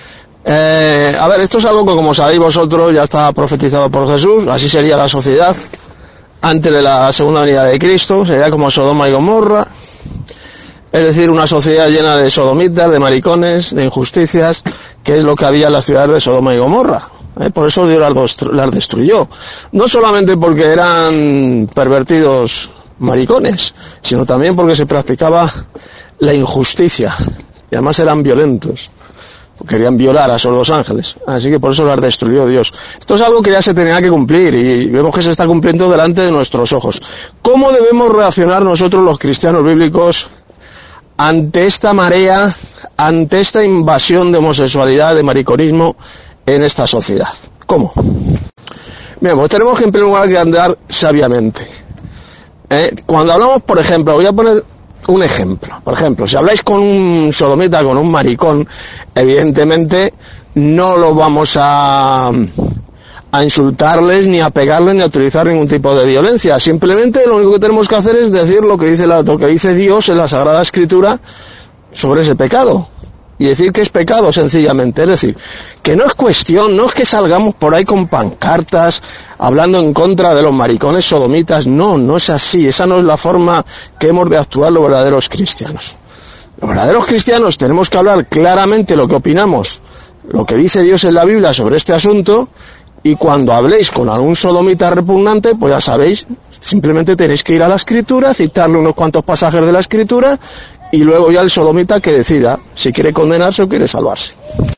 A ver, esto es algo que, como sabéis vosotros, ya está profetizado por Jesús. Así sería la sociedad antes de la segunda venida de Cristo. Sería como Sodoma y Gomorra. Es decir, una sociedad llena de sodomitas, de maricones, de injusticias, que es lo que había en las ciudades de Sodoma y Gomorra. Por eso Dios las destruyó. No solamente porque eran pervertidos maricones, sino también porque se practicaba la injusticia. Y además eran violentos. Querían violar a esos dos ángeles. Así que por eso las destruyó Dios. Esto es algo que ya se tenía que cumplir y vemos que se está cumpliendo delante de nuestros ojos. ¿Cómo debemos reaccionar nosotros los cristianos bíblicos ante esta marea, ante esta invasión de homosexualidad, de mariconismo en esta sociedad? ¿Cómo? Bien, pues tenemos que en primer lugar que andar sabiamente. Cuando hablamos, por ejemplo, voy a poner un ejemplo. Por ejemplo, si habláis con un sodomita, con un maricón, evidentemente no lo vamos a insultarles, ni a pegarles, ni a utilizar ningún tipo de violencia. Simplemente lo único que tenemos que hacer es decir lo que dice Dios en la Sagrada Escritura sobre ese pecado. Y decir que es pecado, sencillamente. Es decir, que no es cuestión, no es que salgamos por ahí con pancartas hablando en contra de los maricones sodomitas. No es así. Esa no es la forma que hemos de actuar los verdaderos cristianos. Los verdaderos cristianos tenemos que hablar claramente lo que opinamos, lo que dice Dios en la Biblia sobre este asunto. Y cuando habléis con algún sodomita repugnante, pues ya sabéis, simplemente tenéis que ir a la Escritura, citarle unos cuantos pasajes de la Escritura, y luego ya el sodomita que decida si quiere condenarse o quiere salvarse.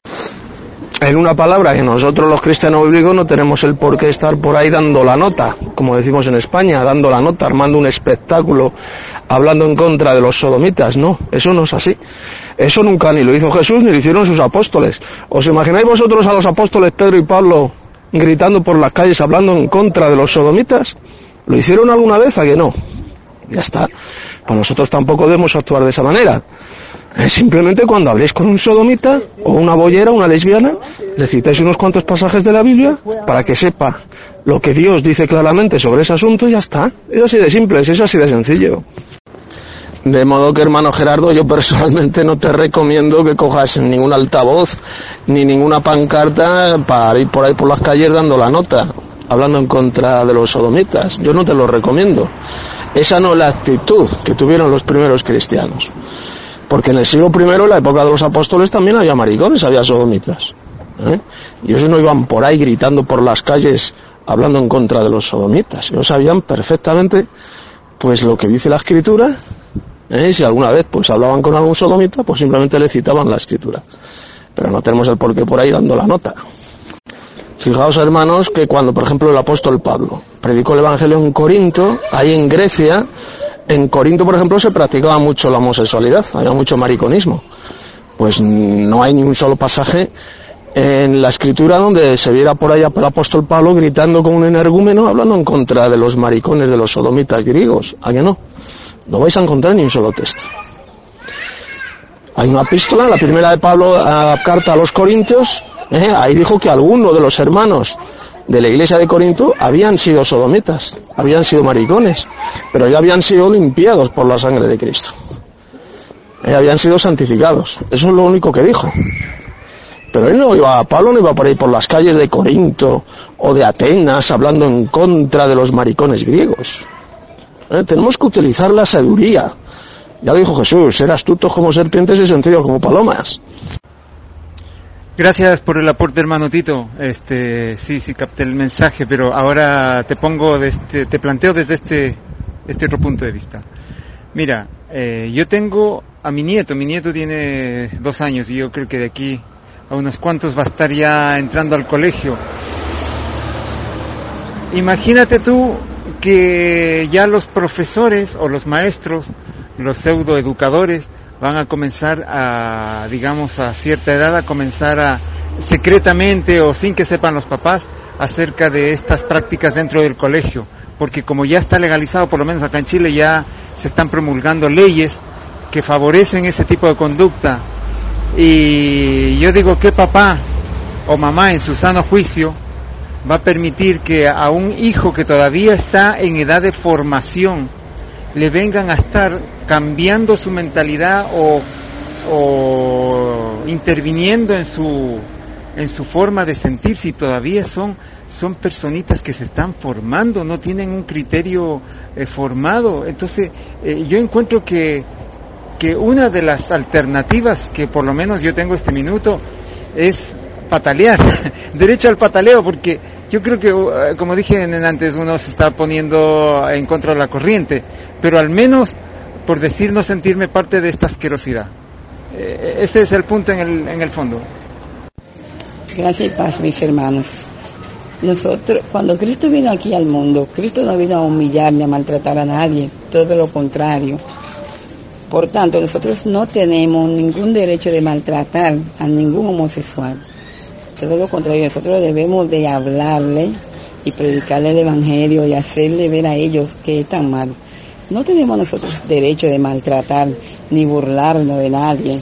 En una palabra, que nosotros los cristianos bíblicos no tenemos el por qué estar por ahí dando la nota, como decimos en España, dando la nota, armando un espectáculo, hablando en contra de los sodomitas. No, eso no es así. Eso nunca ni lo hizo Jesús ni lo hicieron sus apóstoles. ¿Os imagináis vosotros a los apóstoles Pedro y Pablo gritando por las calles, hablando en contra de los sodomitas? ¿Lo hicieron alguna vez? ¿A que no? Ya está. Pues nosotros tampoco debemos actuar de esa manera. Simplemente cuando habléis con un sodomita o una boyera, una lesbiana, le citáis unos cuantos pasajes de la Biblia para que sepa lo que Dios dice claramente sobre ese asunto y ya está. Es así de simple, es así de sencillo. De modo que, hermano Gerardo, yo personalmente no te recomiendo que cojas ningún altavoz ni ninguna pancarta para ir por ahí por las calles dando la nota, hablando en contra de los sodomitas. Yo no te lo recomiendo. Esa no es la actitud que tuvieron los primeros cristianos. Porque en el siglo I, en la época de los apóstoles, también había maricones, había sodomitas. Y ellos no iban por ahí gritando por las calles, hablando en contra de los sodomitas. Ellos sabían perfectamente pues lo que dice la Escritura. Si alguna vez pues hablaban con algún sodomita, pues simplemente le citaban la Escritura. Pero no tenemos el porqué por ahí dando la nota. Fijaos, hermanos, que cuando, por ejemplo, el apóstol Pablo predicó el Evangelio en Corinto, ahí en Grecia, en Corinto, por ejemplo, se practicaba mucho la homosexualidad, había mucho mariconismo. Pues no hay ni un solo pasaje en la escritura donde se viera por allá por el apóstol Pablo gritando como un energúmeno hablando en contra de los maricones de los sodomitas griegos. ¿A que no? No vais a encontrar ni un solo texto. Hay una epístola, la primera de Pablo, carta a los Corintios, ahí dijo que algunos de los hermanos de la iglesia de Corinto habían sido sodomitas, habían sido maricones, pero ya habían sido limpiados por la sangre de Cristo. Habían sido santificados. Eso es lo único que dijo. Pero Pablo no iba por ahí por las calles de Corinto o de Atenas hablando en contra de los maricones griegos. Tenemos que utilizar la sabiduría. Ya lo dijo Jesús, ser astutos como serpientes y sencillos como palomas. Gracias por el aporte, hermano Tito. Sí, capté el mensaje, pero ahora te planteo desde este otro punto de vista. Mira, yo tengo a mi nieto tiene 2 años y yo creo que de aquí a unos cuantos va a estar ya entrando al colegio. Imagínate tú que ya los profesores o los maestros, los pseudoeducadores, van a comenzar a cierta edad, a comenzar a secretamente o sin que sepan los papás acerca de estas prácticas dentro del colegio, porque como ya está legalizado, por lo menos acá en Chile ya se están promulgando leyes que favorecen ese tipo de conducta, y yo digo, ¿qué papá o mamá en su sano juicio va a permitir que a un hijo que todavía está en edad de formación le vengan a estar cambiando su mentalidad o interviniendo en su forma de sentir, si todavía son personitas que se están formando, no tienen un criterio formado? Entonces yo encuentro que una de las alternativas que por lo menos yo tengo este minuto es patalear, derecho al pataleo, porque yo creo que, como dije antes, uno se está poniendo en contra de la corriente, pero al menos, por decir, no sentirme parte de esta asquerosidad. Ese es el punto en el fondo. Gracias y paz, mis hermanos. Nosotros, cuando Cristo vino aquí al mundo, Cristo no vino a humillar ni a maltratar a nadie, todo lo contrario. Por tanto, nosotros no tenemos ningún derecho de maltratar a ningún homosexual. Todo lo contrario, nosotros debemos de hablarle y predicarle el evangelio y hacerle ver a ellos que están mal. No tenemos nosotros derecho de maltratar ni burlarnos de nadie,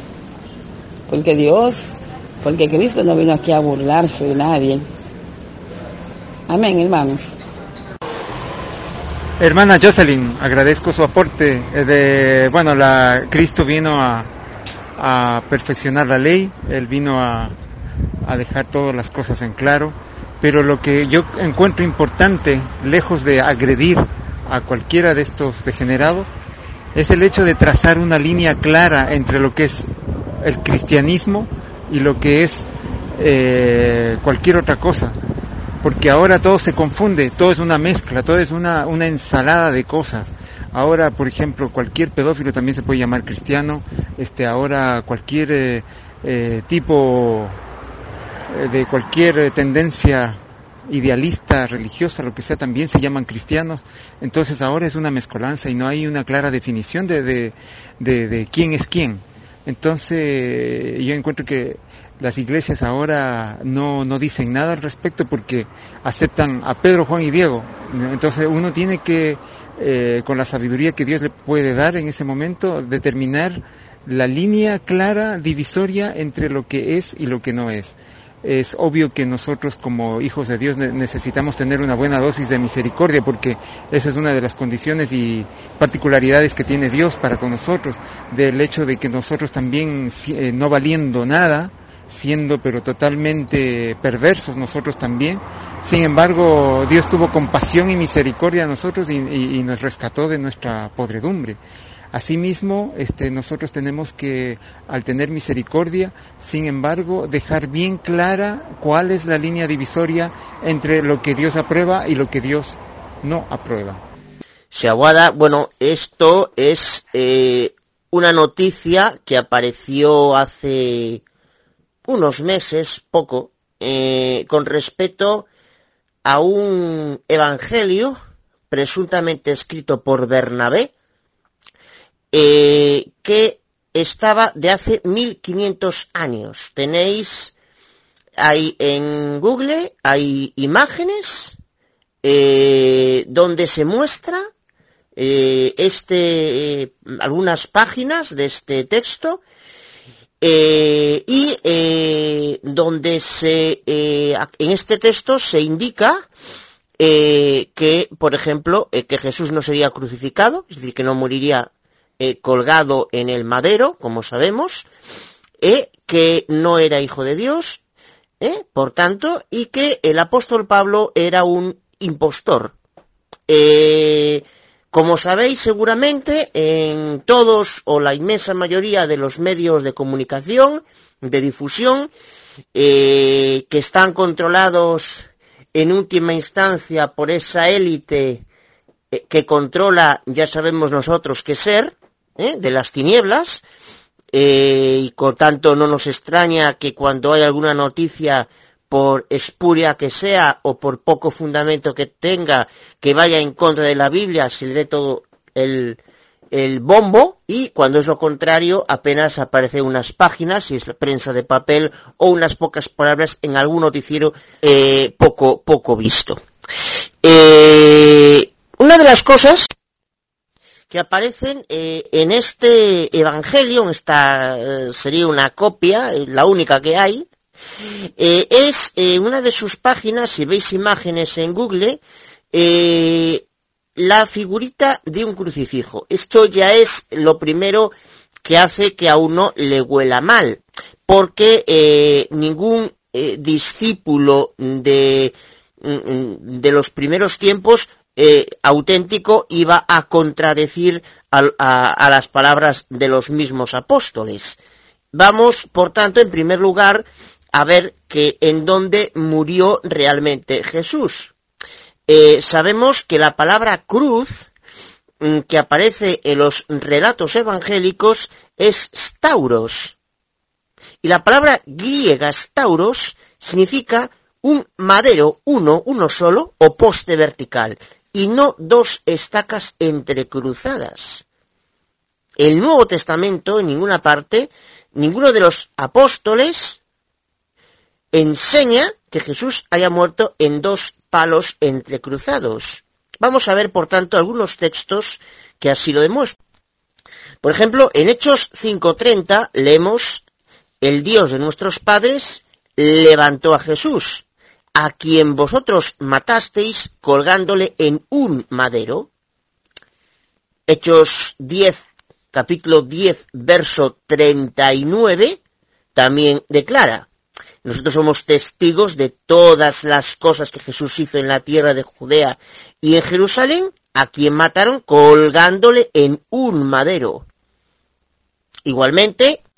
porque Cristo no vino aquí a burlarse de nadie. Amén, hermanos. Hermana Jocelyn, agradezco su aporte. Cristo vino a perfeccionar la ley, Él vino a dejar todas las cosas en claro, pero lo que yo encuentro importante, lejos de agredir a cualquiera de estos degenerados, es el hecho de trazar una línea clara entre lo que es el cristianismo y lo que es cualquier otra cosa, porque ahora todo se confunde, todo es una mezcla, todo es una ensalada de cosas. Ahora, por ejemplo, cualquier pedófilo también se puede llamar cristiano, ahora cualquier tipo de cualquier tendencia idealista, religiosa, lo que sea, también se llaman cristianos. Entonces ahora es una mezcolanza y no hay una clara definición de quién es quién. Entonces yo encuentro que las iglesias ahora no dicen nada al respecto, porque aceptan a Pedro, Juan y Diego. Entonces uno tiene que, con la sabiduría que Dios le puede dar en ese momento, determinar la línea clara, divisoria entre lo que es y lo que no es. Es obvio que nosotros como hijos de Dios necesitamos tener una buena dosis de misericordia, porque esa es una de las condiciones y particularidades que tiene Dios para con nosotros, del hecho de que nosotros también, no valiendo nada, siendo pero totalmente perversos nosotros también, sin embargo Dios tuvo compasión y misericordia a nosotros y nos rescató de nuestra podredumbre. Asimismo, nosotros tenemos que, al tener misericordia, sin embargo, dejar bien clara cuál es la línea divisoria entre lo que Dios aprueba y lo que Dios no aprueba. Shaguada, bueno, esto es una noticia que apareció hace unos meses, poco, con respecto a un evangelio presuntamente escrito por Bernabé, que estaba de hace 1500 años. Tenéis hay en Google, hay imágenes donde se muestra algunas páginas de este texto y donde en este texto se indica que, por ejemplo, que Jesús no sería crucificado, es decir, que no moriría colgado en el madero, como sabemos, que no era hijo de Dios, por tanto, y que el apóstol Pablo era un impostor. Como sabéis seguramente, en todos o la inmensa mayoría de los medios de comunicación, de difusión, que están controlados en última instancia por esa élite que controla, ya sabemos nosotros qué ser, de las tinieblas, y por tanto no nos extraña que cuando hay alguna noticia, por espuria que sea o por poco fundamento que tenga, que vaya en contra de la Biblia, se le dé todo el bombo, y cuando es lo contrario apenas aparecen unas páginas, si es prensa de papel, o unas pocas palabras en algún noticiero poco visto. Una de las cosas que aparecen en este evangelio, sería una copia, la única que hay, es una de sus páginas, si veis imágenes en Google, la figurita de un crucifijo. Esto ya es lo primero que hace que a uno le huela mal, porque ningún discípulo de los primeros tiempos auténtico iba a contradecir a las palabras de los mismos apóstoles. Vamos, por tanto, en primer lugar, a ver en dónde murió realmente Jesús. Sabemos que la palabra cruz, que aparece en los relatos evangélicos, es stauros. Y la palabra griega stauros significa un madero, uno solo, o poste vertical, y no dos estacas entrecruzadas. El Nuevo Testamento, en ninguna parte, ninguno de los apóstoles enseña que Jesús haya muerto en dos palos entrecruzados. Vamos a ver, por tanto, algunos textos que así lo demuestran. Por ejemplo, en Hechos 5:30 leemos: el Dios de nuestros padres levantó a Jesús, a quien vosotros matasteis colgándole en un madero. Hechos 10, capítulo 10, verso 39, también declara: nosotros somos testigos de todas las cosas que Jesús hizo en la tierra de Judea y en Jerusalén, a quien mataron colgándole en un madero. Igualmente,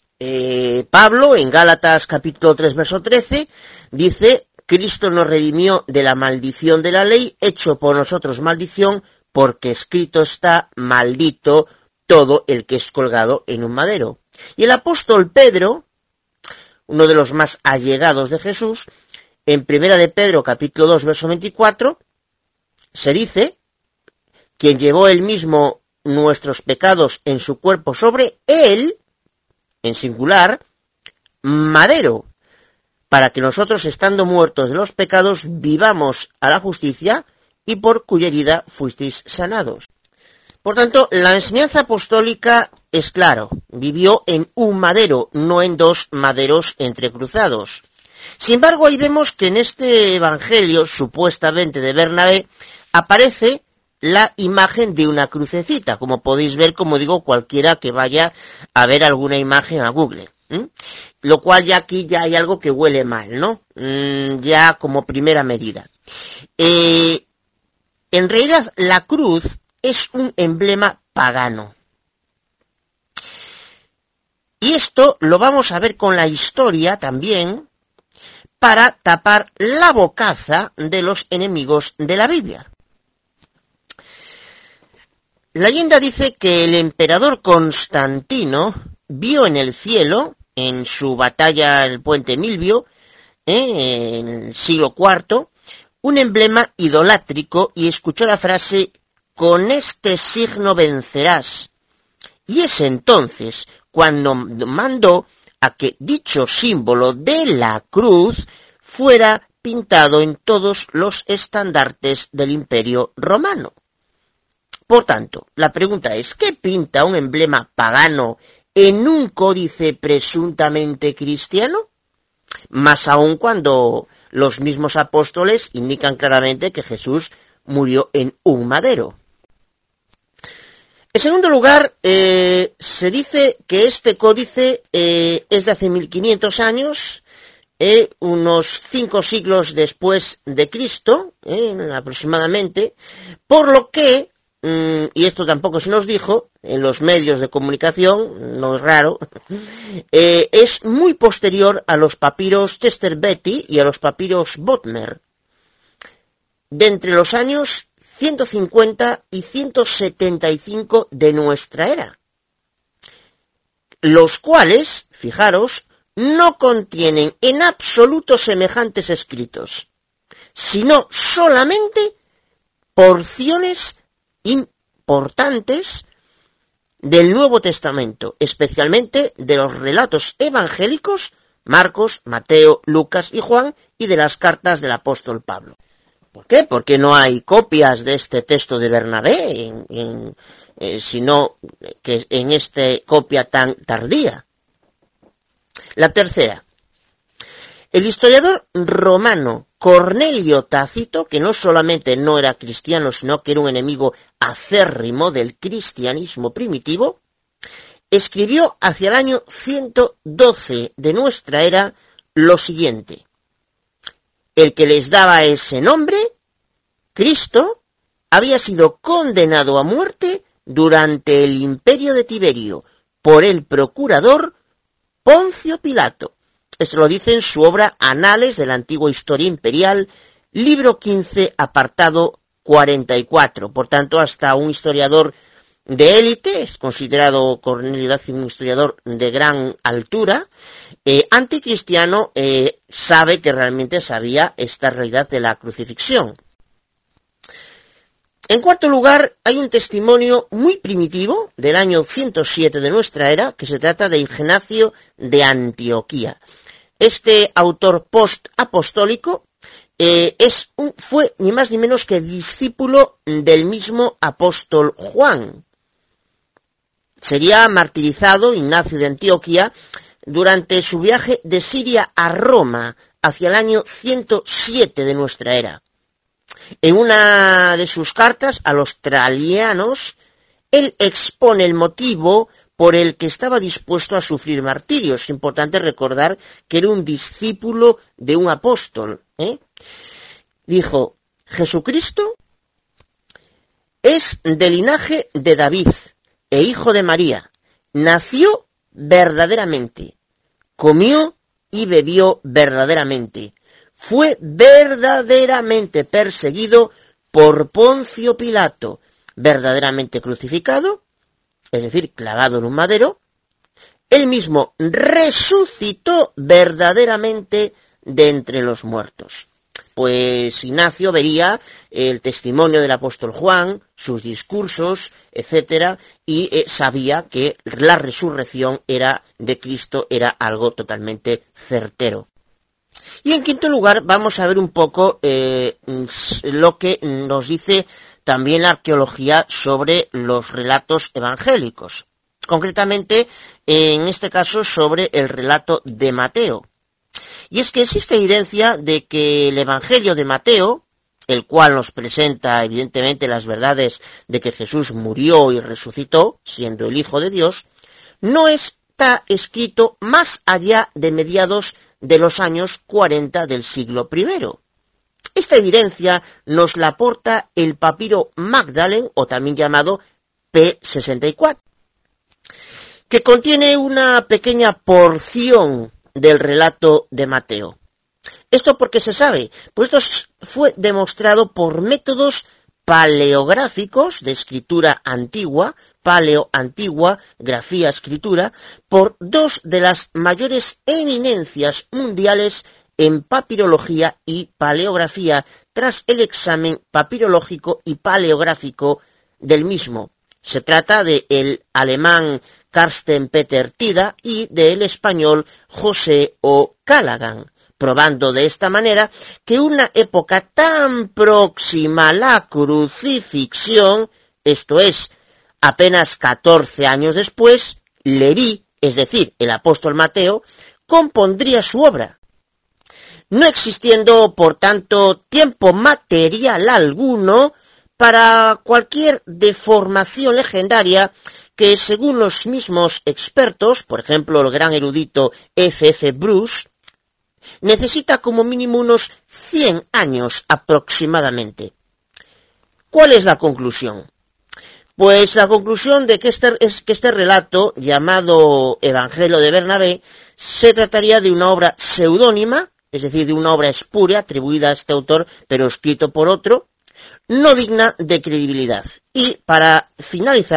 Pablo, en Gálatas capítulo 3, verso 13, dice: Cristo nos redimió de la maldición de la ley, hecho por nosotros maldición, porque escrito está: maldito todo el que es colgado en un madero. Y el apóstol Pedro, uno de los más allegados de Jesús, en Primera de Pedro capítulo 2, verso 24, se dice: quien llevó él mismo nuestros pecados en su cuerpo sobre él, en singular, madero, para que nosotros, estando muertos de los pecados, vivamos a la justicia, y por cuya herida fuisteis sanados. Por tanto, la enseñanza apostólica es claro: vivió en un madero, no en dos maderos entrecruzados. Sin embargo, ahí vemos que en este evangelio, supuestamente de Bernabé, aparece la imagen de una crucecita, como podéis ver, como digo, cualquiera que vaya a ver alguna imagen a Google. Lo cual ya aquí ya hay algo que huele mal, ¿no? Ya como primera medida. En realidad, la cruz es un emblema pagano. Y esto lo vamos a ver con la historia también, para tapar la bocaza de los enemigos de la Biblia. La leyenda dice que el emperador Constantino vio en el cielo, en su batalla el puente Milvio, en el siglo IV, un emblema idolátrico y escuchó la frase: con este signo vencerás. Y es entonces cuando mandó a que dicho símbolo de la cruz fuera pintado en todos los estandartes del Imperio Romano. Por tanto, la pregunta es, ¿qué pinta un emblema pagano en un códice presuntamente cristiano? Más aún cuando los mismos apóstoles indican claramente que Jesús murió en un madero. En segundo lugar, se dice que este códice es de hace 1500 años, unos 5 siglos después de Cristo, aproximadamente, por lo que, y esto tampoco se nos dijo, en los medios de comunicación, no es raro, es muy posterior a los papiros Chester Beatty y a los papiros Bodmer, de entre los años 150 y 175 de nuestra era, los cuales, fijaros, no contienen en absoluto semejantes escritos, sino solamente porciones importantes del Nuevo Testamento, especialmente de los relatos evangélicos, Marcos, Mateo, Lucas y Juan, y de las cartas del apóstol Pablo. ¿Por qué? Porque no hay copias de este texto de Bernabé, sino que en esta copia tan tardía. La tercera. El historiador romano Cornelio Tácito, que no solamente no era cristiano, sino que era un enemigo acérrimo del cristianismo primitivo, escribió hacia el año 112 de nuestra era lo siguiente: el que les daba ese nombre, Cristo, había sido condenado a muerte durante el imperio de Tiberio por el procurador Poncio Pilato. Esto lo dice en su obra Anales de la Antigua Historia Imperial, libro 15, apartado 44. Por tanto, hasta un historiador de élite, es considerado Cornelio Tácito un historiador de gran altura, anticristiano, sabe que realmente sabía esta realidad de la crucifixión. En cuarto lugar, hay un testimonio muy primitivo del año 107 de nuestra era, que se trata de Ignacio de Antioquía. Este autor post-apostólico fue ni más ni menos que discípulo del mismo apóstol Juan. Sería martirizado Ignacio de Antioquía durante su viaje de Siria a Roma hacia el año 107 de nuestra era. En una de sus cartas a los tralianos, él expone el motivo por el que estaba dispuesto a sufrir martirio. Es importante recordar que era un discípulo de un apóstol. Dijo: Jesucristo es del linaje de David e hijo de María. Nació verdaderamente, comió y bebió verdaderamente. Fue verdaderamente perseguido por Poncio Pilato, verdaderamente crucificado, es decir, clavado en un madero. Él mismo resucitó verdaderamente de entre los muertos. Pues Ignacio vería el testimonio del apóstol Juan, sus discursos, etcétera, y sabía que la resurrección de Cristo era algo totalmente certero. Y en quinto lugar vamos a ver un poco lo que nos dice también la arqueología sobre los relatos evangélicos. Concretamente, en este caso, sobre el relato de Mateo. Y es que existe evidencia de que el Evangelio de Mateo, el cual nos presenta evidentemente las verdades de que Jesús murió y resucitó, siendo el Hijo de Dios, no está escrito más allá de mediados de los años 40 del siglo I. Esta evidencia nos la aporta el papiro Magdalen, o también llamado P64, que contiene una pequeña porción del relato de Mateo. ¿Esto por qué se sabe? Pues esto fue demostrado por métodos paleográficos de escritura antigua, paleo-antigua, grafía-escritura, por dos de las mayores eminencias mundiales en papirología y paleografía, tras el examen papirológico y paleográfico del mismo. Se trata del alemán Carsten Peter Tida y del español José O'Callaghan, probando de esta manera que una época tan próxima a la crucifixión, esto es, apenas 14 años después, Leví, es decir, el apóstol Mateo, compondría su obra, no existiendo, por tanto, tiempo material alguno para cualquier deformación legendaria que, según los mismos expertos, por ejemplo, el gran erudito F.F. Bruce, necesita como mínimo unos 100 años aproximadamente. ¿Cuál es la conclusión? Pues la conclusión de que este relato, llamado Evangelio de Bernabé, se trataría de una obra seudónima, es decir, de una obra espúrea atribuida a este autor, pero escrito por otro, no digna de credibilidad. Y para finalizar,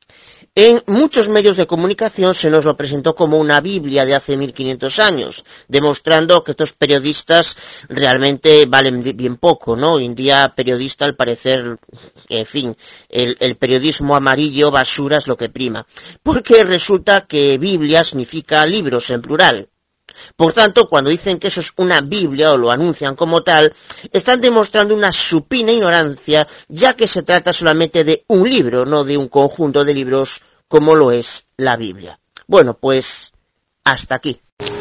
en muchos medios de comunicación se nos lo presentó como una Biblia de hace 1500 años, demostrando que estos periodistas realmente valen bien poco, ¿no? Hoy en día, periodista, al parecer, en fin, el periodismo amarillo, basura, es lo que prima. Porque resulta que Biblia significa libros en plural. Por tanto, cuando dicen que eso es una Biblia o lo anuncian como tal, están demostrando una supina ignorancia, ya que se trata solamente de un libro, no de un conjunto de libros como lo es la Biblia. Bueno, pues hasta aquí.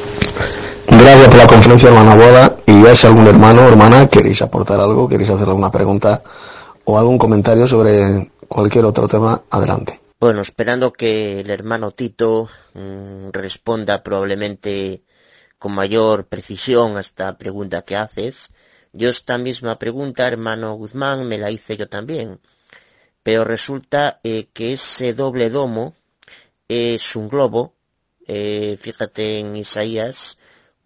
Gracias por la conferencia, hermana Boda. Y ya si algún hermano o hermana queréis aportar algo, queréis hacer alguna pregunta o algún comentario sobre cualquier otro tema, adelante. Bueno, esperando que el hermano Tito responda probablemente con mayor precisión a esta pregunta que haces. Yo esta misma pregunta, hermano Guzmán, me la hice yo también. Pero resulta que ese doble domo es un globo. Fíjate en Isaías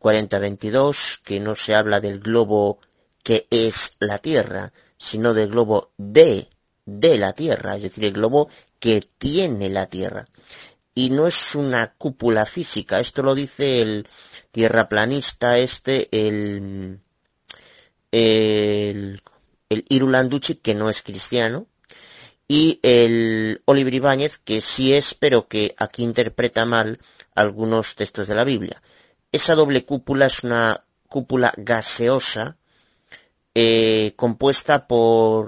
40:22, que no se habla del globo que es la Tierra, sino del globo de la Tierra, es decir, el globo que tiene la Tierra. Y no es una cúpula física, esto lo dice el tierraplanista el Irulanducci, que no es cristiano, y el Oliver Ibáñez, que sí es, pero que aquí interpreta mal algunos textos de la Biblia. Esa doble cúpula es una cúpula gaseosa, compuesta por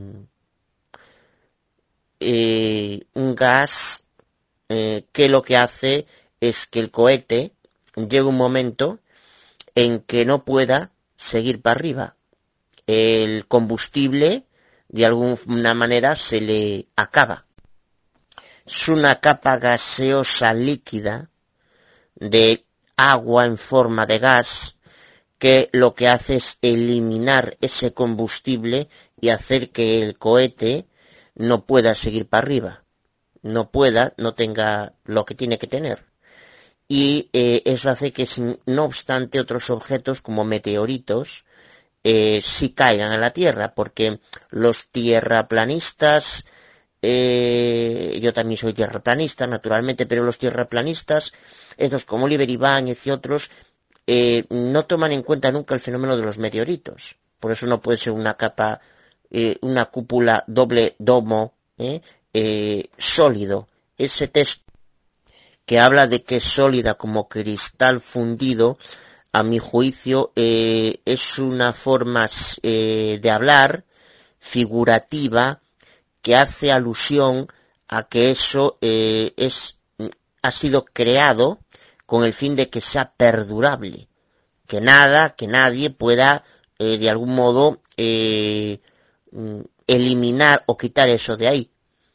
un gas que lo que hace es que el cohete llega un momento en que no pueda seguir para arriba. El combustible de alguna manera se le acaba. Es una capa gaseosa líquida de agua en forma de gas que lo que hace es eliminar ese combustible y hacer que el cohete no pueda seguir para arriba. No tenga lo que tiene que tener. Y eso hace que, no obstante, otros objetos como meteoritos sí caigan a la Tierra, porque los tierraplanistas, yo también soy tierraplanista, naturalmente, pero los tierraplanistas, estos como Oliver Ibáñez y otros, no toman en cuenta nunca el fenómeno de los meteoritos. Por eso no puede ser una capa, una cúpula doble domo, sólido. Ese texto que habla de que es sólida como cristal fundido, a mi juicio, es una forma de hablar figurativa que hace alusión a que eso ha sido creado con el fin de que sea perdurable, que nadie pueda de algún modo eliminar o quitar eso de ahí.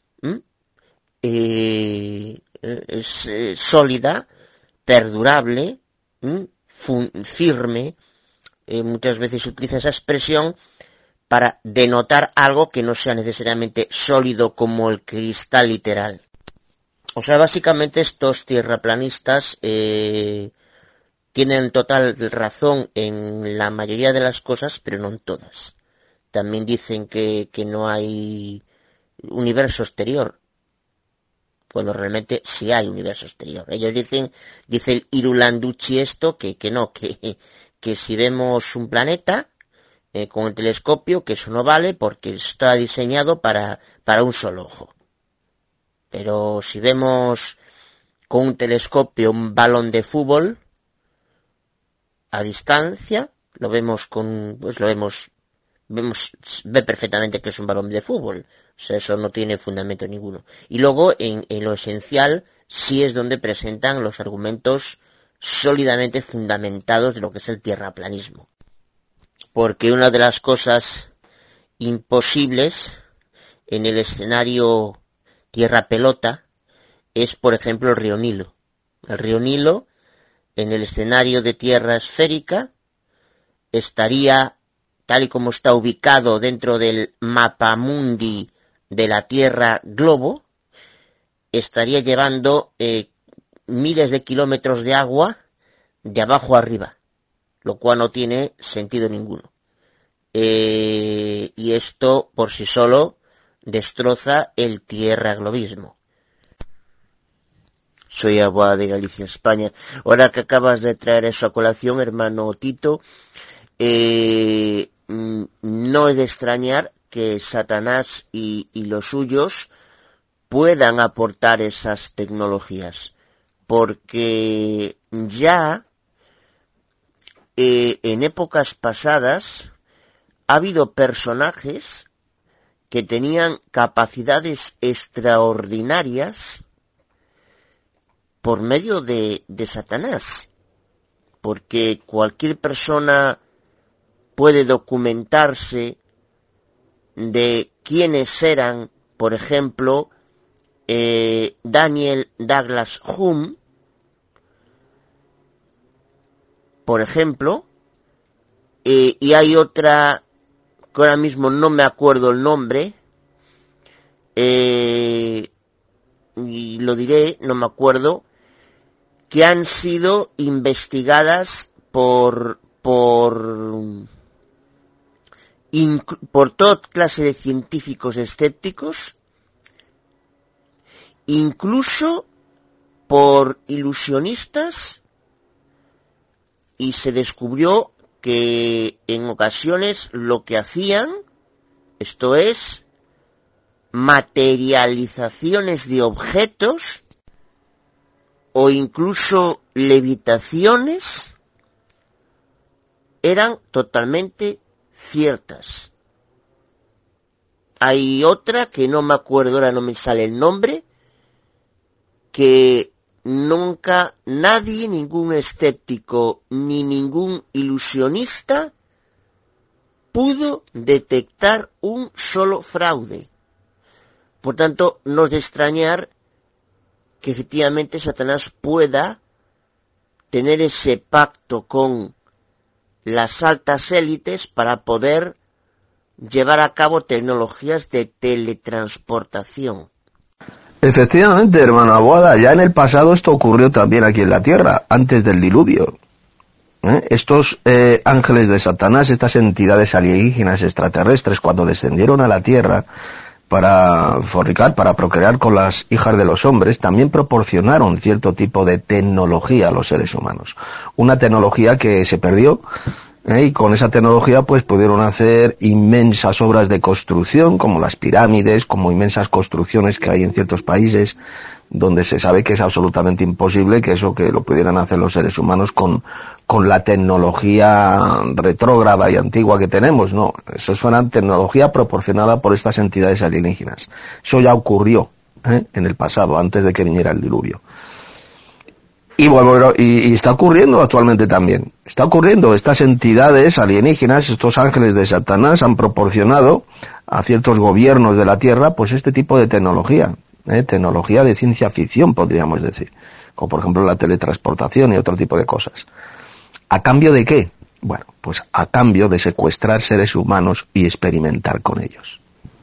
Es sólida, perdurable, firme. Muchas veces se utiliza esa expresión para denotar algo que no sea necesariamente sólido como el cristal literal. O sea, básicamente estos tierraplanistas tienen total razón en la mayoría de las cosas, pero no en todas. También dicen que no hay universo exterior, cuando realmente sí hay universo exterior. Ellos dice el Irulanducci esto, que no, que si vemos un planeta con el telescopio, que eso no vale porque está diseñado para un solo ojo. Pero si vemos con un telescopio un balón de fútbol a distancia, ve perfectamente que es un balón de fútbol, o sea, eso no tiene fundamento ninguno. Y luego, en lo esencial, sí es donde presentan los argumentos sólidamente fundamentados de lo que es el tierraplanismo. Porque una de las cosas imposibles en el escenario tierra pelota es, por ejemplo, el río Nilo. El río Nilo, en el escenario de tierra esférica, estaría, tal y como está ubicado dentro del mapamundi de la Tierra globo, estaría llevando miles de kilómetros de agua de abajo arriba, lo cual no tiene sentido ninguno. Y esto por sí solo destroza el tierraglobismo. Soy Abogado de Galicia, España. Ahora que acabas de traer eso a colación, hermano Tito, no es de extrañar que Satanás y los suyos puedan aportar esas tecnologías, porque ya en épocas pasadas ha habido personajes que tenían capacidades extraordinarias por medio de Satanás, porque cualquier persona puede documentarse de quiénes eran, por ejemplo, Daniel Douglas Hume, por ejemplo, y hay otra que ahora mismo no me acuerdo el nombre, y lo diré, no me acuerdo, que han sido investigadas por toda clase de científicos escépticos, incluso por ilusionistas, y se descubrió que en ocasiones lo que hacían, esto es, materializaciones de objetos o incluso levitaciones, eran totalmente ciertas. Hay otra que no me acuerdo, ahora no me sale el nombre, que nunca nadie, ningún escéptico ni ningún ilusionista pudo detectar un solo fraude. Por tanto, no es de extrañar que efectivamente Satanás pueda tener ese pacto con las altas élites para poder llevar a cabo tecnologías de teletransportación. Efectivamente, hermano Abuada, ya en el pasado esto ocurrió también aquí en la Tierra, antes del diluvio. Estos ángeles de Satanás, estas entidades alienígenas extraterrestres, cuando descendieron a la Tierra para fornicar, para procrear con las hijas de los hombres, también proporcionaron cierto tipo de tecnología a los seres humanos. Una tecnología que se perdió, y con esa tecnología pues pudieron hacer inmensas obras de construcción, como las pirámides, como inmensas construcciones que hay en ciertos países, donde se sabe que es absolutamente imposible que lo pudieran hacer los seres humanos con la tecnología retrógrada y antigua que tenemos. No, eso es una tecnología proporcionada por estas entidades alienígenas. Eso ya ocurrió en el pasado, antes de que viniera el diluvio. Y está ocurriendo actualmente también. Está ocurriendo. Estas entidades alienígenas, estos ángeles de Satanás, han proporcionado a ciertos gobiernos de la Tierra pues este tipo de tecnología. Tecnología de ciencia ficción, podríamos decir, como por ejemplo la teletransportación y otro tipo de cosas. ¿A cambio de qué? Bueno, pues a cambio de secuestrar seres humanos y experimentar con ellos.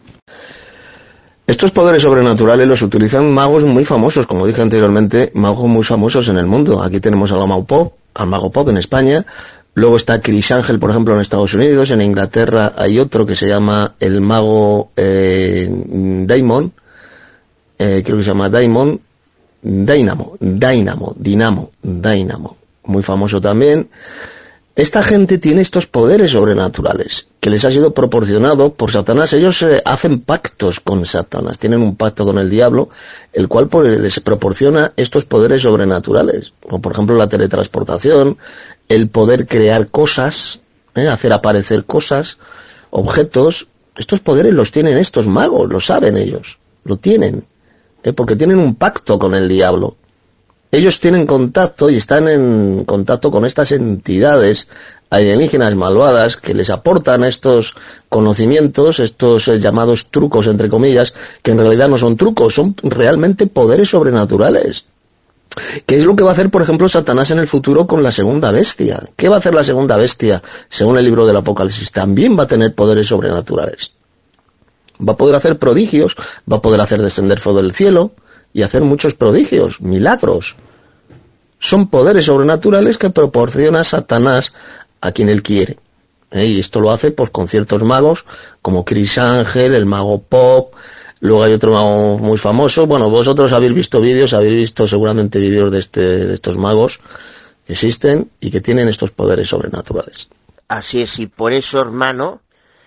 Estos poderes sobrenaturales los utilizan magos muy famosos, como dije anteriormente, magos muy famosos en el mundo. Aquí tenemos al mago Pop en España, luego está Chris Angel, por ejemplo, en Estados Unidos. En Inglaterra hay otro que se llama el mago Daimon, creo que se llama Dynamo, muy famoso también. Esta gente tiene estos poderes sobrenaturales que les ha sido proporcionado por Satanás. Ellos hacen pactos con Satanás, tienen un pacto con el diablo, el cual les proporciona estos poderes sobrenaturales, como por ejemplo la teletransportación, el poder crear cosas, hacer aparecer cosas, objetos. Estos poderes los tienen estos magos, lo saben ellos, lo tienen, porque tienen un pacto con el diablo. Ellos tienen contacto y están en contacto con estas entidades alienígenas malvadas que les aportan estos conocimientos, estos llamados trucos, entre comillas, que en realidad no son trucos, son realmente poderes sobrenaturales. ¿Qué es lo que va a hacer, por ejemplo, Satanás en el futuro con la segunda bestia? ¿Qué va a hacer la segunda bestia, según el libro del Apocalipsis? También va a tener poderes sobrenaturales. Va a poder hacer prodigios, va a poder hacer descender fuego del cielo y hacer muchos prodigios, milagros. Son poderes sobrenaturales que proporciona Satanás a quien él quiere. Y esto lo hace pues con ciertos magos, como Chris Angel, el mago Pop. Luego hay otro mago muy famoso. Bueno, vosotros habéis visto vídeos, habéis visto seguramente vídeos de estos magos que existen y que tienen estos poderes sobrenaturales. Así es, y por eso, hermano,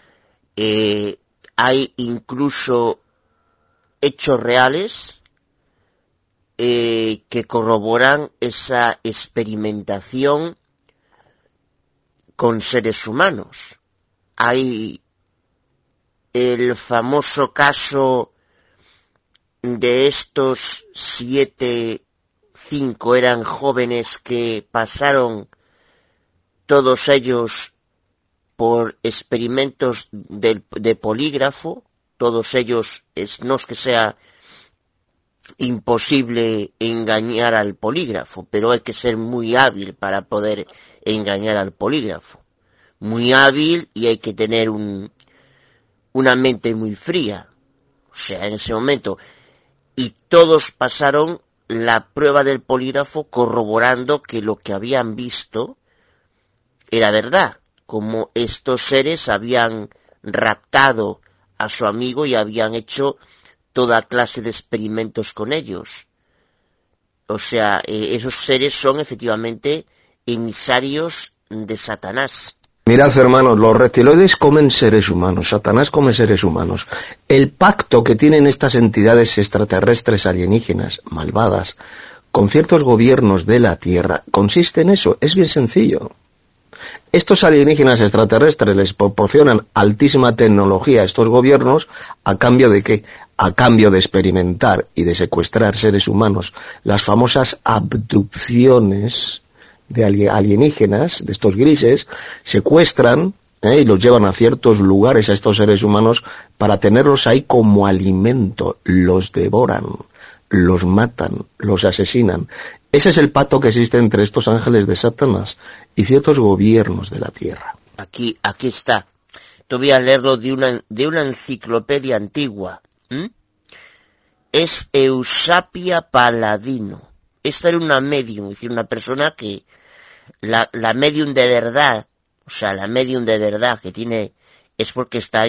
hay incluso hechos reales que corroboran esa experimentación con seres humanos. Hay el famoso caso de estos 5 eran jóvenes que pasaron todos ellos por experimentos de polígrafo. Todos ellos, no es que sea imposible engañar al polígrafo, pero hay que ser muy hábil para poder engañar al polígrafo. Muy hábil, y hay que tener una mente muy fría. O sea, en ese momento. Y todos pasaron la prueba del polígrafo corroborando que lo que habían visto era verdad. Como estos seres habían raptado a su amigo y habían hecho toda clase de experimentos con ellos. O sea, esos seres son efectivamente emisarios de Satanás. Mirad, hermanos, los reptiloides comen seres humanos, Satanás come seres humanos. El pacto que tienen estas entidades extraterrestres alienígenas, malvadas, con ciertos gobiernos de la Tierra, consiste en eso, es bien sencillo. Estos alienígenas extraterrestres les proporcionan altísima tecnología a estos gobiernos, ¿a cambio de qué? A cambio de experimentar y de secuestrar seres humanos. Las famosas abducciones de alienígenas, de estos grises, secuestran y los llevan a ciertos lugares a estos seres humanos para tenerlos ahí como alimento. Los devoran, los matan, los asesinan. Ese es el pacto que existe entre estos ángeles de Satanás y ciertos gobiernos de la Tierra. Aquí está. Te voy a leerlo de una enciclopedia antigua. Es Eusapia Paladino. Esta era una medium, es decir, una persona que la medium de verdad, o sea, la medium de verdad que tiene, es porque está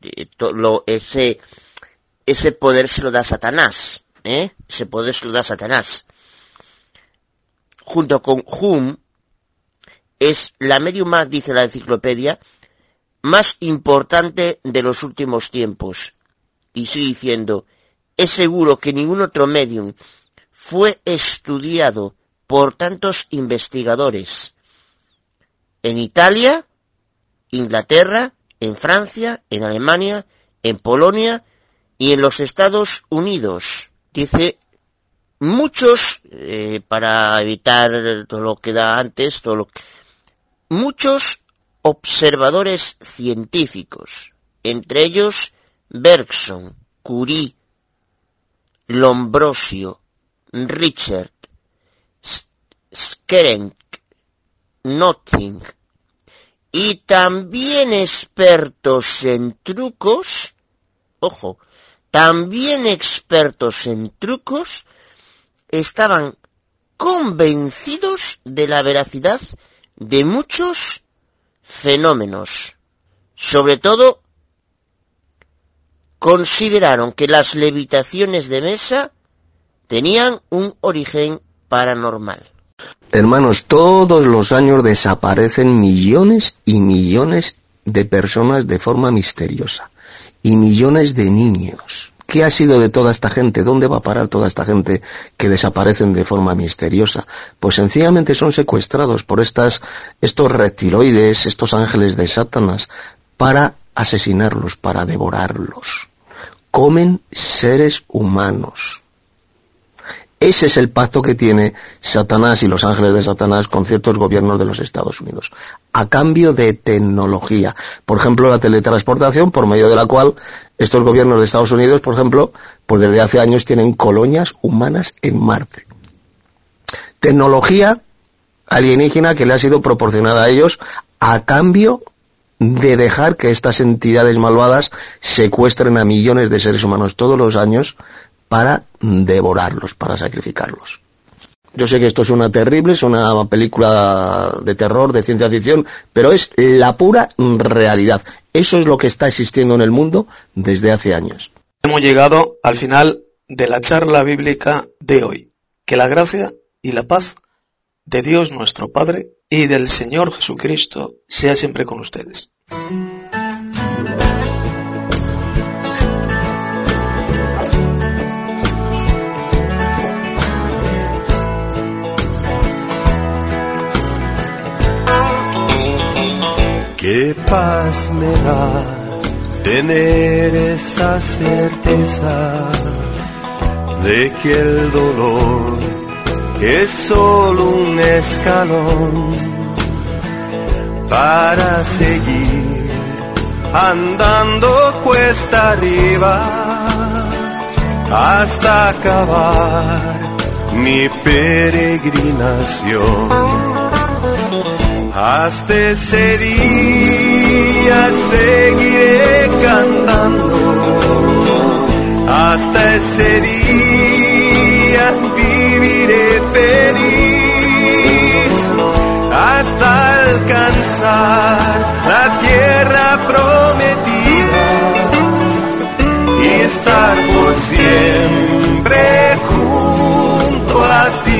ese poder se lo da Satanás, ese poder se lo da Satanás. Junto con Hum, es la medium más, dice la enciclopedia, más importante de los últimos tiempos. Y sigue diciendo, es seguro que ningún otro medium fue estudiado por tantos investigadores en Italia, Inglaterra, en Francia, en Alemania, en Polonia y en los Estados Unidos. Dice, muchos, para evitar todo lo que da antes, muchos observadores científicos, entre ellos Bergson, Curie, Lombrosio, Richard, Skerenk, Nothing, y también expertos en trucos, ojo, también expertos en trucos, estaban convencidos de la veracidad de muchos fenómenos. Sobre todo, consideraron que las levitaciones de mesa tenían un origen paranormal. Hermanos, todos los años desaparecen millones y millones de personas de forma misteriosa. Y millones de niños. ¿Qué ha sido de toda esta gente? ¿Dónde va a parar toda esta gente que desaparecen de forma misteriosa? Pues sencillamente son secuestrados por estos reptiloides, estos ángeles de Satanás, para asesinarlos, para devorarlos. Comen seres humanos. Ese es el pacto que tiene Satanás y los ángeles de Satanás con ciertos gobiernos de los Estados Unidos, a cambio de tecnología. Por ejemplo, la teletransportación, por medio de la cual estos gobiernos de Estados Unidos, por ejemplo, pues desde hace años tienen colonias humanas en Marte. Tecnología alienígena que le ha sido proporcionada a ellos a cambio de dejar que estas entidades malvadas secuestren a millones de seres humanos todos los años para devorarlos, para sacrificarlos. Yo sé que esto suena terrible, es una película de terror, de ciencia ficción, pero es la pura realidad. Eso es lo que está existiendo en el mundo desde hace años. Hemos llegado al final de la charla bíblica de hoy. Que la gracia y la paz de Dios nuestro Padre y del Señor Jesucristo sea siempre con ustedes. Qué paz me da tener esa certeza de que el dolor es solo un escalón para seguir andando cuesta arriba hasta acabar mi peregrinación. Hasta ese día seguiré cantando, hasta ese día viviré feliz, hasta alcanzar la tierra prometida y estar por siempre junto a ti.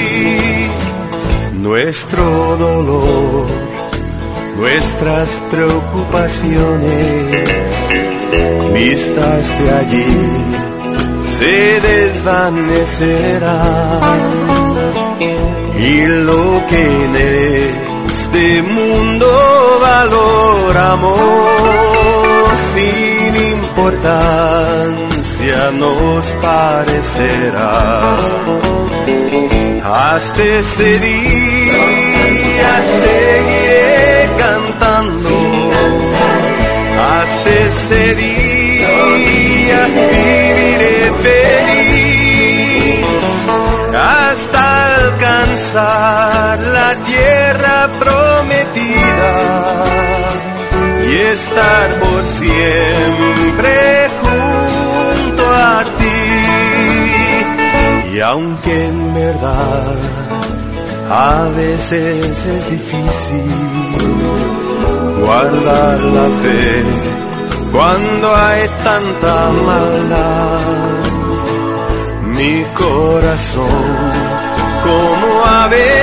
Nuestro dolor, nuestras preocupaciones, vistas de allí, se desvanecerán. Y lo que en este mundo valoramos, sin importancia nos parecerá. Hasta ese día seguiré cantando, hasta ese día viviré feliz, hasta alcanzar la tierra prometida y estar por siempre junto a ti. Y aunque en verdad a veces es difícil guardar la fe cuando hay tanta maldad, mi corazón como ave